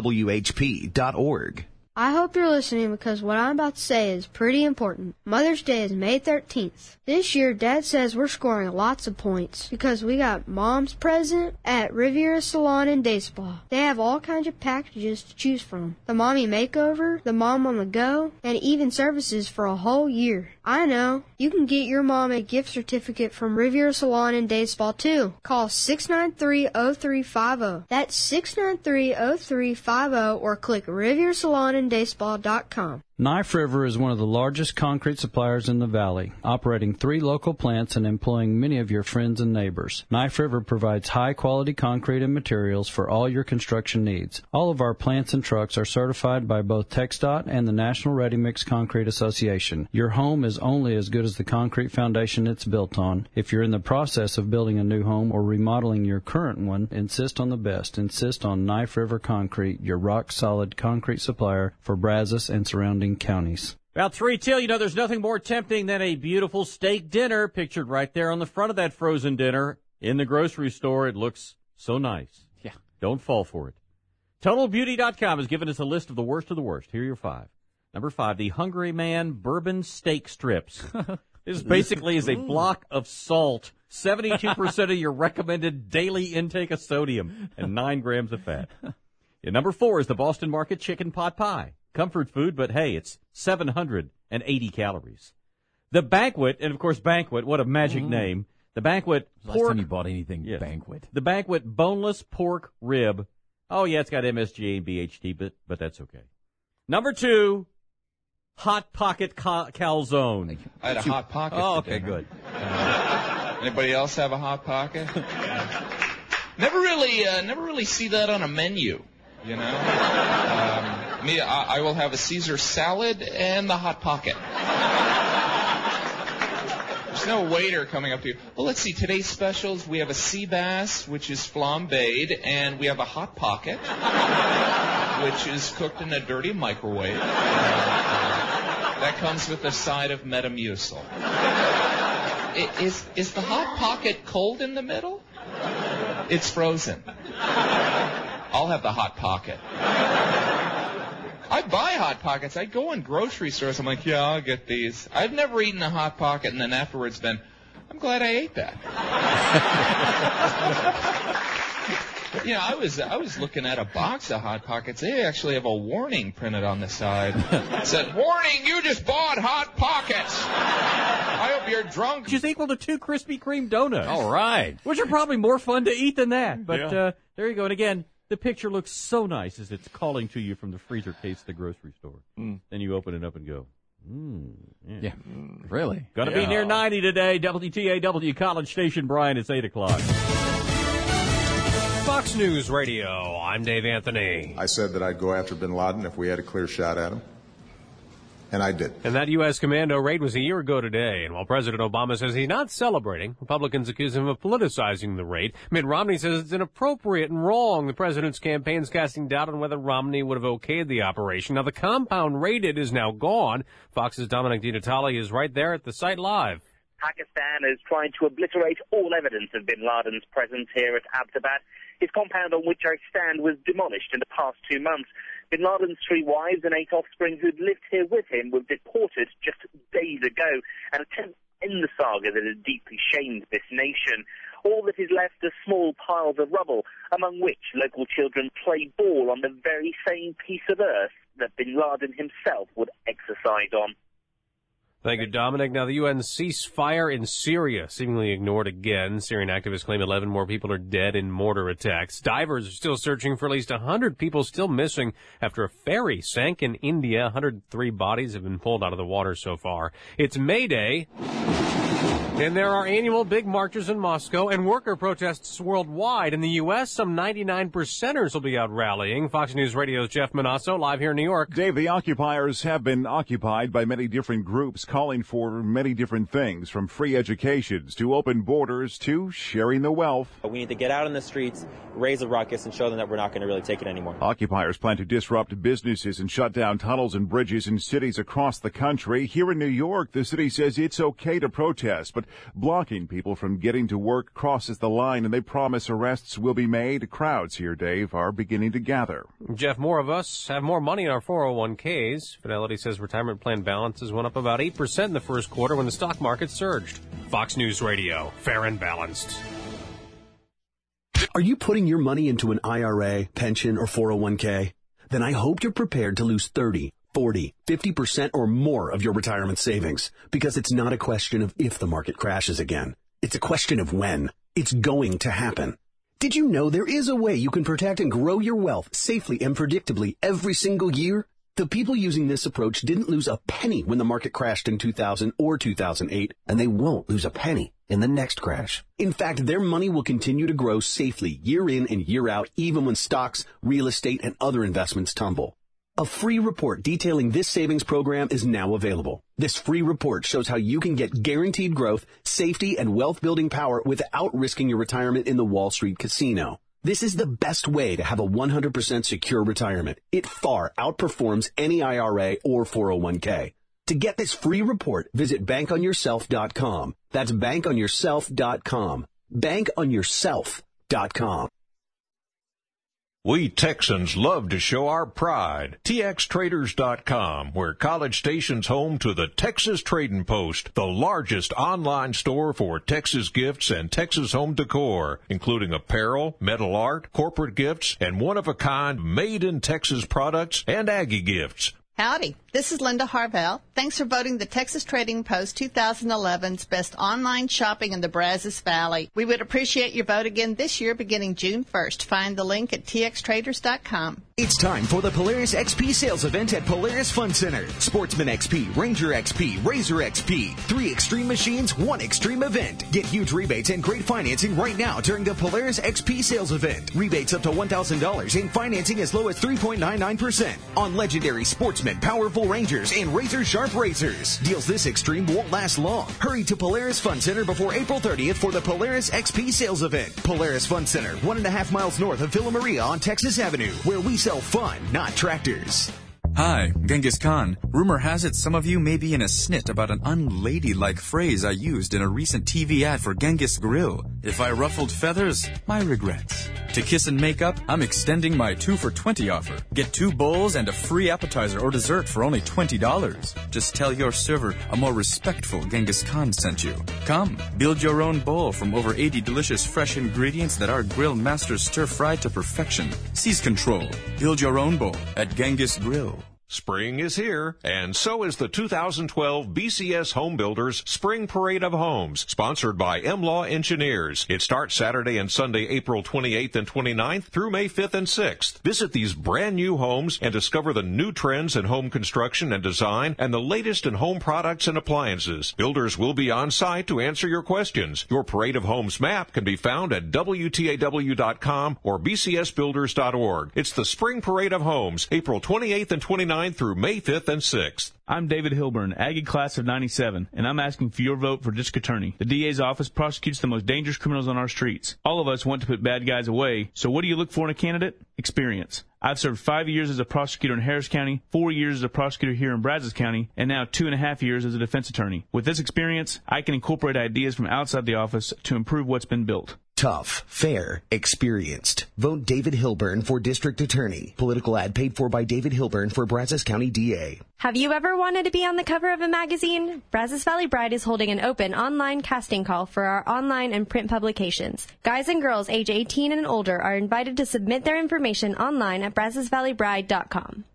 swhp.org. I hope you're listening because what I'm about to say is pretty important. Mother's Day is May 13th. This year, Dad says we're scoring lots of points because we got Mom's present at Riviera Salon and Day Spa. They have all kinds of packages to choose from. The Mommy Makeover, the Mom on the Go, and even services for a whole year. I know. You can get your mom a gift certificate from Riviera Salon and Day Spa too. Call 693-0350. That's 693-0350 or click RivierSalonandDaySpa.com. Knife River is one of the largest concrete suppliers in the valley, operating 3 local plants and employing many of your friends and neighbors. Knife River provides high-quality concrete and materials for all your construction needs. All of our plants and trucks are certified by both TxDOT and the National Ready Mix Concrete Association. Your home is only as good as the concrete foundation it's built on. If you're in the process of building a new home or remodeling your current one, insist on the best. Insist on Knife River Concrete, your rock-solid concrete supplier for Brazos and surrounding counties. About 3 till, you know, there's nothing more tempting than a beautiful steak dinner pictured right there on the front of that frozen dinner in the grocery store. It looks so nice. Yeah. Don't fall for it. TotalBeauty.com has given us a list of the worst of the worst. Here are your 5. Number 5, the Hungry Man Bourbon Steak Strips. This basically is a block of salt, 72% of your recommended daily intake of sodium, and 9 grams of fat. And number 4 is the Boston Market Chicken Pot Pie. Comfort food, but hey, it's 780 calories. The Banquet, and of course Banquet, what a magic name. The Banquet pork. Last time you bought anything, yes. Banquet. The Banquet boneless pork rib. Oh yeah, it's got MSG and BHT, but that's okay. Number 2, Hot Pocket calzone. I had a Hot Pocket. Oh, okay, good. Anybody else have a Hot Pocket? Never really see that on a menu. You know, I will have a Caesar salad and the Hot Pocket. There's no waiter coming up to you. Well, let's see. Today's specials, we have a sea bass, which is flambéed, and we have a Hot Pocket, which is cooked in a dirty microwave. That comes with a side of Metamucil. Is the Hot Pocket cold in the middle? It's frozen. I'll have the Hot Pocket. I buy Hot Pockets. I go in grocery stores. I'm like, yeah, I'll get these. I've never eaten a Hot Pocket and then afterwards been, I'm glad I ate that. You know, I was looking at a box of Hot Pockets. They actually have a warning printed on the side. It said, warning, you just bought Hot Pockets. I hope you're drunk. Which is equal to 2 Krispy Kreme donuts. All right. Which are probably more fun to eat than that. But Yeah. There you go. And again, the picture looks so nice as it's calling to you from the freezer case at the grocery store. Then you open it up and go, Yeah, really. Gonna be near 90 today. WTAW College Station, Brian. It's 8 o'clock. Fox News Radio. I'm Dave Anthony. I said that I'd go after bin Laden if we had a clear shot at him. And I did. And that U.S. commando raid was a year ago today. And while President Obama says he's not celebrating, Republicans accuse him of politicizing the raid. Mitt Romney says it's inappropriate and wrong. The president's campaign is casting doubt on whether Romney would have okayed the operation. Now, the compound raided is now gone. Fox's Dominic DiNatale is right there at the site live. Pakistan is trying to obliterate all evidence of bin Laden's presence here at Abbottabad. His compound on which I stand was demolished in the past 2 months. Bin Laden's 3 wives and 8 offspring who'd lived here with him were deported just days ago, an attempt to end the saga that has deeply shamed this nation. All that is left are small piles of rubble, among which local children play ball on the very same piece of earth that Bin Laden himself would exercise on. Thank you, Dominic. Now, the UN ceasefire in Syria seemingly ignored again. Syrian activists claim 11 more people are dead in mortar attacks. Divers are still searching for at least 100 people still missing after a ferry sank in India. 103 bodies have been pulled out of the water so far. It's May Day, and there are annual big marches in Moscow and worker protests worldwide. In the U.S., some 99%ers will be out rallying. Fox News Radio's Jeff Manasso live here in New York. Dave, the occupiers have been occupied by many different groups calling for many different things, from free educations to open borders to sharing the wealth. We need to get out in the streets, raise a ruckus, and show them that we're not going to really take it anymore. Occupiers plan to disrupt businesses and shut down tunnels and bridges in cities across the country. Here in New York, the city says it's okay to protest, but blocking people from getting to work crosses the line, and they promise arrests will be made. Crowds here, Dave, are beginning to gather. Jeff, more of us have more money in our 401ks. Fidelity says retirement plan balances went up about 8% in the first quarter when the stock market surged. Fox News Radio, fair and balanced. Are you putting your money into an IRA, pension, or 401k? Then I hope you're prepared to lose 30, 40, 50% or more of your retirement savings, because it's not a question of if the market crashes again. It's a question of when. It's going to happen. Did you know there is a way you can protect and grow your wealth safely and predictably every single year? The people using this approach didn't lose a penny when the market crashed in 2000 or 2008, and they won't lose a penny in the next crash. In fact, their money will continue to grow safely year in and year out, even when stocks, real estate, and other investments tumble. A free report detailing this savings program is now available. This free report shows how you can get guaranteed growth, safety, and wealth-building power without risking your retirement in the Wall Street casino. This is the best way to have a 100% secure retirement. It far outperforms any IRA or 401k. To get this free report, visit bankonyourself.com. That's bankonyourself.com. Bankonyourself.com. We Texans love to show our pride. TXTraders.com, where College Station's home to the Texas Trading Post, the largest online store for Texas gifts and Texas home decor, including apparel, metal art, corporate gifts, and one-of-a-kind made-in-Texas products and Aggie gifts. Howdy, this is Linda Harvell. Thanks for voting the Texas Trading Post 2011's best online shopping in the Brazos Valley. We would appreciate your vote again this year beginning June 1st. Find the link at txtraders.com. It's time for the Polaris XP sales event at Polaris Fun Center. Sportsman XP, Ranger XP, Razor XP. 3 extreme machines, 1 extreme event. Get huge rebates and great financing right now during the Polaris XP sales event. Rebates up to $1,000 and financing as low as 3.99% on legendary Sportsman, powerful Rangers, and Razor Sharp Razors. Deals this extreme won't last long. Hurry to Polaris Fun Center before April 30th for the Polaris XP sales event. Polaris Fun Center, 1.5 miles north of Villa Maria on Texas Avenue, where we sell fun, not tractors. Hi, Genghis Khan. Rumor has it some of you may be in a snit about an unladylike phrase I used in a recent TV ad for Genghis Grill. If I ruffled feathers, my regrets. To kiss and make up, I'm extending my 2 for $20 offer. Get 2 bowls and a free appetizer or dessert for only $20. Just tell your server a more respectful Genghis Khan sent you. Come, build your own bowl from over 80 delicious fresh ingredients that our grill masters stir-fried to perfection. Seize control. Build your own bowl at Genghis Grill. Spring is here, and so is the 2012 BCS Home Builders Spring Parade of Homes, sponsored by M-Law Engineers. It starts Saturday and Sunday, April 28th and 29th through May 5th and 6th. Visit these brand new homes and discover the new trends in home construction and design and the latest in home products and appliances. Builders will be on site to answer your questions. Your Parade of Homes map can be found at WTAW.com or BCSbuilders.org. It's the Spring Parade of Homes, April 28th and 29th through May 5th and 6th. I'm David Hilburn, Aggie class of 97, and I'm asking for your vote for district attorney. The DA's office prosecutes the most dangerous criminals on our streets. All of us want to put bad guys away, so what do you look for in a candidate? Experience. I've served 5 years as a prosecutor in Harris County, 4 years as a prosecutor here in Brazos County, and now 2.5 years as a defense attorney. With this experience, I can incorporate ideas from outside the office to improve what's been built. Tough, fair, experienced. Vote David Hilburn for district attorney. Political ad paid for by David Hilburn for Brazos County DA. Have you ever wanted to be on the cover of a magazine? Brazos Valley Bride is holding an open online casting call for our online and print publications. Guys and girls age 18 and older are invited to submit their information online at BrazosValleyBride.com.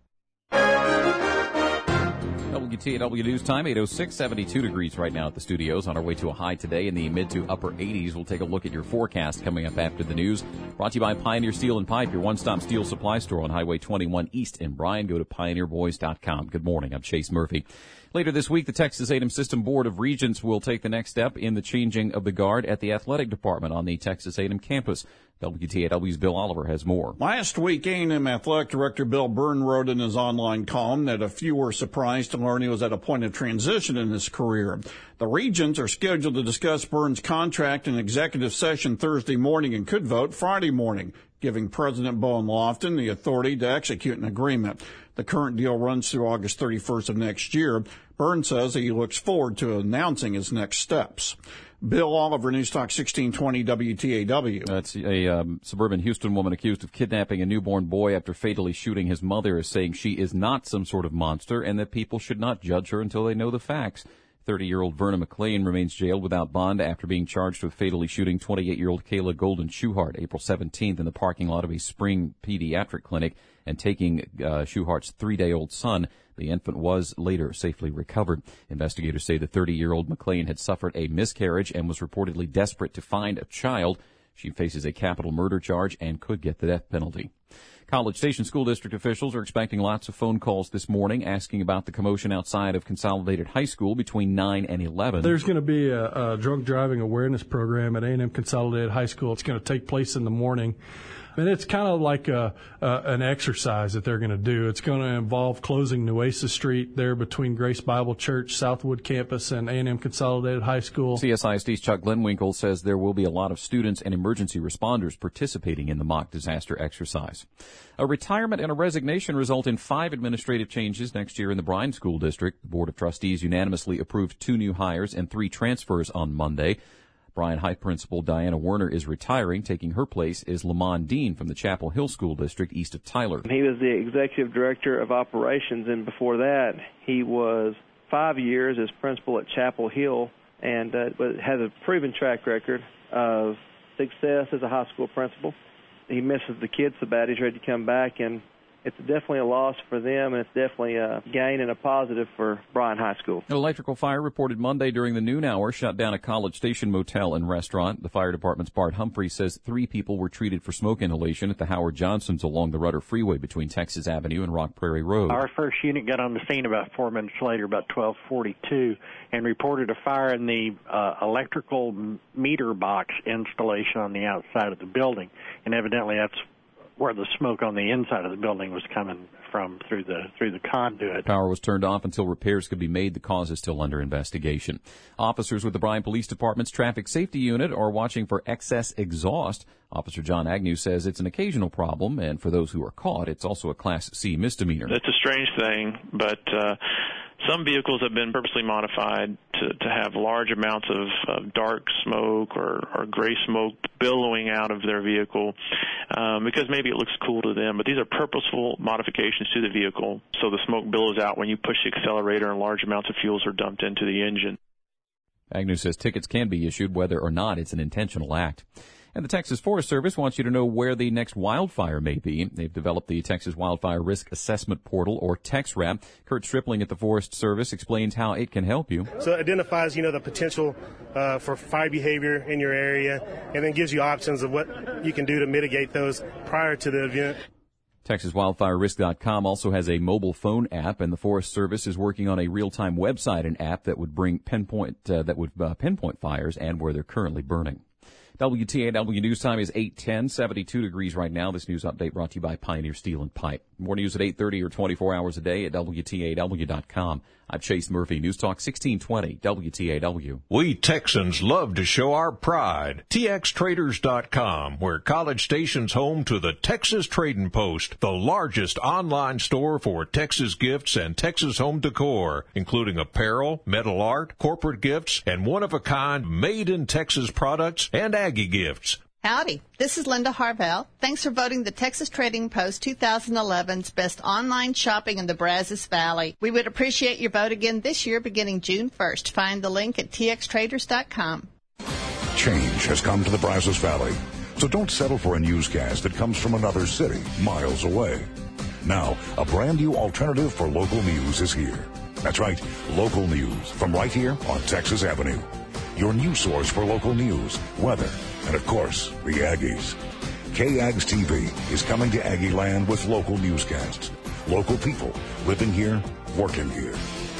WTAW News Time, 8:06, 72 degrees right now at the studios. On our way to a high today in the mid to upper 80s. We'll take a look at your forecast coming up after the news. Brought to you by Pioneer Steel and Pipe, your one-stop steel supply store on Highway 21 East in Bryan. Go to pioneerboys.com. Good morning. I'm Chase Murphy. Later this week, the Texas A&M System Board of Regents will take the next step in the changing of the guard at the athletic department on the Texas A&M campus. WTAW's Bill Oliver has more. Last week, A&M Athletic Director Bill Byrne wrote in his online column that a few were surprised to learn he was at a point of transition in his career. The Regents are scheduled to discuss Byrne's contract in executive session Thursday morning and could vote Friday morning, giving President Bowen Lofton the authority to execute an agreement. The current deal runs through August 31st of next year. Byrne says he looks forward to announcing his next steps. Bill Oliver, News Talk 1620 WTAW. That's a suburban Houston woman accused of kidnapping a newborn boy after fatally shooting his mother is saying she is not some sort of monster and that people should not judge her until they know the facts. 30-year-old Verna McLean remains jailed without bond after being charged with fatally shooting 28-year-old Kayla Golden Schuhart April 17th in the parking lot of a spring pediatric clinic and taking Schuhart's 3-day-old son. The infant was later safely recovered. Investigators say the 30-year-old McLean had suffered a miscarriage and was reportedly desperate to find a child. She faces a capital murder charge and could get the death penalty. College Station School District officials are expecting lots of phone calls this morning asking about the commotion outside of Consolidated High School between 9 and 11. There's going to be a drunk driving awareness program at A&M Consolidated High School. It's going to take place in the morning. And it's kind of like an exercise that they're going to do. It's going to involve closing Nueces Street there between Grace Bible Church, Southwood Campus, and A&M Consolidated High School. CSISD's Chuck Glenwinkle says there will be a lot of students and emergency responders participating in the mock disaster exercise. A retirement and a resignation result in 5 administrative changes next year in the Bryan School District. The Board of Trustees unanimously approved 2 new hires and 3 transfers on Monday. Bryan High Principal Diana Werner is retiring. Taking her place is Lamont Dean from the Chapel Hill School District east of Tyler. He was the Executive Director of Operations, and before that, he was 5 years as principal at Chapel Hill and has a proven track record of success as a high school principal. He misses the kids so bad he's ready to come back, and it's definitely a loss for them, and it's definitely a gain and a positive for Bryan High School. An electrical fire reported Monday during the noon hour shut down a College Station motel and restaurant. The fire department's Bart Humphrey says 3 people were treated for smoke inhalation at the Howard Johnsons along the Rudder Freeway between Texas Avenue and Rock Prairie Road. Our first unit got on the scene about 4 minutes later, about 12:42, and reported a fire in the electrical meter box installation on the outside of the building, and evidently that's where the smoke on the inside of the building was coming from through the conduit. Power was turned off until repairs could be made. The cause is still under investigation. Officers with the Bryan Police Department's Traffic Safety Unit are watching for excess exhaust. Officer John Agnew says it's an occasional problem, and for those who are caught, it's also a Class C misdemeanor. It's a strange thing, but some vehicles have been purposely modified to have large amounts of dark smoke or gray smoke billowing out of their vehicle because maybe it looks cool to them. But these are purposeful modifications to the vehicle, so the smoke billows out when you push the accelerator and large amounts of fuels are dumped into the engine. Agnew says tickets can be issued whether or not it's an intentional act. And the Texas Forest Service wants you to know where the next wildfire may be. They've developed the Texas Wildfire Risk Assessment Portal, or TXRAP. Kurt Stripling at the Forest Service explains how it can help you. So it identifies, the potential for fire behavior in your area, and then gives you options of what you can do to mitigate those prior to the event. TexasWildfireRisk.com also has a mobile phone app, and the Forest Service is working on a real-time website and app that would pinpoint fires and where they're currently burning. WTAW News Time is 8:10, 72 degrees right now. This news update brought to you by Pioneer Steel and Pipe. More news at 8:30 or 24 hours a day at WTAW.com. I'm Chase Murphy, News Talk 1620, WTAW. We Texans love to show our pride. TXTraders.com, where College Station's home to the Texas Trading Post, the largest online store for Texas gifts and Texas home decor, including apparel, metal art, corporate gifts, and one-of-a-kind made-in-Texas products and Aggie gifts. Howdy, this is Linda Harvell. Thanks for voting the Texas Trading Post 2011's best online shopping in the Brazos Valley. We would appreciate your vote again this year beginning June 1st. Find the link at txtraders.com. Change has come to the Brazos Valley, so don't settle for a newscast that comes from another city miles away. Now, a brand new alternative for local news is here. That's right, local news from right here on Texas Avenue. Your new source for local news, weather, and of course, the Aggies. KAGS TV is coming to Aggie Land with local newscasts. Local people living here, working here.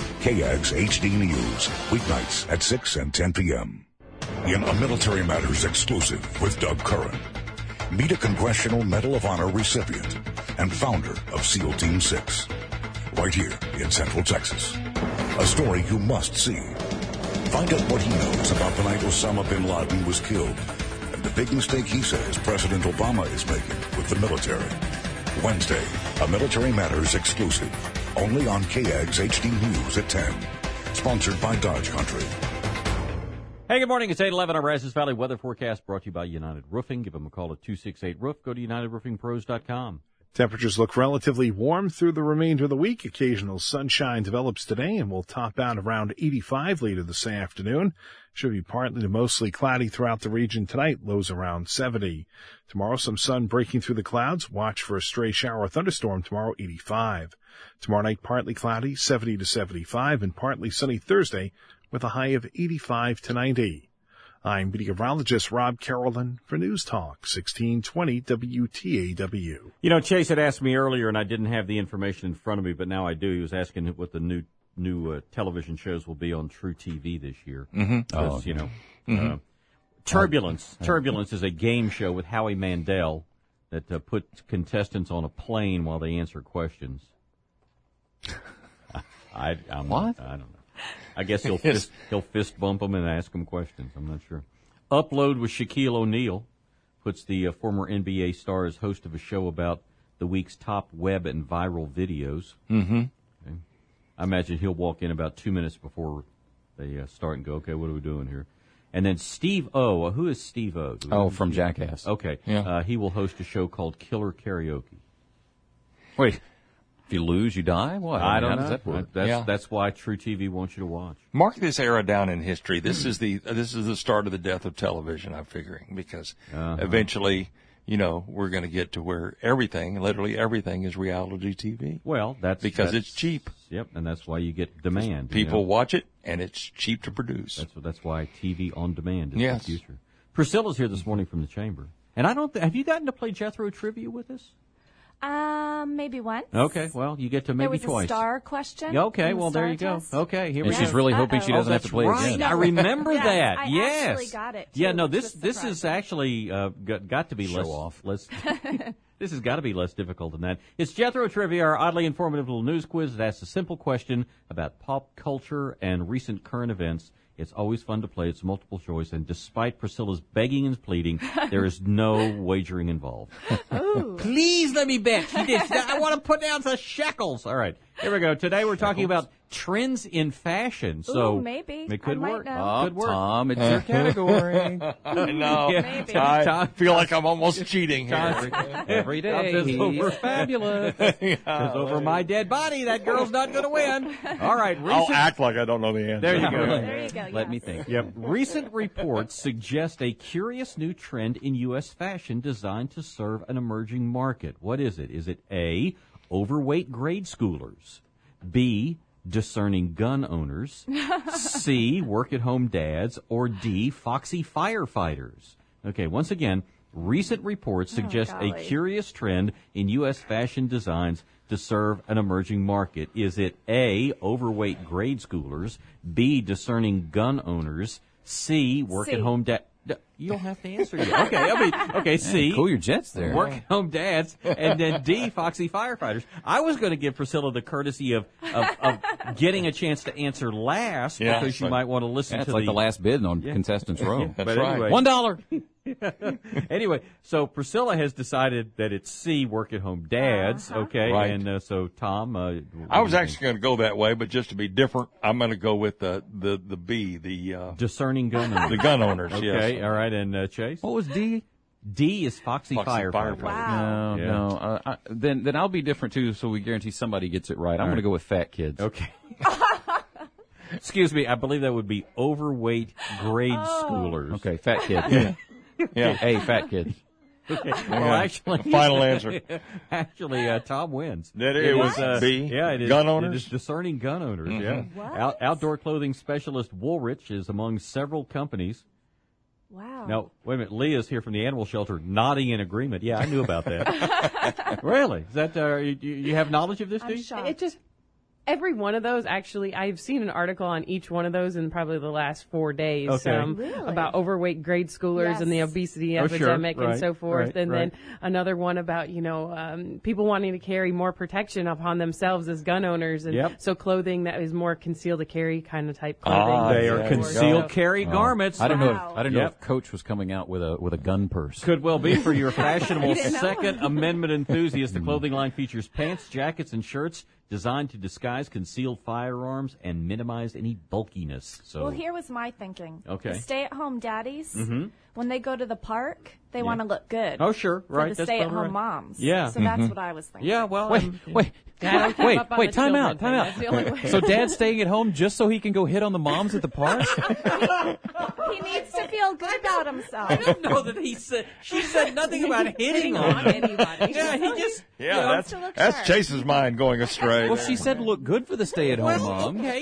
KAGS HD News, weeknights at 6 and 10 p.m. In a Military Matters exclusive with Doug Curran, meet a Congressional Medal of Honor recipient and founder of SEAL Team 6. Right here in Central Texas. A story you must see. Find out what he knows about the night Osama bin Laden was killed and the big mistake he says President Obama is making with the military. Wednesday, a Military Matters exclusive, only on KAGS HD News at 10. Sponsored by Dodge Country. Hey, good morning. It's 8:11. Our Brazos Valley weather forecast brought to you by United Roofing. Give them a call at 268-ROOF. Go to UnitedRoofingPros.com. Temperatures look relatively warm through the remainder of the week. Occasional sunshine develops today and will top out around 85 later this afternoon. Should be partly to mostly cloudy throughout the region tonight, lows around 70. Tomorrow, some sun breaking through the clouds. Watch for a stray shower or thunderstorm tomorrow, 85. Tomorrow night, partly cloudy, 70 to 75, and partly sunny Thursday with a high of 85 to 90. I'm meteorologist Rob Carolyn for News Talk 1620 WTAW. You know, Chase had asked me earlier, and I didn't have the information in front of me, but now I do. He was asking what the new television shows will be on True TV this year. Mm-hmm. Turbulence. Turbulence is a game show with Howie Mandel that puts contestants on a plane while they answer questions. I don't know. I guess he'll fist bump them and ask them questions. I'm not sure. Upload with Shaquille O'Neal puts the former NBA star as host of a show about the week's top web and viral videos. Mm-hmm. Okay. I imagine he'll walk in about 2 minutes before they start and go, okay, what are we doing here? And then Steve O. Who is Steve O? From Jackass. Okay. Yeah. He will host a show called Killer Karaoke. Wait. If you lose, you die? What? I don't know. How does that work? That's why True TV wants you to watch. Mark this era down in history. This is the start of the death of television, I'm figuring, because eventually, we're going to get to where literally everything is reality TV. Well, that's it's cheap. Yep, and that's why you get demand. People watch it, and it's cheap to produce. That's why TV on demand is Yes. the future. Priscilla's here this morning from the chamber, and have you gotten to play Jethro Trivia with us? Maybe once. Okay, well, you get to maybe twice. There twice. was a star question. Okay, well, there you go. Test. Okay, here we go. And she's really hoping she doesn't have to play again. I remember that. I yes. actually got it, too, Yeah, no, which this was is actually got to be less. This has got to be less difficult than that. It's Jethro Trivia, our oddly informative little news quiz that asks a simple question about pop culture and recent current events. It's always fun to play. It's multiple choice, and despite Priscilla's begging and pleading, there is no wagering involved. Please let me bet. She did. I want to put down the shekels. All right, here we go. Today we're talking about trends in fashion. So maybe it could work. Oh, could work. Tom, it's your category. I know. Maybe. I feel like I'm almost cheating here. Every day. We're fabulous. Because over my dead body, that girl's not going to win. All right. I'll act like I don't know the answer. There you go. There you go. Let me think. Yep. Recent reports suggest a curious new trend in U.S. fashion designed to serve an emerging market. What is it? Is it A, overweight grade schoolers, B, discerning gun owners, C, work-at-home dads, or D, foxy firefighters? Okay, once again, recent reports suggest a curious trend in U.S. fashion designs to serve an emerging market. Is it A, overweight grade schoolers, B, discerning gun owners, C, work-at-home dads? You don't have to answer yet. Okay, C. Cool your jets there. Work-at-home dads, and then D, foxy firefighters. I was going to give Priscilla the courtesy of getting a chance to answer last because you might want to listen to it's like the last bid on Contestants Row. That's right. Anyway. $1. Anyway, so Priscilla has decided that it's C, work-at-home dads, okay? Right. And so, Tom, I was actually going to go that way, but just to be different, I'm going to go with the B, the discerning gun owners. The gun owners, okay, yes. all right, and Chase? What was D? D is foxy firefighters. Wow. No. Then I'll be different, too, so we guarantee somebody gets it right. I'm going to go with fat kids. Okay. Excuse me, I believe that would be overweight grade schoolers. Okay, fat kids. Yeah. Hey, fat kids. Okay. Well, actually, final answer. Actually, Tom wins. It was B. Yeah, it is. Gun owners. It is discerning gun owners. Mm-hmm. Yeah. What? Outdoor clothing specialist Woolrich is among several companies. Wow. Now, wait a minute. Leah's here from the animal shelter, nodding in agreement. Yeah, I knew about that. Really? Is that you have knowledge of this? I'm shocked. It just every one of those, actually, I've seen an article on each one of those in probably the last 4 days Okay. about overweight grade schoolers and the obesity epidemic sure. and so forth. Right. Then another one about, people wanting to carry more protection upon themselves as gun owners. And so clothing that is more concealed to carry kind of type clothing. They are concealed carry garments. I don't know if Coach was coming out with a gun purse. Could well be for your fashionable Second Amendment enthusiast. The clothing line features pants, jackets, and shirts designed to disguise concealed firearms and minimize any bulkiness. So, well, here was my thinking. Okay. The stay-at-home daddies, Mhm. when they go to the park, they want to look good. Oh, sure, right. For the That's stay-at-home probably right. moms. Yeah. So that's what I was thinking. Yeah, well, Wait, time out. That's the only way. So Dad's staying at home just so he can go hit on the moms at the park? He needs to feel good about himself. I don't know that she said nothing about hitting on anybody. Yeah, he just. Yeah, that's Chase's mind going astray. Well, she said look good for the stay-at-home mom. Okay,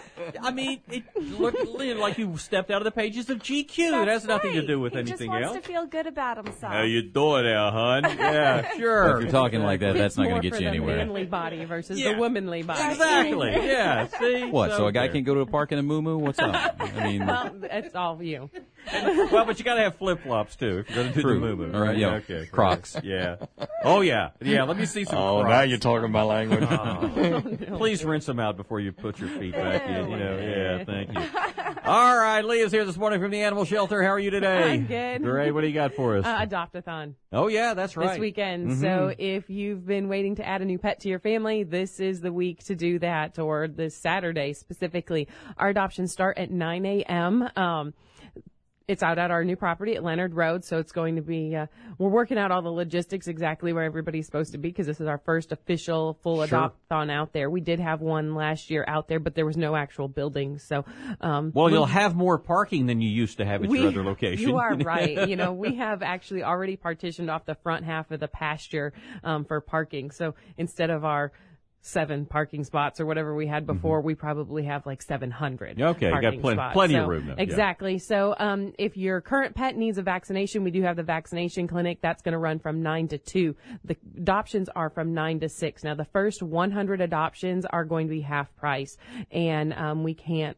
it looked like you stepped out of the pages of GQ. It has nothing to do with anything else. He just wants to feel good about himself. How you doing there, hon? Yeah, sure. Well, if you're talking like that, that's not going to get you anywhere. The manly body versus the womanly body. Exactly. Yeah. See. What? So a guy can't go to a park in a muumuu? What's up? I mean, well, it's all you. Well, but you got to have flip-flops too if you're going to do the muumuu. All right. Yeah. Okay. Crocs. Yeah. Oh yeah. Yeah. Let me see some. Oh, Crocs. now you're talking my language. No. Please rinse them out before you put your feet back in. Yeah. Thank you. All right, Leah's here this morning from the animal shelter. How are you today? I'm good. Great. What do you got for us? Adopt-a-thon. Oh yeah, that's right. This weekend. Mm-hmm. So if you've been waiting to add a new pet to your family, this is the week to do that, or this Saturday specifically. Our adoptions start at 9 a.m. It's out at our new property at Leonard Road, so it's going to be, we're working out all the logistics exactly where everybody's supposed to be, because this is our first official full adopt-a-thon out there. We did have one last year out there, but there was no actual building, so. Well, you'll have more parking than you used to have at your other location. You are right. We have actually already partitioned off the front half of the pasture, for parking. So instead of our 7 parking spots or whatever we had before, we probably have like 700. Okay, you got plenty of room now. Exactly. Yeah. So, if your current pet needs a vaccination, we do have the vaccination clinic. That's going to run from 9 to 2. The adoptions are from 9 to 6. Now, the first 100 adoptions are going to be half price, and we can't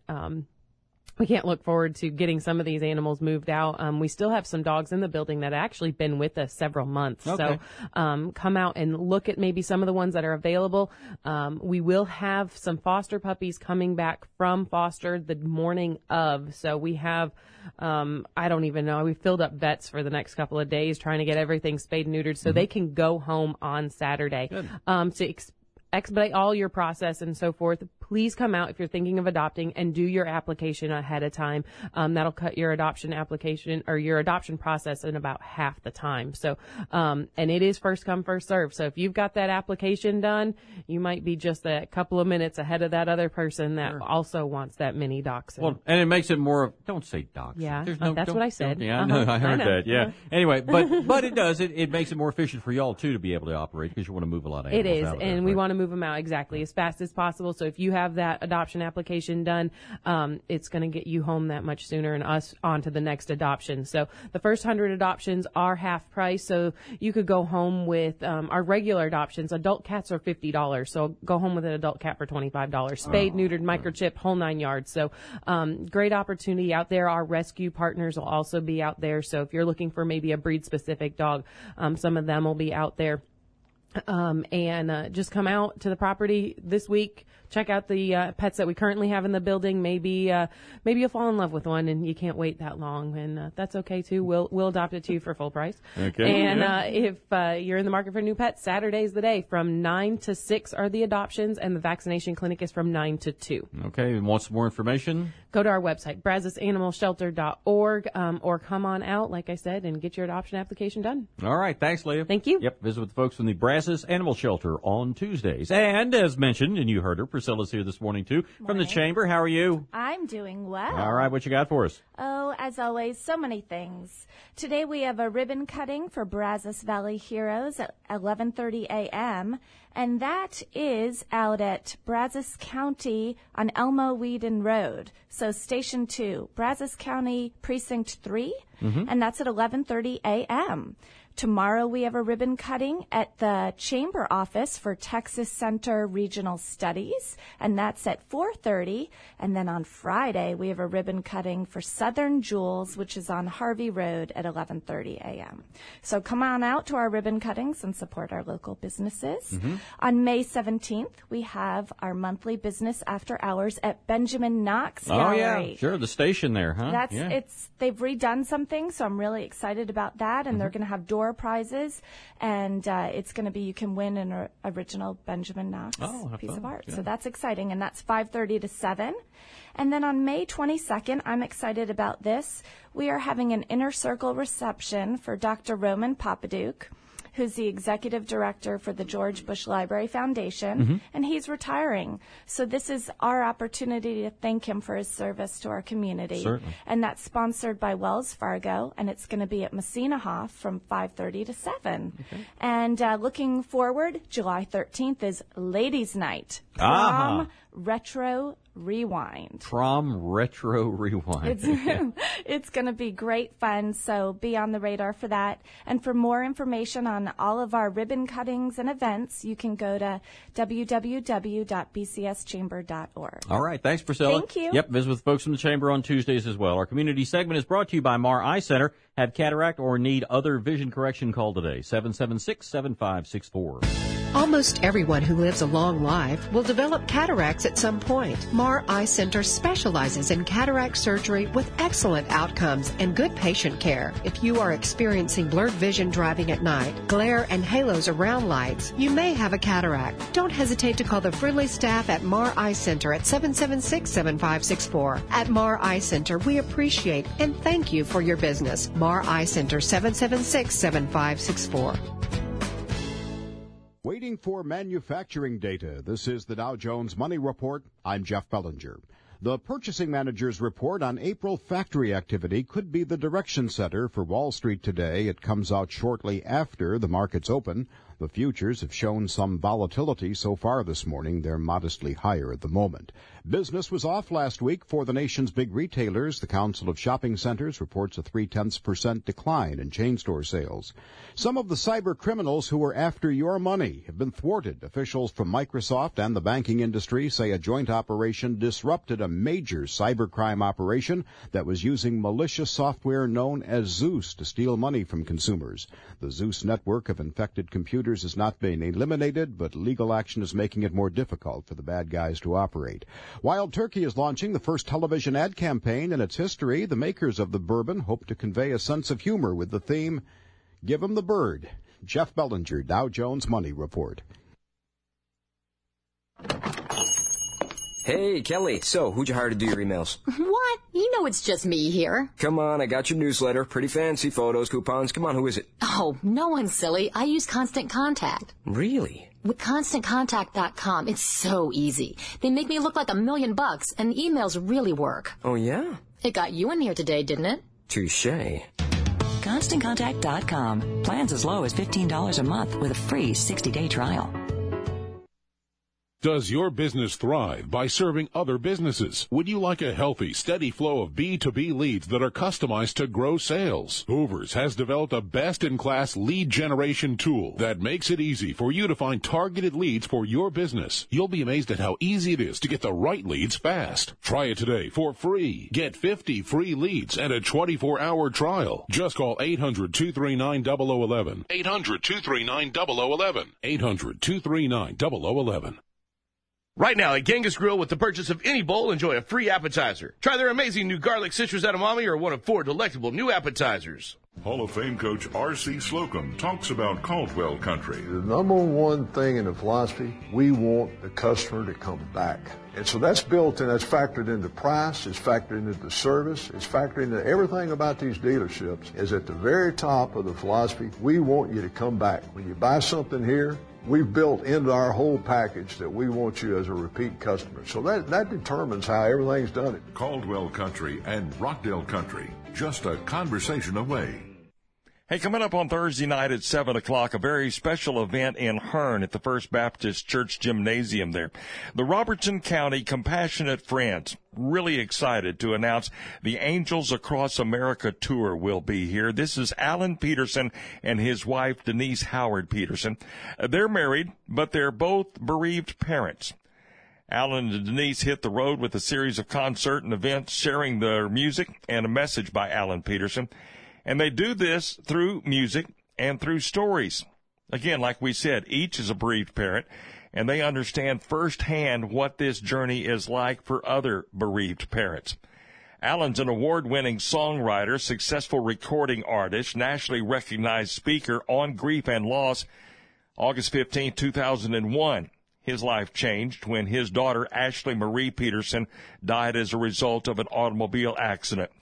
look forward to getting some of these animals moved out. We still have some dogs in the building that have actually been with us several months. Okay. So, come out and look at maybe some of the ones that are available. We will have some foster puppies coming back from foster the morning of. So we have, I don't even know. We filled up vets for the next couple of days trying to get everything spayed and neutered so they can go home on Saturday. Good. To expedite all your process and so forth, please come out if you're thinking of adopting and do your application ahead of time. That'll cut your adoption application or your adoption process in about half the time. So, and it is first come, first serve. So if you've got that application done, you might be just a couple of minutes ahead of that other person that also wants that mini dachshund. Well, and it makes it more, don't say dachshund. Yeah, that's what I said. Yeah, I heard that. Yeah. Anyway, but it does. It makes it more efficient for y'all too to be able to operate, because you want to move a lot of animals out of there, and we want to move them out exactly as fast as possible. So if you have that adoption application done, it's going to get you home that much sooner and us on to the next adoption. So the first 100 adoptions are half price. So you could go home with our regular adoptions. Adult cats are $50. So go home with an adult cat for $25. Spayed, neutered, microchip, whole 9 yards. So great opportunity out there. Our rescue partners will also be out there. So if you're looking for maybe a breed specific dog, some of them will be out there. Just come out to the property this week. Check out the pets that we currently have in the building. Maybe you'll fall in love with one and you can't wait that long, and that's okay too. We'll adopt it to you for full price. Okay. And if you're in the market for a new pet, Saturday's the day. From 9 to 6 are the adoptions, and the vaccination clinic is from 9 to 2. Okay. And want some more information? Go to our website, brazosanimalshelter.org, or come on out, like I said, and get your adoption application done. All right. Thanks, Leah. Thank you. Yep. Visit with the folks from the Brazos Animal Shelter on Tuesdays. And as mentioned, and you heard her, Priscilla's here this morning too from the Chamber. How are you? I'm doing well. All right. What you got for us? Oh, as always, so many things. Today we have a ribbon cutting for Brazos Valley Heroes at 11:30 a.m. And that is out at Brazos County on Elmo Whedon Road. So Station 2, Brazos County Precinct 3, and that's at 11:30 a.m. Tomorrow we have a ribbon cutting at the Chamber office for Texas Center Regional Studies, and that's at 4:30. And then on Friday we have a ribbon cutting for Southern Jewels, which is on Harvey Road at 11:30 a.m. So come on out to our ribbon cuttings and support our local businesses. On May 17th, we have our monthly business after hours at Benjamin Knox Gallery. Oh yeah, sure, the station there, huh? They've redone some things, so I'm really excited about that, and they're going to have door prizes, and it's going to be, you can win an original Benjamin Knox piece of art. Yeah. So that's exciting, and that's 5:30 to 7. And then on May 22nd, I'm excited about this. We are having an inner circle reception for Dr. Roman Papaduke, who's the executive director for the George Bush Library Foundation, and he's retiring. So this is our opportunity to thank him for his service to our community. Certainly. And that's sponsored by Wells Fargo, and it's going to be at Messina Hoff from 5:30 to 7. Okay. And looking forward, July 13th is Ladies' Night. Prom Retro Rewind. Prom Retro Rewind. It's going to be great fun, so be on the radar for that. And for more information on all of our ribbon cuttings and events, you can go to www.bcschamber.org. All right. Thanks, Priscilla. Thank you. Yep. Visit with folks from the Chamber on Tuesdays as well. Our community segment is brought to you by Mar Eye Center. Have cataract or need other vision correction, call today. 776-7564. Almost everyone who lives a long life will develop cataracts at some point. Mar Eye Center specializes in cataract surgery with excellent outcomes and good patient care. If you are experiencing blurred vision driving at night, glare and halos around lights, you may have a cataract. Don't hesitate to call the friendly staff at Mar Eye Center at 776-7564. At Mar Eye Center, we appreciate and thank you for your business. Mar Eye Center, 776-7564. Waiting for manufacturing data. This is the Dow Jones Money Report. I'm Jeff Bellinger. The Purchasing Managers Report on April factory activity could be the direction setter for Wall Street today. It comes out shortly after the markets open. The futures have shown some volatility so far this morning. They're modestly higher at the moment. Business was off last week for the nation's big retailers. The Council of Shopping Centers reports a 0.3% decline in chain store sales. Some of the cyber criminals who were after your money have been thwarted. Officials from Microsoft and the banking industry say a joint operation disrupted a major cybercrime operation that was using malicious software known as Zeus to steal money from consumers. The Zeus network of infected computers has not been eliminated, but legal action is making it more difficult for the bad guys to operate. Wild Turkey is launching the first television ad campaign in its history. The makers of the bourbon hope to convey a sense of humor with the theme, Give 'em the Bird. Jeff Bellinger, Dow Jones Money Report. Hey, Kelly. So, who'd you hire to do your emails? What? You know it's just me here. Come on, I got your newsletter. Pretty fancy photos, coupons. Come on, who is it? Oh, no one's silly. I use Constant Contact. Really? With ConstantContact.com, it's so easy. They make me look like $1 million, and the emails really work. Oh, yeah? It got you in here today, didn't it? Touché. ConstantContact.com. Plans as low as $15 a month with a free 60-day trial. Does your business thrive by serving other businesses? Would you like a healthy, steady flow of B2B leads that are customized to grow sales? Hoovers has developed a best-in-class lead generation tool that makes it easy for you to find targeted leads for your business. You'll be amazed at how easy it is to get the right leads fast. Try it today for free. Get 50 free leads and a 24-hour trial. Just call 800-239-0011. 800-239-0011. 800-239-0011. Right now at Genghis Grill, with the purchase of any bowl, enjoy a free appetizer. Try their amazing new garlic citrus edamame or one of 4 delectable new appetizers. Hall of Fame coach R.C. Slocum talks about Caldwell Country. The number one thing in the philosophy, we want the customer to come back. And so that's built and that's factored into price, it's factored into the service, it's factored into everything about these dealerships is at the very top of the philosophy. We want you to come back. When you buy something here, we've built into our whole package that we want you as a repeat customer. So that determines how everything's done. Caldwell Country and Rockdale Country, just a conversation away. Hey, coming up on Thursday night at 7 o'clock, a very special event in Hearn at the First Baptist Church Gymnasium there. The Robertson County Compassionate Friends, really excited to announce the Angels Across America tour will be here. This is Alan Peterson and his wife, Denise Howard Peterson. They're married, but they're both bereaved parents. Alan and Denise hit the road with a series of concert and events sharing their music and a message by Alan Peterson. And they do this through music and through stories. Again, like we said, each is a bereaved parent, and they understand firsthand what this journey is like for other bereaved parents. Alan's an award-winning songwriter, successful recording artist, nationally recognized speaker on grief and loss. August 15, 2001, his life changed when his daughter, Ashley Marie Peterson, died as a result of an automobile accident.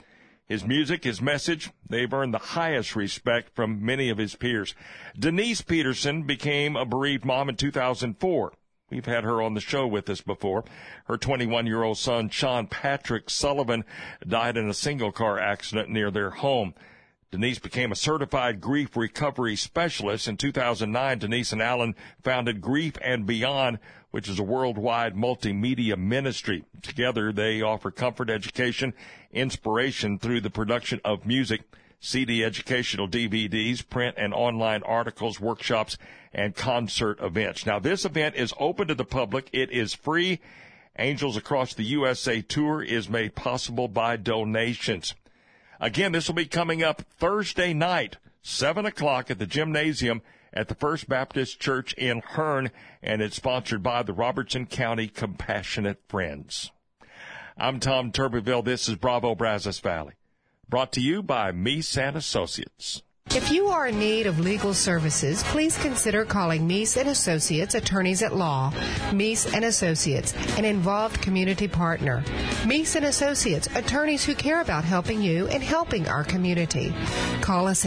His music, his message, they've earned the highest respect from many of his peers. Denise Peterson became a bereaved mom in 2004. We've had her on the show with us before. Her 21-year-old son, Sean Patrick Sullivan, died in a single-car accident near their home. Denise became a certified grief recovery specialist. In 2009, Denise and Alan founded Grief and Beyond, which is a worldwide multimedia ministry. Together, they offer comfort, education, inspiration through the production of music, CD educational DVDs, print and online articles, workshops, and concert events. Now, this event is open to the public. It is free. Angels Across the USA tour is made possible by donations. Again, this will be coming up Thursday night, 7 o'clock at the gymnasium at the First Baptist Church in Hearne, and it's sponsored by the Robertson County Compassionate Friends. I'm Tom Tuberville. This is Bravo Brazos Valley, brought to you by Meese & Associates. If you are in need of legal services, please consider calling Meese & Associates, Attorneys at Law. Meese & Associates, an involved community partner. Meese & Associates, attorneys who care about helping you and helping our community. Call us at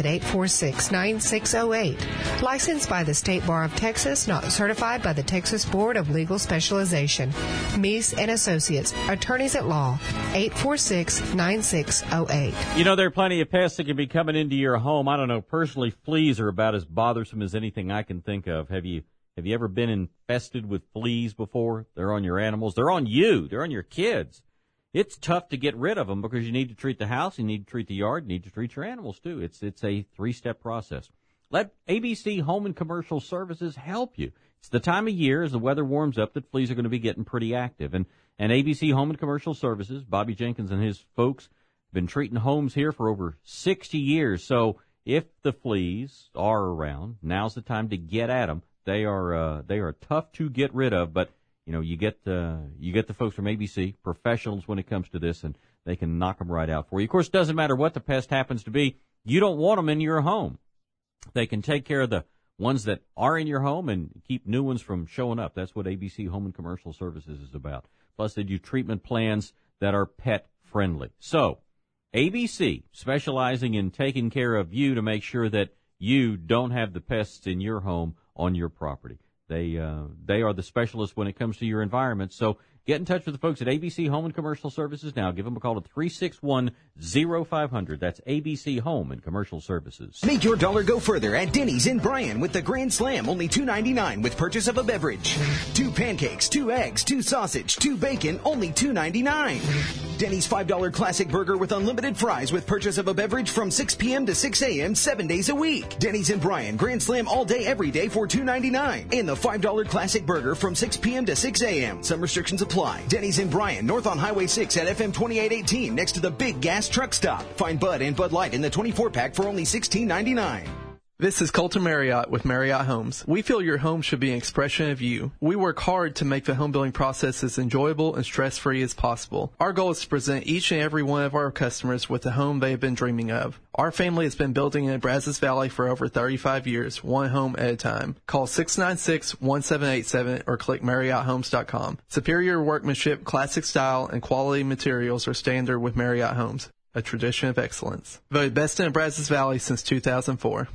846-9608. Licensed by the State Bar of Texas, not certified by the Texas Board of Legal Specialization. Meese & Associates, Attorneys at Law, 846-9608. You know, there are plenty of pests that can be coming into your home. I don't know, personally, fleas are about as bothersome as anything I can think of. Have you ever been infested with fleas before? They're on your animals. They're on you. They're on your kids. It's tough to get rid of them because you need to treat the house, you need to treat the yard, you need to treat your animals too. It's a 3-step process. Let ABC Home and Commercial Services help you. It's the time of year as the weather warms up that fleas are going to be getting pretty active. And ABC Home and Commercial Services, Bobby Jenkins and his folks, have been treating homes here for over 60 years. So if the fleas are around, now's the time to get at them. They are tough to get rid of, but you know, you get the folks from ABC, professionals when it comes to this, and they can knock them right out for you. Of course, it doesn't matter what the pest happens to be. You don't want them in your home. They can take care of the ones that are in your home and keep new ones from showing up. That's what ABC Home and Commercial Services is about. Plus, they do treatment plans that are pet friendly. So, ABC, specializing in taking care of you to make sure that you don't have the pests in your home on your property. They are the specialists when it comes to your environment. So get in touch with the folks at ABC Home and Commercial Services now. Give them a call at 361-0500. That's ABC Home and Commercial Services. Make your dollar go further at Denny's in Bryan with the Grand Slam, only $2.99 with purchase of a beverage. 2 pancakes, 2 eggs, 2 sausage, 2 bacon, only $2.99. Denny's $5 classic burger with unlimited fries with purchase of a beverage from 6 p.m. to 6 a.m. 7 days a week. Denny's in Bryan, Grand Slam all day, every day for $2.99. And the $5 classic burger from 6 p.m. to 6 a.m. Some restrictions apply. Denny's in Bryan, north on Highway 6 at FM 2818, next to the big gas truck stop. Find Bud and Bud Light in the 24-pack for only $16.99. This is Colton Marriott with Marriott Homes. We feel your home should be an expression of you. We work hard to make the home building process as enjoyable and stress-free as possible. Our goal is to present each and every one of our customers with the home they have been dreaming of. Our family has been building in Brazos Valley for over 35 years, one home at a time. Call 696-1787 or click MarriottHomes.com. Superior workmanship, classic style, and quality materials are standard with Marriott Homes, a tradition of excellence. Voted best in Brazos Valley since 2004.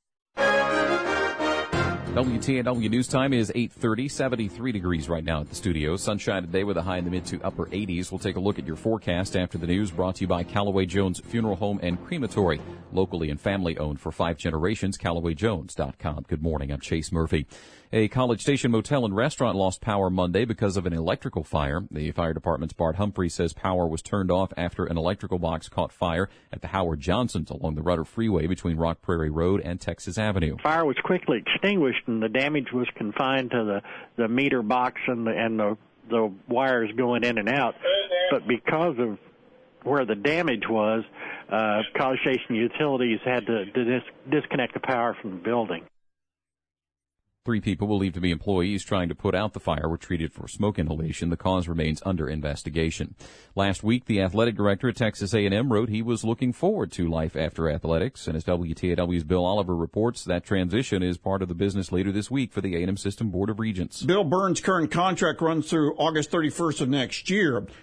WTNW News Time is 8:30, 73 degrees right now at the studio. Sunshine today with a high in the mid to upper 80s. We'll take a look at your forecast after the news, brought to you by Callaway Jones Funeral Home and Crematory, locally and family owned for 5 generations. CallawayJones.com. Good morning, I'm Chase Murphy. A College Station motel and restaurant lost power Monday because of an electrical fire. The fire department's Bart Humphrey says power was turned off after an electrical box caught fire at the Howard Johnsons along the Rudder Freeway between Rock Prairie Road and Texas Avenue. Fire was quickly extinguished, and the damage was confined to the meter box and the wires going in and out. But because of where the damage was, College Station Utilities had to disconnect the power from the building. 3 people believed to be employees trying to put out the fire were treated for smoke inhalation. The cause remains under investigation. Last week, the athletic director at Texas A&M wrote he was looking forward to life after athletics. And as WTAW's Bill Oliver reports, that transition is part of the business later this week for the A&M System Board of Regents. Bill Burns' current contract runs through August 31st of next year.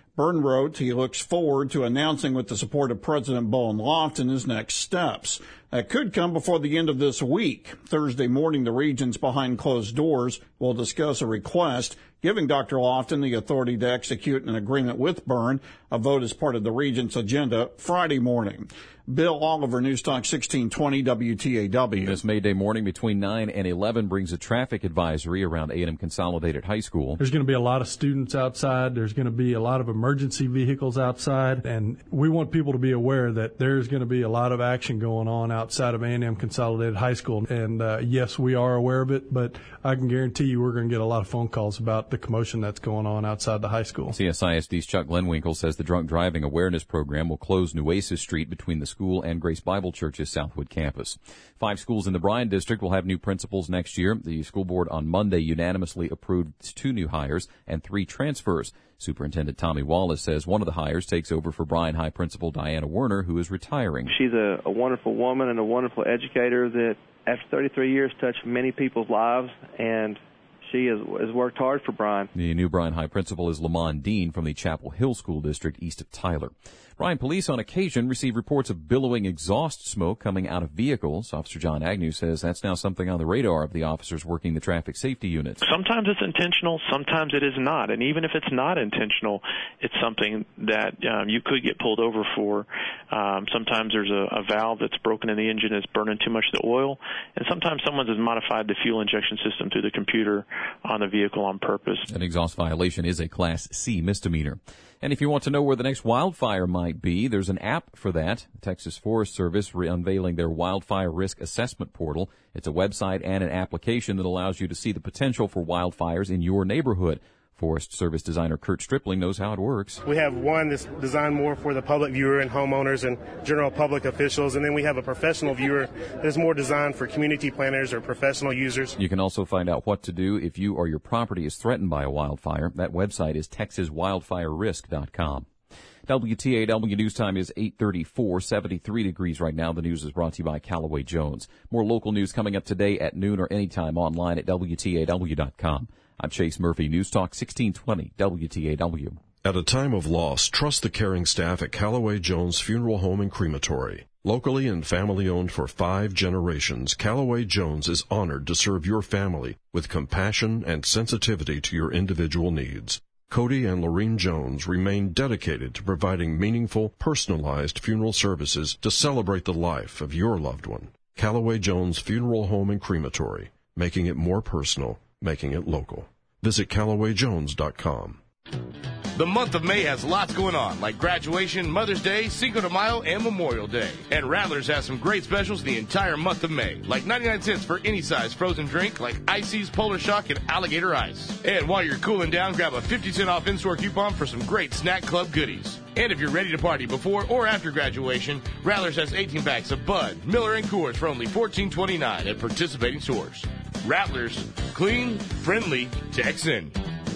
Byrne wrote he looks forward to announcing with the support of President Bowen Lofton his next steps. That could come before the end of this week. Thursday morning, the regions behind closed doors will discuss a request giving Dr. Lofton the authority to execute an agreement with Byrne. A vote is part of the regent's agenda Friday morning. Bill Oliver, News Talk 1620 WTAW. This May Day morning between 9 and 11 brings a traffic advisory around A&M Consolidated High School. There's going to be a lot of students outside. There's going to be a lot of emergency vehicles outside. And we want people to be aware that there's going to be a lot of action going on outside of A&M Consolidated High School. And yes, we are aware of it, but I can guarantee you we're going to get a lot of phone calls about the commotion that's going on outside the high school. CSISD's Chuck Glenwinkle says the drunk driving awareness program will close Nueces Street between the school and Grace Bible Church's Southwood campus. 5 schools in the Bryan district will have new principals next year. The school board on Monday unanimously approved 2 new hires and 3 transfers. Superintendent Tommy Wallace says one of the hires takes over for Bryan High principal Diana Werner, who is retiring. She's a wonderful woman and a wonderful educator that, after 33 years, touched many people's lives, and she has worked hard for Bryan. The new Bryan High principal is Lamont Dean from the Chapel Hill School District east of Tyler. Bryan police on occasion receive reports of billowing exhaust smoke coming out of vehicles. Officer John Agnew says that's now something on the radar of the officers working the traffic safety units. Sometimes it's intentional, sometimes it is not. And even if it's not intentional, it's something that you could get pulled over for. Sometimes there's a valve that's broken in the engine that's burning too much of the oil. And sometimes someone has modified the fuel injection system through the computer on the vehicle on purpose. An exhaust violation is a Class C misdemeanor. And if you want to know where the next wildfire might be, there's an app for that. The Texas Forest Service unveiling their wildfire risk assessment portal. It's a website and an application that allows you to see the potential for wildfires in your neighborhood. Forest Service designer Kurt Stripling knows how it works. We have one that's designed more for the public viewer and homeowners and general public officials, and then we have a professional viewer that's more designed for community planners or professional users. You can also find out what to do if you or your property is threatened by a wildfire. That website is texaswildfirerisk.com. WTAW News Time is 8:34, 73 degrees right now. The news is brought to you by Callaway Jones. More local news coming up today at noon or anytime online at WTAW.com. I'm Chase Murphy, News Talk 1620 WTAW. At a time of loss, trust the caring staff at Callaway Jones Funeral Home and Crematory. Locally and family-owned for 5 generations, Callaway Jones is honored to serve your family with compassion and sensitivity to your individual needs. Cody and Lorene Jones remain dedicated to providing meaningful, personalized funeral services to celebrate the life of your loved one. Callaway Jones Funeral Home and Crematory, making it more personal, making it local. Visit CallawayJones.com. The month of May has lots going on, like graduation, Mother's Day, Cinco de Mayo, and Memorial Day. And Rattlers has some great specials the entire month of May, like 99 cents for any size frozen drink, like Icy's, Polar Shock, and Alligator Ice. And while you're cooling down, grab a 50-cent off in-store coupon for some great Snack Club goodies. And if you're ready to party before or after graduation, Rattlers has 18 packs of Bud, Miller, and Coors for only $14.29 at participating stores. Rattlers, clean, friendly, Texan.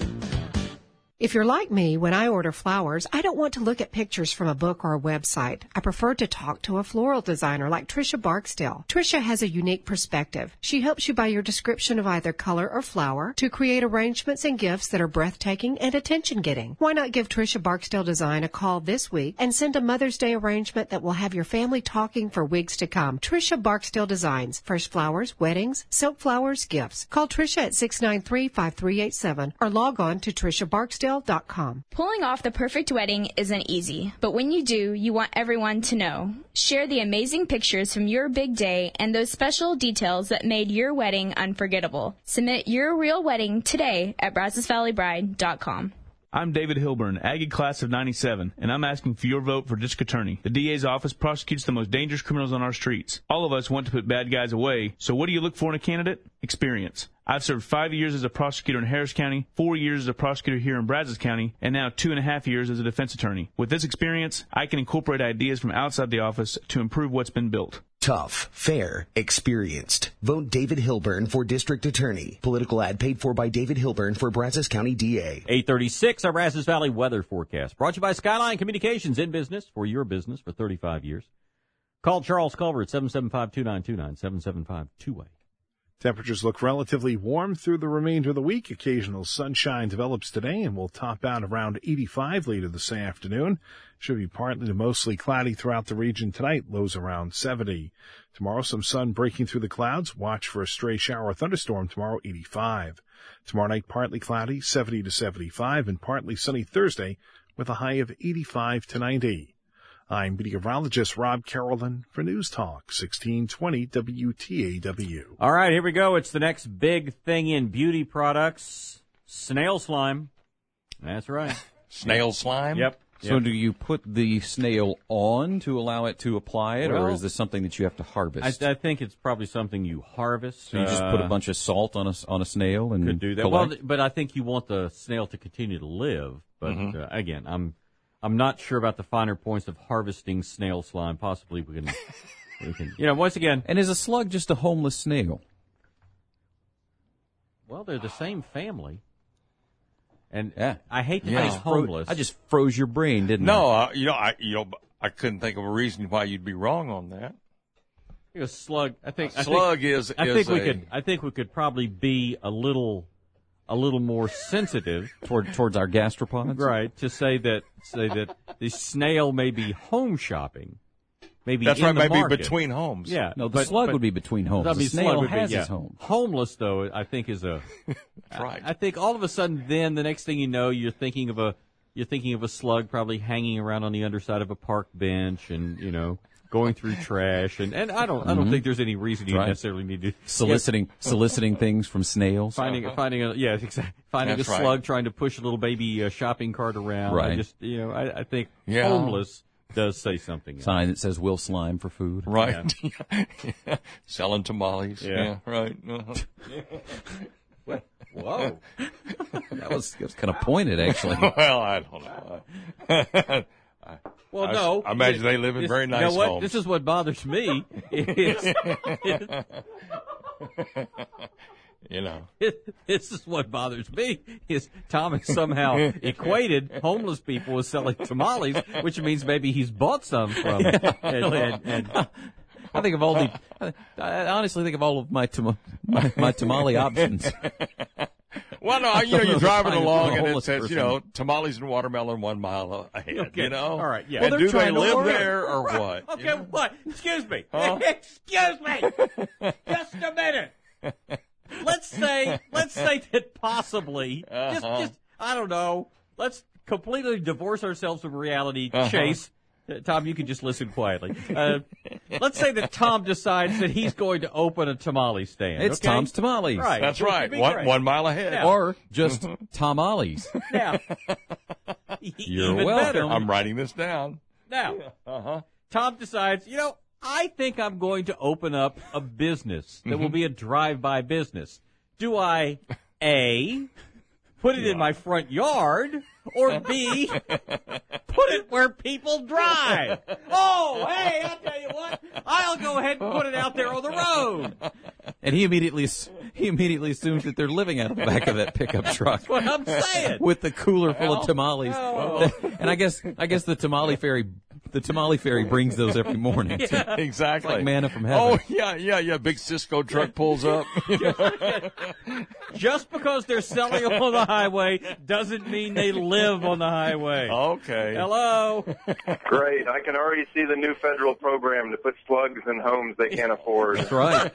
If you're like me, when I order flowers, I don't want to look at pictures from a book or a website. I prefer to talk to a floral designer like Trisha Barksdale. Trisha has a unique perspective. She helps you by your description of either color or flower to create arrangements and gifts that are breathtaking and attention-getting. Why not give Trisha Barksdale Design a call this week and send a Mother's Day arrangement that will have your family talking for weeks to come? Trisha Barksdale Designs. Fresh flowers, weddings, silk flowers, gifts. Call Trisha at 693-5387 or log on to TrishaBarksdale.com. Pulling off the perfect wedding isn't easy, but when you do, you want everyone to know. Share the amazing pictures from your big day and those special details that made your wedding unforgettable. Submit your real wedding today at BrazosValleyBride.com. I'm David Hilburn, Aggie class of 97, and I'm asking for your vote for district attorney. The DA's office prosecutes the most dangerous criminals on our streets. All of us want to put bad guys away, so what do you look for in a candidate? Experience. I've served 5 years as a prosecutor in Harris County, 4 years as a prosecutor here in Brazos County, and now 2.5 years as a defense attorney. With this experience, I can incorporate ideas from outside the office to improve what's been built. Tough, fair, experienced. Vote David Hilburn for district attorney. Political ad paid for by David Hilburn for Brazos County DA. 8:36, our Brazos Valley weather forecast. Brought to you by Skyline Communications, in business for your business for 35 years. Call Charles Culver at 775-2929, 775-2way. Temperatures look relatively warm through the remainder of the week. Occasional sunshine develops today and will top out around 85 later this afternoon. Should be partly to mostly cloudy throughout the region tonight, lows around 70. Tomorrow, some sun breaking through the clouds. Watch for a stray shower or thunderstorm tomorrow, 85. Tomorrow night, partly cloudy, 70 to 75, and partly sunny Thursday with a high of 85 to 90. I'm meteorologist Rob Carolyn for News Talk 1620 WTAW. All right, here we go. It's the next big thing in beauty products, snail slime. That's right. Snail slime? Yep. So do you put the snail on to allow it to apply it, or is this something that you have to harvest? I think it's probably something you harvest. So you just put a bunch of salt on a snail and could do that. collect? Well, but I think you want the snail to continue to live. But again, I'm not sure about the finer points of harvesting snail slime. Possibly we can, once again. And is a slug just a homeless snail? Well, they're the same family. And yeah. I hate to say homeless. I just froze your brain, didn't I? No, I couldn't think of a reason why you'd be wrong on that. A slug. I think we could probably be a little more sensitive towards our gastropods, right? To say that the snail may be home shopping, maybe that's in right, the maybe market. between homes. Yeah, no, the slug would be between homes. The snail has his home. Homeless, though, I think is a. That's right. I think all of a sudden, then the next thing you know, you're thinking of a slug probably hanging around on the underside of a park bench, and going through trash, and I don't think there's any reason you necessarily need to soliciting things from snails. Finding a slug trying to push a little baby shopping cart around. Right. I think homeless does say something. Sign that says "Will Slime for food." Right. Yeah. Selling tamales. Yeah. Right. Whoa. That was kind of pointed, actually. Well, I don't know. Well, no. I imagine they live in very nice homes. This is what bothers me. This is what bothers me is Tom has somehow equated homeless people with selling tamales, which means maybe he's bought some from. I think of all I honestly think of all of my tamale options. Well, no, you're driving along and it says, tamales and watermelon 1 mile ahead, Okay. All right, yeah. And Well, do they live there or what? Okay, what? Excuse me. Excuse me. Just a minute. Let's say that possibly, just I don't know, let's completely divorce ourselves from reality. Chase, Tom, you can just listen quietly. Let's say that Tom decides that he's going to open a tamale stand. It's Tom's Tamales. Right. That's right. 1 mile ahead. Yeah. Or just tamales. Now, You're even welcome. better. I'm writing this down. Now, Tom decides, I think I'm going to open up a business that will be a drive-by business. Do I, A, put it in my front yard, or B, put it where people drive? Oh, hey, I'll tell you what, I'll go ahead and put it out there on the road. And he immediately assumes that they're living out the back of that pickup truck. That's what I'm saying. With the cooler full of tamales. And I guess the tamale ferry brings those every morning. Yeah. Exactly. It's like manna from heaven. Oh, yeah. Big Cisco truck pulls up. Just because they're selling them on the highway doesn't mean they live on the highway. Okay. Hello. Great. I can already see the new federal program to put slugs in homes they can't afford. That's right.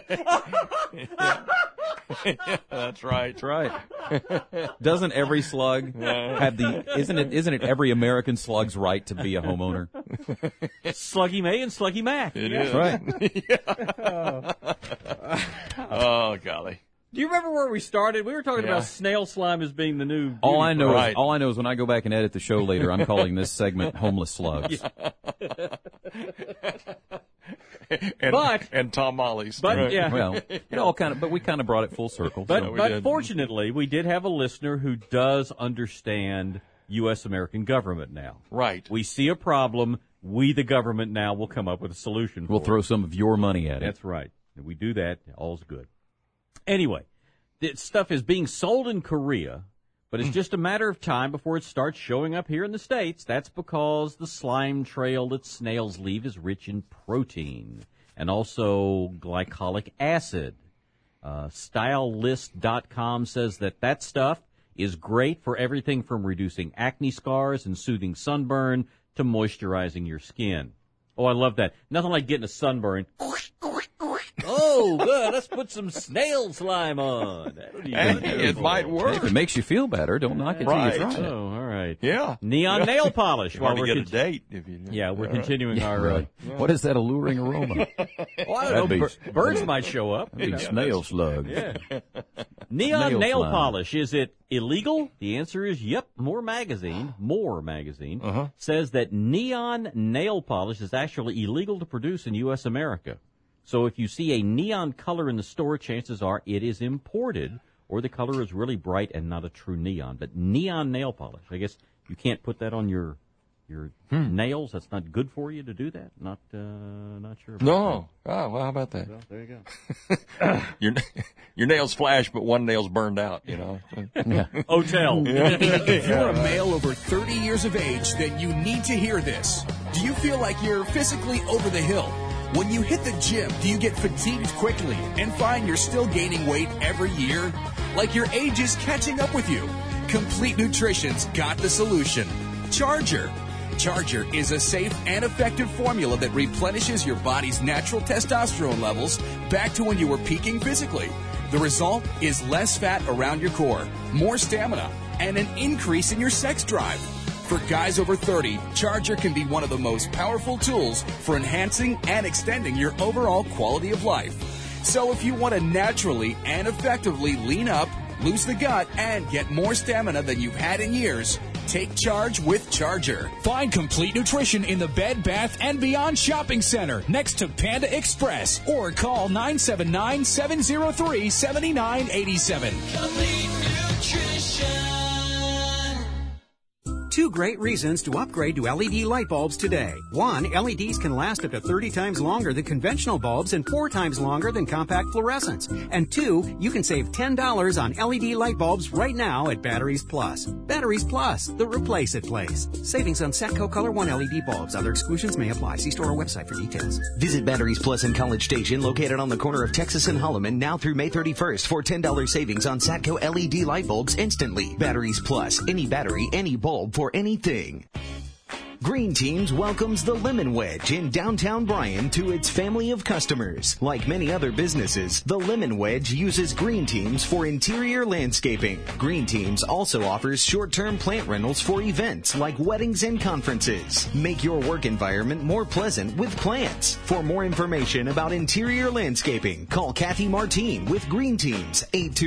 That's right. That's right. Doesn't every slug have isn't it every American slug's right to be a homeowner? Sluggy May and Sluggy Mac. It is. Right. Oh, golly. Do you remember where we started? We were talking about snail slime as being the new. All I know is when I go back and edit the show later, I'm calling this segment "Homeless Slugs." And tamales. But right. yeah, well, but we kind of brought it full circle. But fortunately, we did have a listener who does understand U.S. American government now. Right. We see a problem. We, the government, now will come up with a solution. We'll throw some of your money at it. That's right. If we do that, all's good. Anyway, this stuff is being sold in Korea, but it's just a matter of time before it starts showing up here in the States. That's because the slime trail that snails leave is rich in protein and also glycolic acid. Stylelist.com says that stuff is great for everything from reducing acne scars and soothing sunburn to moisturizing your skin. Oh, I love that. Nothing like getting a sunburn. Oh, good. Let's put some snail slime on. It might work. If it makes you feel better, don't knock it till you try it. Oh, all right. Yeah. Neon nail polish. While we're get a date. If you we're continuing our... Really. What is that alluring aroma? Well, I don't know. Birds might show up. That'd be snail slugs. Yeah. Neon nail polish. Is it illegal? The answer is yep. More Magazine says that neon nail polish is actually illegal to produce in U.S. America. So if you see a neon color in the store, chances are it is imported, or the color is really bright and not a true neon. But neon nail polish, I guess you can't put that on your nails. That's not good for you to do that. Not sure about No. That. Oh, well, how about that? Well, there you go. Your nails flash, but one nail's burned out, Yeah. Hotel. If you're a male over 30 years of age, then you need to hear this. Do you feel like you're physically over the hill? When you hit the gym, do you get fatigued quickly and find you're still gaining weight every year? Like your age is catching up with you? Complete Nutrition's got the solution. Charger. Charger is a safe and effective formula that replenishes your body's natural testosterone levels back to when you were peaking physically. The result is less fat around your core, more stamina, and an increase in your sex drive. For guys over 30, Charger can be one of the most powerful tools for enhancing and extending your overall quality of life. So if you want to naturally and effectively lean up, lose the gut, and get more stamina than you've had in years, take charge with Charger. Find Complete Nutrition in the Bed, Bath & Beyond Shopping Center next to Panda Express or call 979-703-7987. Complete Nutrition. Two great reasons to upgrade to LED light bulbs today. One, LEDs can last up to 30 times longer than conventional bulbs and 4 times longer than compact fluorescents. And two, you can save $10 on LED light bulbs right now at Batteries Plus. Batteries Plus, the replace it place. Savings on Satco Color 1 LED bulbs. Other exclusions may apply. See store or website for details. Visit Batteries Plus in College Station, located on the corner of Texas and Holloman, now through May 31st for $10 savings on Satco LED light bulbs instantly. Batteries Plus, any battery, any bulb for anything. Green Teams welcomes the Lemon Wedge in downtown Bryan to its family of customers. Like many other businesses, the Lemon Wedge uses Green Teams for interior landscaping. Green Teams also offers short-term plant rentals for events like weddings and conferences. Make your work environment more pleasant with plants. For more information about interior landscaping, call Kathy Martine with Green Teams,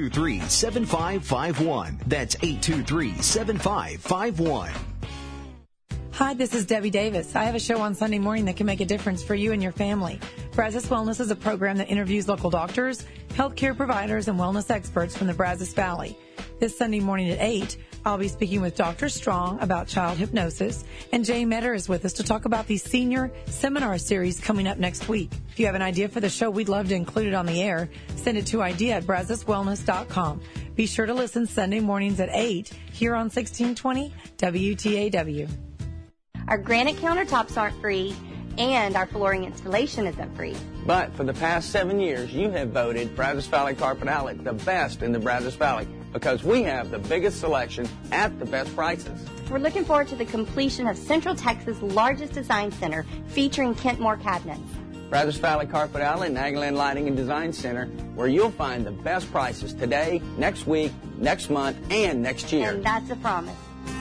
823-7551. That's 823-7551. Hi, this is Debbie Davis. I have a show on Sunday morning that can make a difference for you and your family. Brazos Wellness is a program that interviews local doctors, healthcare providers, and wellness experts from the Brazos Valley. This Sunday morning at 8, I'll be speaking with Dr. Strong about child hypnosis, and Jay Metter is with us to talk about the senior seminar series coming up next week. If you have an idea for the show, we'd love to include it on the air. Send it to idea@brazoswellness.com. Be sure to listen Sunday mornings at 8 here on 1620 WTAW. Our granite countertops aren't free, and our flooring installation isn't free. But for the past 7 years, you have voted Brazos Valley Carpet Outlet the best in the Brazos Valley because we have the biggest selection at the best prices. We're looking forward to the completion of Central Texas' largest design center featuring Kentmore cabinets. Brazos Valley Carpet Outlet and Aggieland Lighting and Design Center, where you'll find the best prices today, next week, next month, and next year. And that's a promise.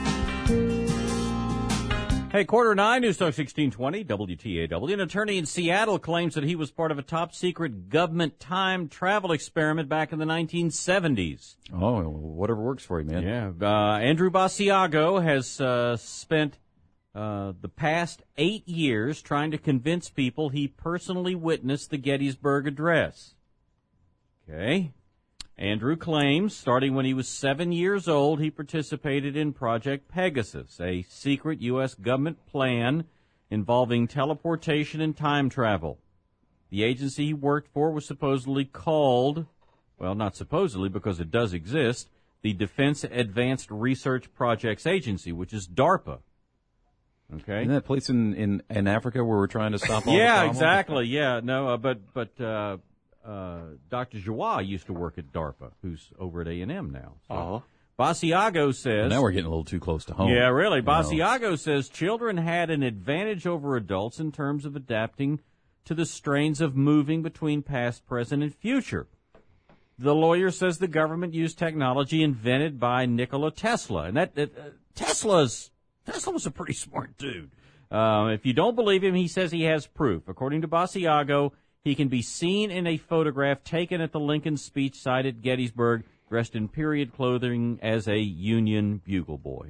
Hey, 9:15, News Talk 1620, WTAW. An attorney in Seattle claims that he was part of a top-secret government time travel experiment back in the 1970s. Oh, whatever works for you, man. Yeah. Andrew Basiago has spent the past 8 years trying to convince people he personally witnessed the Gettysburg Address. Okay. Andrew claims, starting when he was 7 years old, he participated in Project Pegasus, a secret U.S. government plan involving teleportation and time travel. The agency he worked for was supposedly called, well, not supposedly because it does exist, the Defense Advanced Research Projects Agency, which is DARPA. Okay. Isn't that place in Africa where we're trying to stop all the Yeah, problems? exactly. Yeah, no, but Dr. Joie used to work at DARPA, who's over at A&M now. So. Uh-huh. Basiago says... Now we're getting a little too close to home. Yeah, really. Basiago says children had an advantage over adults in terms of adapting to the strains of moving between past, present, and future. The lawyer says the government used technology invented by Nikola Tesla. And Tesla was a pretty smart dude. If you don't believe him, he says he has proof. According to Basiago, he can be seen in a photograph taken at the Lincoln speech site at Gettysburg, dressed in period clothing as a Union bugle boy.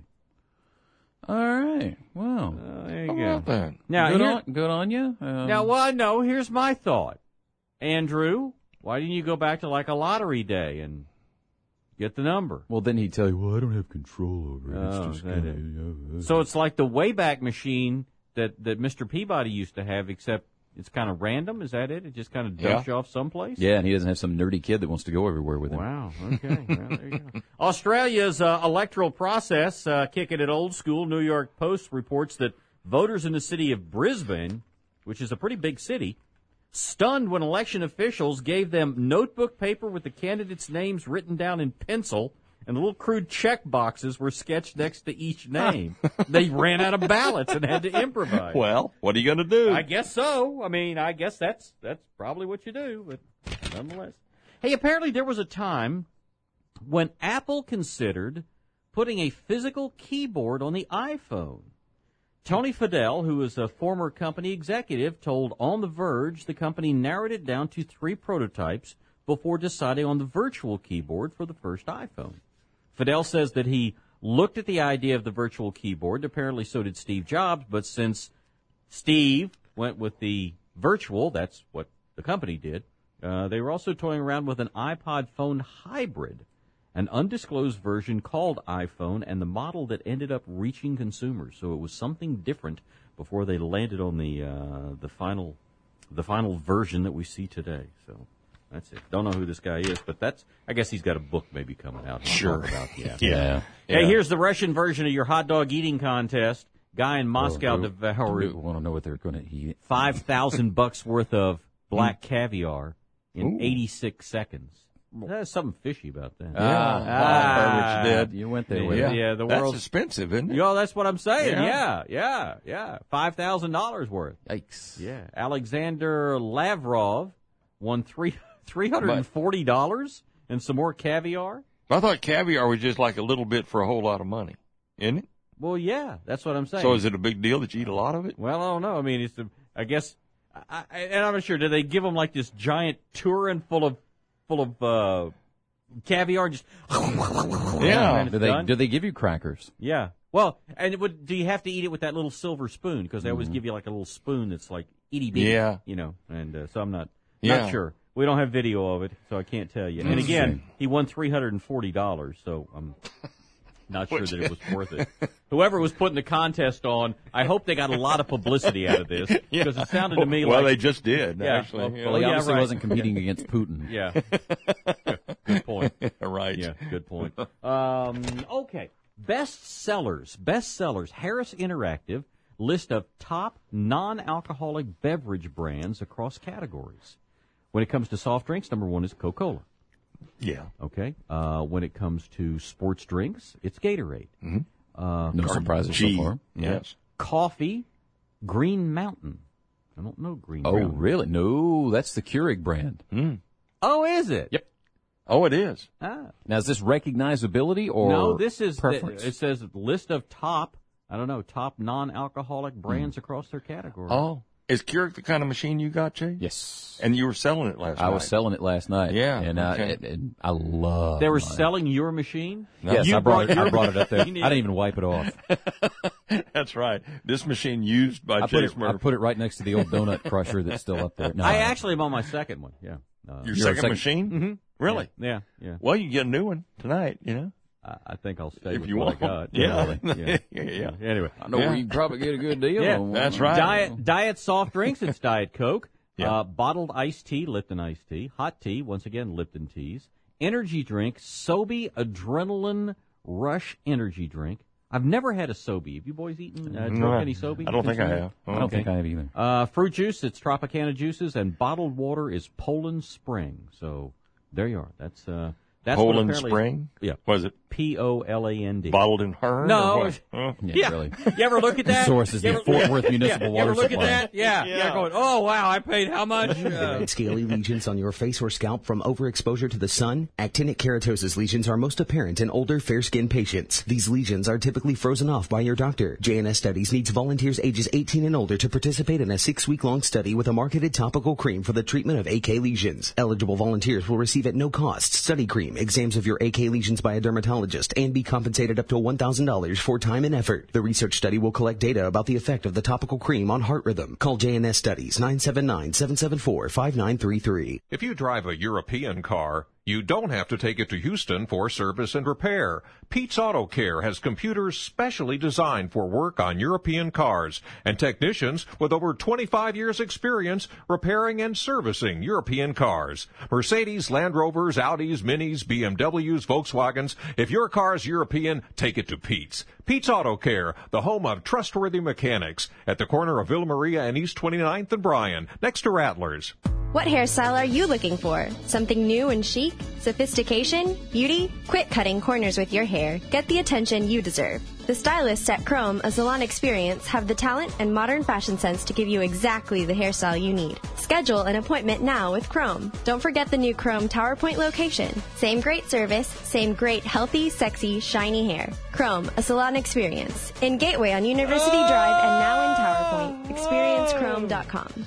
All right. Well, there you go. Now, good on you. No, here's my thought. Andrew, why didn't you go back to like a lottery day and get the number? Well, then he'd tell you, well, I don't have control over it. Oh, It's just that kinda, So it's like the Wayback Machine that Mr. Peabody used to have, except it's kind of random. Is that it? It just kind of dumps you off someplace? Yeah, and he doesn't have some nerdy kid that wants to go everywhere with him. Wow, okay. Well, there you go. Australia's electoral process, kicking it old school. New York Post reports that voters in the city of Brisbane, which is a pretty big city, stunned when election officials gave them notebook paper with the candidates' names written down in pencil, and the little crude check boxes were sketched next to each name. They ran out of ballots and had to improvise. Well, what are you going to do? I guess so. I mean, I guess that's probably what you do, but nonetheless. Hey, apparently there was a time when Apple considered putting a physical keyboard on the iPhone. Tony Fadell, who is a former company executive, told On The Verge the company narrowed it down to 3 prototypes before deciding on the virtual keyboard for the first iPhone. Fadell says that he looked at the idea of the virtual keyboard. Apparently so did Steve Jobs, but since Steve went with the virtual, that's what the company did, they were also toying around with an iPod phone hybrid, an undisclosed version called iPhone, and the model that ended up reaching consumers. So it was something different before they landed on the final version that we see today. So that's it. Don't know who this guy is, but I guess he's got a book maybe coming out. Sure. Yeah. Hey, here's the Russian version of your hot dog eating contest. Guy in Moscow devoured. I want to know what they're going to eat. $5,000 worth of black caviar in 86 seconds. There's something fishy about that. Which did. You went there with it. Yeah, the That's world's expensive, isn't it? Yo, that's what I'm saying. Yeah. Yeah. $5,000 worth. Yikes. Yeah. Alexander Lavrov won $340 and some more caviar. I thought caviar was just like a little bit for a whole lot of money, isn't it? Well, yeah, that's what I'm saying. So is it a big deal that you eat a lot of it? Well, I don't know. I mean, I guess, and I'm not sure. Did they give them like this giant turin full of caviar? Just yeah. Do they give you crackers? Yeah. Well, and do you have to eat it with that little silver spoon? Because they always give you like a little spoon that's like itty bitty. Yeah. You know, and so I'm not sure. We don't have video of it, so I can't tell you. And again, he won $340, so I'm not sure that it was worth it. Whoever was putting the contest on, I hope they got a lot of publicity out of this, because it sounded to me like... Well, they just did, actually. Well, he obviously wasn't competing against Putin. Yeah. Good point. Right. Yeah, good point. Okay. Bestsellers. Harris Interactive list of top non-alcoholic beverage brands across categories. When it comes to soft drinks, number 1 is Coca-Cola. Yeah. Okay. When it comes to sports drinks, it's Gatorade. Mm-hmm. No surprises so far. Yes. Coffee, Green Mountain. I don't know Green Mountain. Oh, really? No, that's the Keurig brand. Oh, is it? Yep. Oh, it is. Ah. Now, is this recognizability or no? This is preference? It says list of top non-alcoholic brands across their category. Oh. Is Keurig the kind of machine you got, Jay? Yes. And you were selling it last night. I was selling it last night. Yeah. And and I love They were mine. selling your machine? No. Yes, You I brought it up there. I machine in. didn't even wipe it off. That's right. This machine used by I Chase Murphy. put it right next to the old donut crusher that's still up there. No, I actually am on my second one. Yeah. Your second machine? Mm-hmm. Really? Yeah. Well, you can get a new one tonight, you know. I think I'll stay If with you what want. I got. Yeah. Yeah. Anyway. I know where you can probably get a good deal. Yeah, on one. that's right. Diet soft drinks, it's Diet Coke. Yeah. Bottled iced tea, Lipton iced tea. Hot tea, once again, Lipton teas. Energy drink, Sobe Adrenaline Rush energy drink. I've never had a Sobe. Have you boys eaten, drunk any Sobe? I don't think I have. I don't think I have either. Fruit juice, it's Tropicana juices, and bottled water is Poland Spring. So there you are. That's Poland Spring? Yeah. Was it? Poland. Bottled in Hearn? No. Yeah, really. You ever look at that? Source is the Fort Worth Municipal Water You ever look Supply. at that? Yeah. Going, oh, wow, I paid how much? Red scaly lesions on your face or scalp from overexposure to the sun? Actinic keratosis lesions are most apparent in older, fair-skinned patients. These lesions are typically frozen off by your doctor. JNS Studies needs volunteers ages 18 and older to participate in a 6-week-long study with a marketed topical cream for the treatment of AK lesions. Eligible volunteers will receive at no cost study cream, exams of your AK lesions by a dermatologist, and be compensated up to $1,000 for time and effort. The research study will collect data about the effect of the topical cream on heart rhythm. Call JNS Studies 979-774-5933. If you drive a European car, you don't have to take it to Houston for service and repair. Pete's Auto Care has computers specially designed for work on European cars and technicians with over 25 years experience repairing and servicing European cars. Mercedes, Land Rovers, Audis, Minis, BMWs, Volkswagens. If your car's European, take it to Pete's. Pete's Auto Care, the home of trustworthy mechanics, at the corner of Villa Maria and East 29th and Bryan, next to Rattlers. What hairstyle are you looking for? Something new and chic? Sophistication? Beauty? Quit cutting corners with your hair. Get the attention you deserve. The stylists at Chrome, a salon experience, have the talent and modern fashion sense to give you exactly the hairstyle you need. Schedule an appointment now with Chrome. Don't forget the new Chrome Tower Point location. Same great service, same great healthy, sexy, shiny hair. Chrome, a salon experience. In Gateway on University Drive and now in Tower Point. ExperienceChrome.com.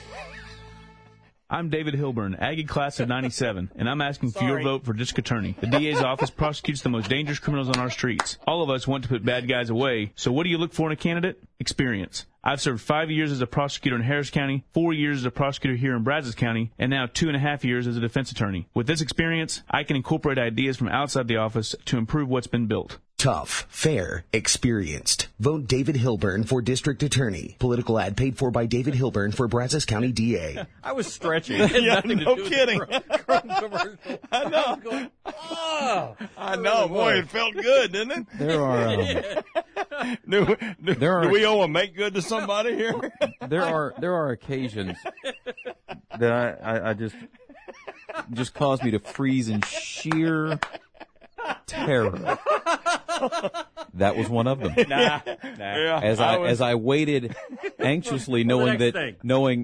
I'm David Hilburn, Aggie class of 97, and I'm asking for your vote for district attorney. The DA's office prosecutes the most dangerous criminals on our streets. All of us want to put bad guys away, so what do you look for in a candidate? Experience. I've served 5 years as a prosecutor in Harris County, 4 years as a prosecutor here in Brazos County, and now 2.5 years as a defense attorney. With this experience, I can incorporate ideas from outside the office to improve what's been built. Tough, fair, experienced. Vote David Hilburn for district attorney. Political ad paid for by David Hilburn for Brazos County DA. I was stretching. Yeah, no kidding. I know. I know. Boy, it felt good, didn't it? There are. Do we owe a make good to somebody here? There are occasions that I just cause me to freeze in sheer terror. That was one of them. Nah. As I waited anxiously, knowing that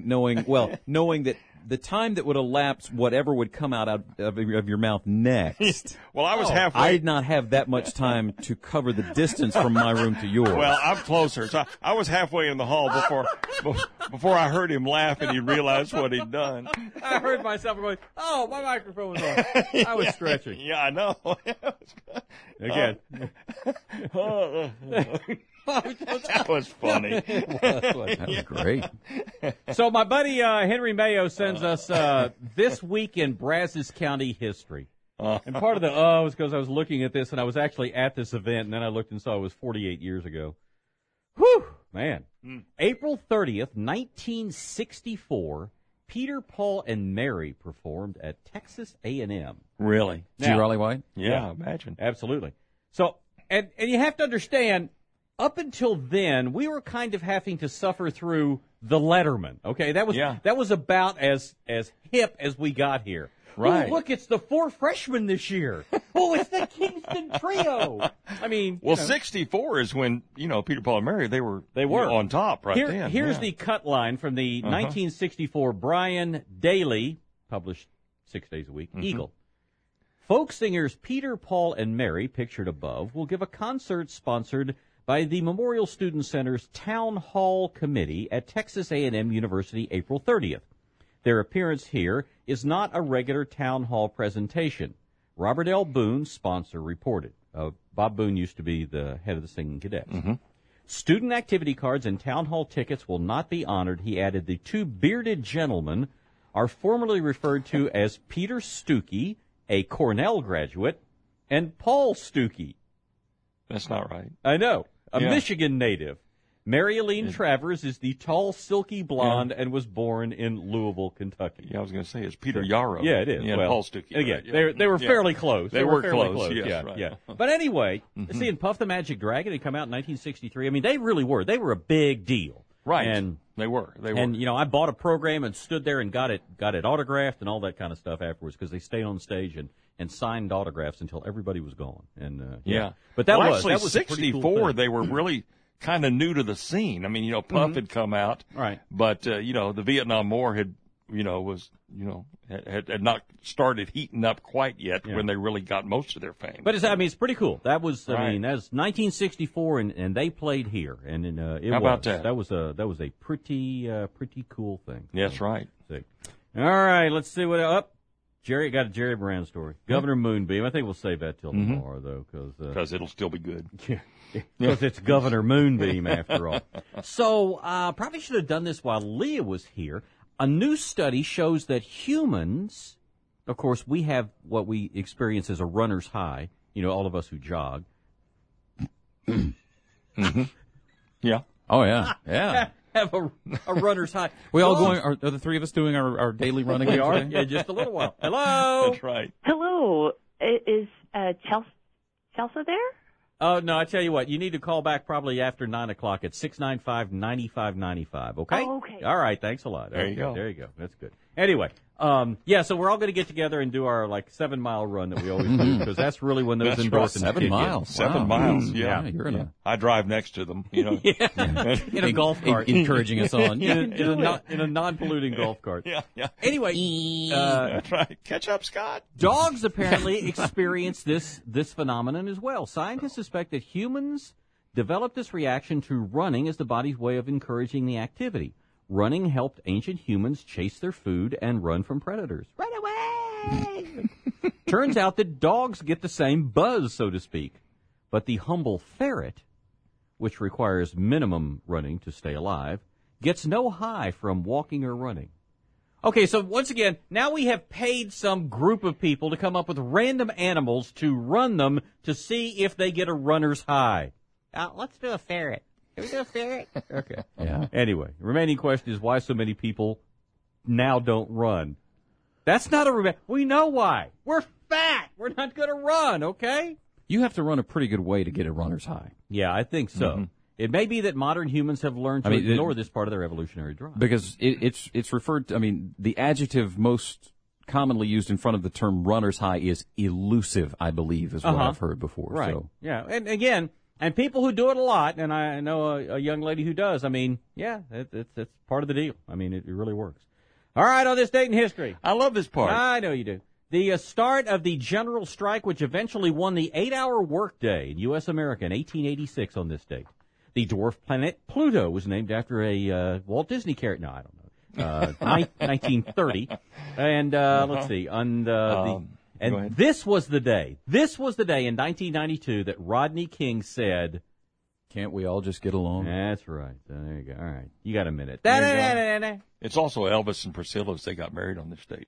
the time that would elapse, whatever would come out of your mouth next. Well, I was halfway. I did not have that much time to cover the distance from my room to yours. Well, I'm closer. So I was halfway in the hall before I heard him laugh and he realized what he'd done. I heard myself going, oh, my microphone was on. I was stretching. Yeah, I know. Again. That was funny. That was great. So my buddy Henry Mayo sends us This Week in Brazos County History. And part of the was because I was looking at this, and I was actually at this event, and then I looked and saw it was 48 years ago. Whew, man. April 30th, 1964, Peter, Paul, and Mary performed at Texas A&M. Really? G. Raleigh White? Yeah, imagine. Absolutely. So, and you have to understand, up until then, we were kind of having to suffer through the Letterman. Okay, that was about as hip as we got here. Right. Oh, look, it's the 4 freshmen this year. Oh, it's the Kingston Trio. I mean, well, 64 is when Peter, Paul, and Mary they were on top then. Here's the cut line from the 1964 Brian Daly, published 6 days a week, Eagle. Folk singers Peter, Paul, and Mary, pictured above, will give a concert sponsored by the Memorial Student Center's Town Hall Committee at Texas A&M University, April 30th. Their appearance here is not a regular town hall presentation. Robert L. Boone, sponsor, reported. Bob Boone used to be the head of the Singing Cadets. Student activity cards and town hall tickets will not be honored. He added the 2 bearded gentlemen are formerly referred to as Peter Stuckey, a Cornell graduate, and Paul Stuckey. That's not right. I know. A Michigan native. Mary Aline Travers is the tall, silky blonde and was born in Louisville, Kentucky. Yeah, I was going to say it's Peter Yarrow. Yeah, it is. Yeah, well, Paul Stuckey. Again, right, they were fairly close. They were fairly close. Yes, yeah, right. yeah. But anyway, seeing Puff the Magic Dragon had come out in 1963. I mean, they really were. They were a big deal. Right. And they were. And I bought a program and stood there and got it autographed and all that kind of stuff afterwards because they stayed on stage and signed autographs until everybody was gone. And yeah. But that was actually that was 64. Cool they were really kind of new to the scene. I mean, Puff had come out, right? But the Vietnam War had not started heating up quite yet when they really got most of their fame. But it's pretty cool. That was that was 1964, and they played here, and How about that? That was a pretty cool thing. That's right. See. All right, let's see what up. Jerry got a Jerry Brown story. Governor Moonbeam. I think we'll save that till tomorrow though, because it'll still be good. Because it's Governor Moonbeam after all. So probably should have done this while Leah was here. A new study shows that humans, of course, we have what we experience as a runner's high. All of us who jog. Yeah. Oh yeah. Yeah. Have a runner's high. We all going? Are the three of us doing our daily running? We are. Today? Yeah, just a little while. Hello. That's right. Hello. Is Chelsea there? Oh, no, I tell you what, you need to call back probably after 9 o'clock at 695-9595, okay? Oh, okay. All right, thanks a lot. There you go. There you go. That's good. Anyway, so we're all going to get together and do our 7-mile run that we always do, because that's really when those endorphins kick in. 7 miles. 7 miles, yeah. You're in I drive next to them, In a golf cart. Encouraging us on. In a non-polluting golf cart. Yeah. Anyway. That's right. Catch up, Scott. Dogs apparently experience this phenomenon as well. Scientists suspect that humans developed this reaction to running as the body's way of encouraging the activity. Running helped ancient humans chase their food and run from predators. Run away! Turns out that dogs get the same buzz, so to speak. But the humble ferret, which requires minimum running to stay alive, gets no high from walking or running. Okay, so once again, now we have paid some group of people to come up with random animals to run them to see if they get a runner's high. Let's do a ferret. Can we do a ferret? Okay. Yeah. Anyway, remaining question is why so many people now don't run. That's not we know why. We're fat. We're not going to run, okay? You have to run a pretty good way to get a runner's high. Yeah, I think so. Mm-hmm. It may be that modern humans have learned to ignore this part of their evolutionary drive. Because it's referred to, the adjective most commonly used in front of the term runner's high is elusive, I believe, is what I've heard before. Right. So. Yeah, and again, and people who do it a lot, and I know a young lady who does, it's part of the deal. It really works. All right, on this date in history. I love this part. I know you do. The start of the general strike, which eventually won the 8-hour workday in U.S. America in 1886 on this date. The dwarf planet Pluto was named after a Walt Disney character. No, I don't know. 1930. And let's see. And this was the day in 1992 that Rodney King said, "Can't we all just get along?" That's right. There you go. All right. You got a minute. It's also Elvis and Priscilla's. They got married on this date.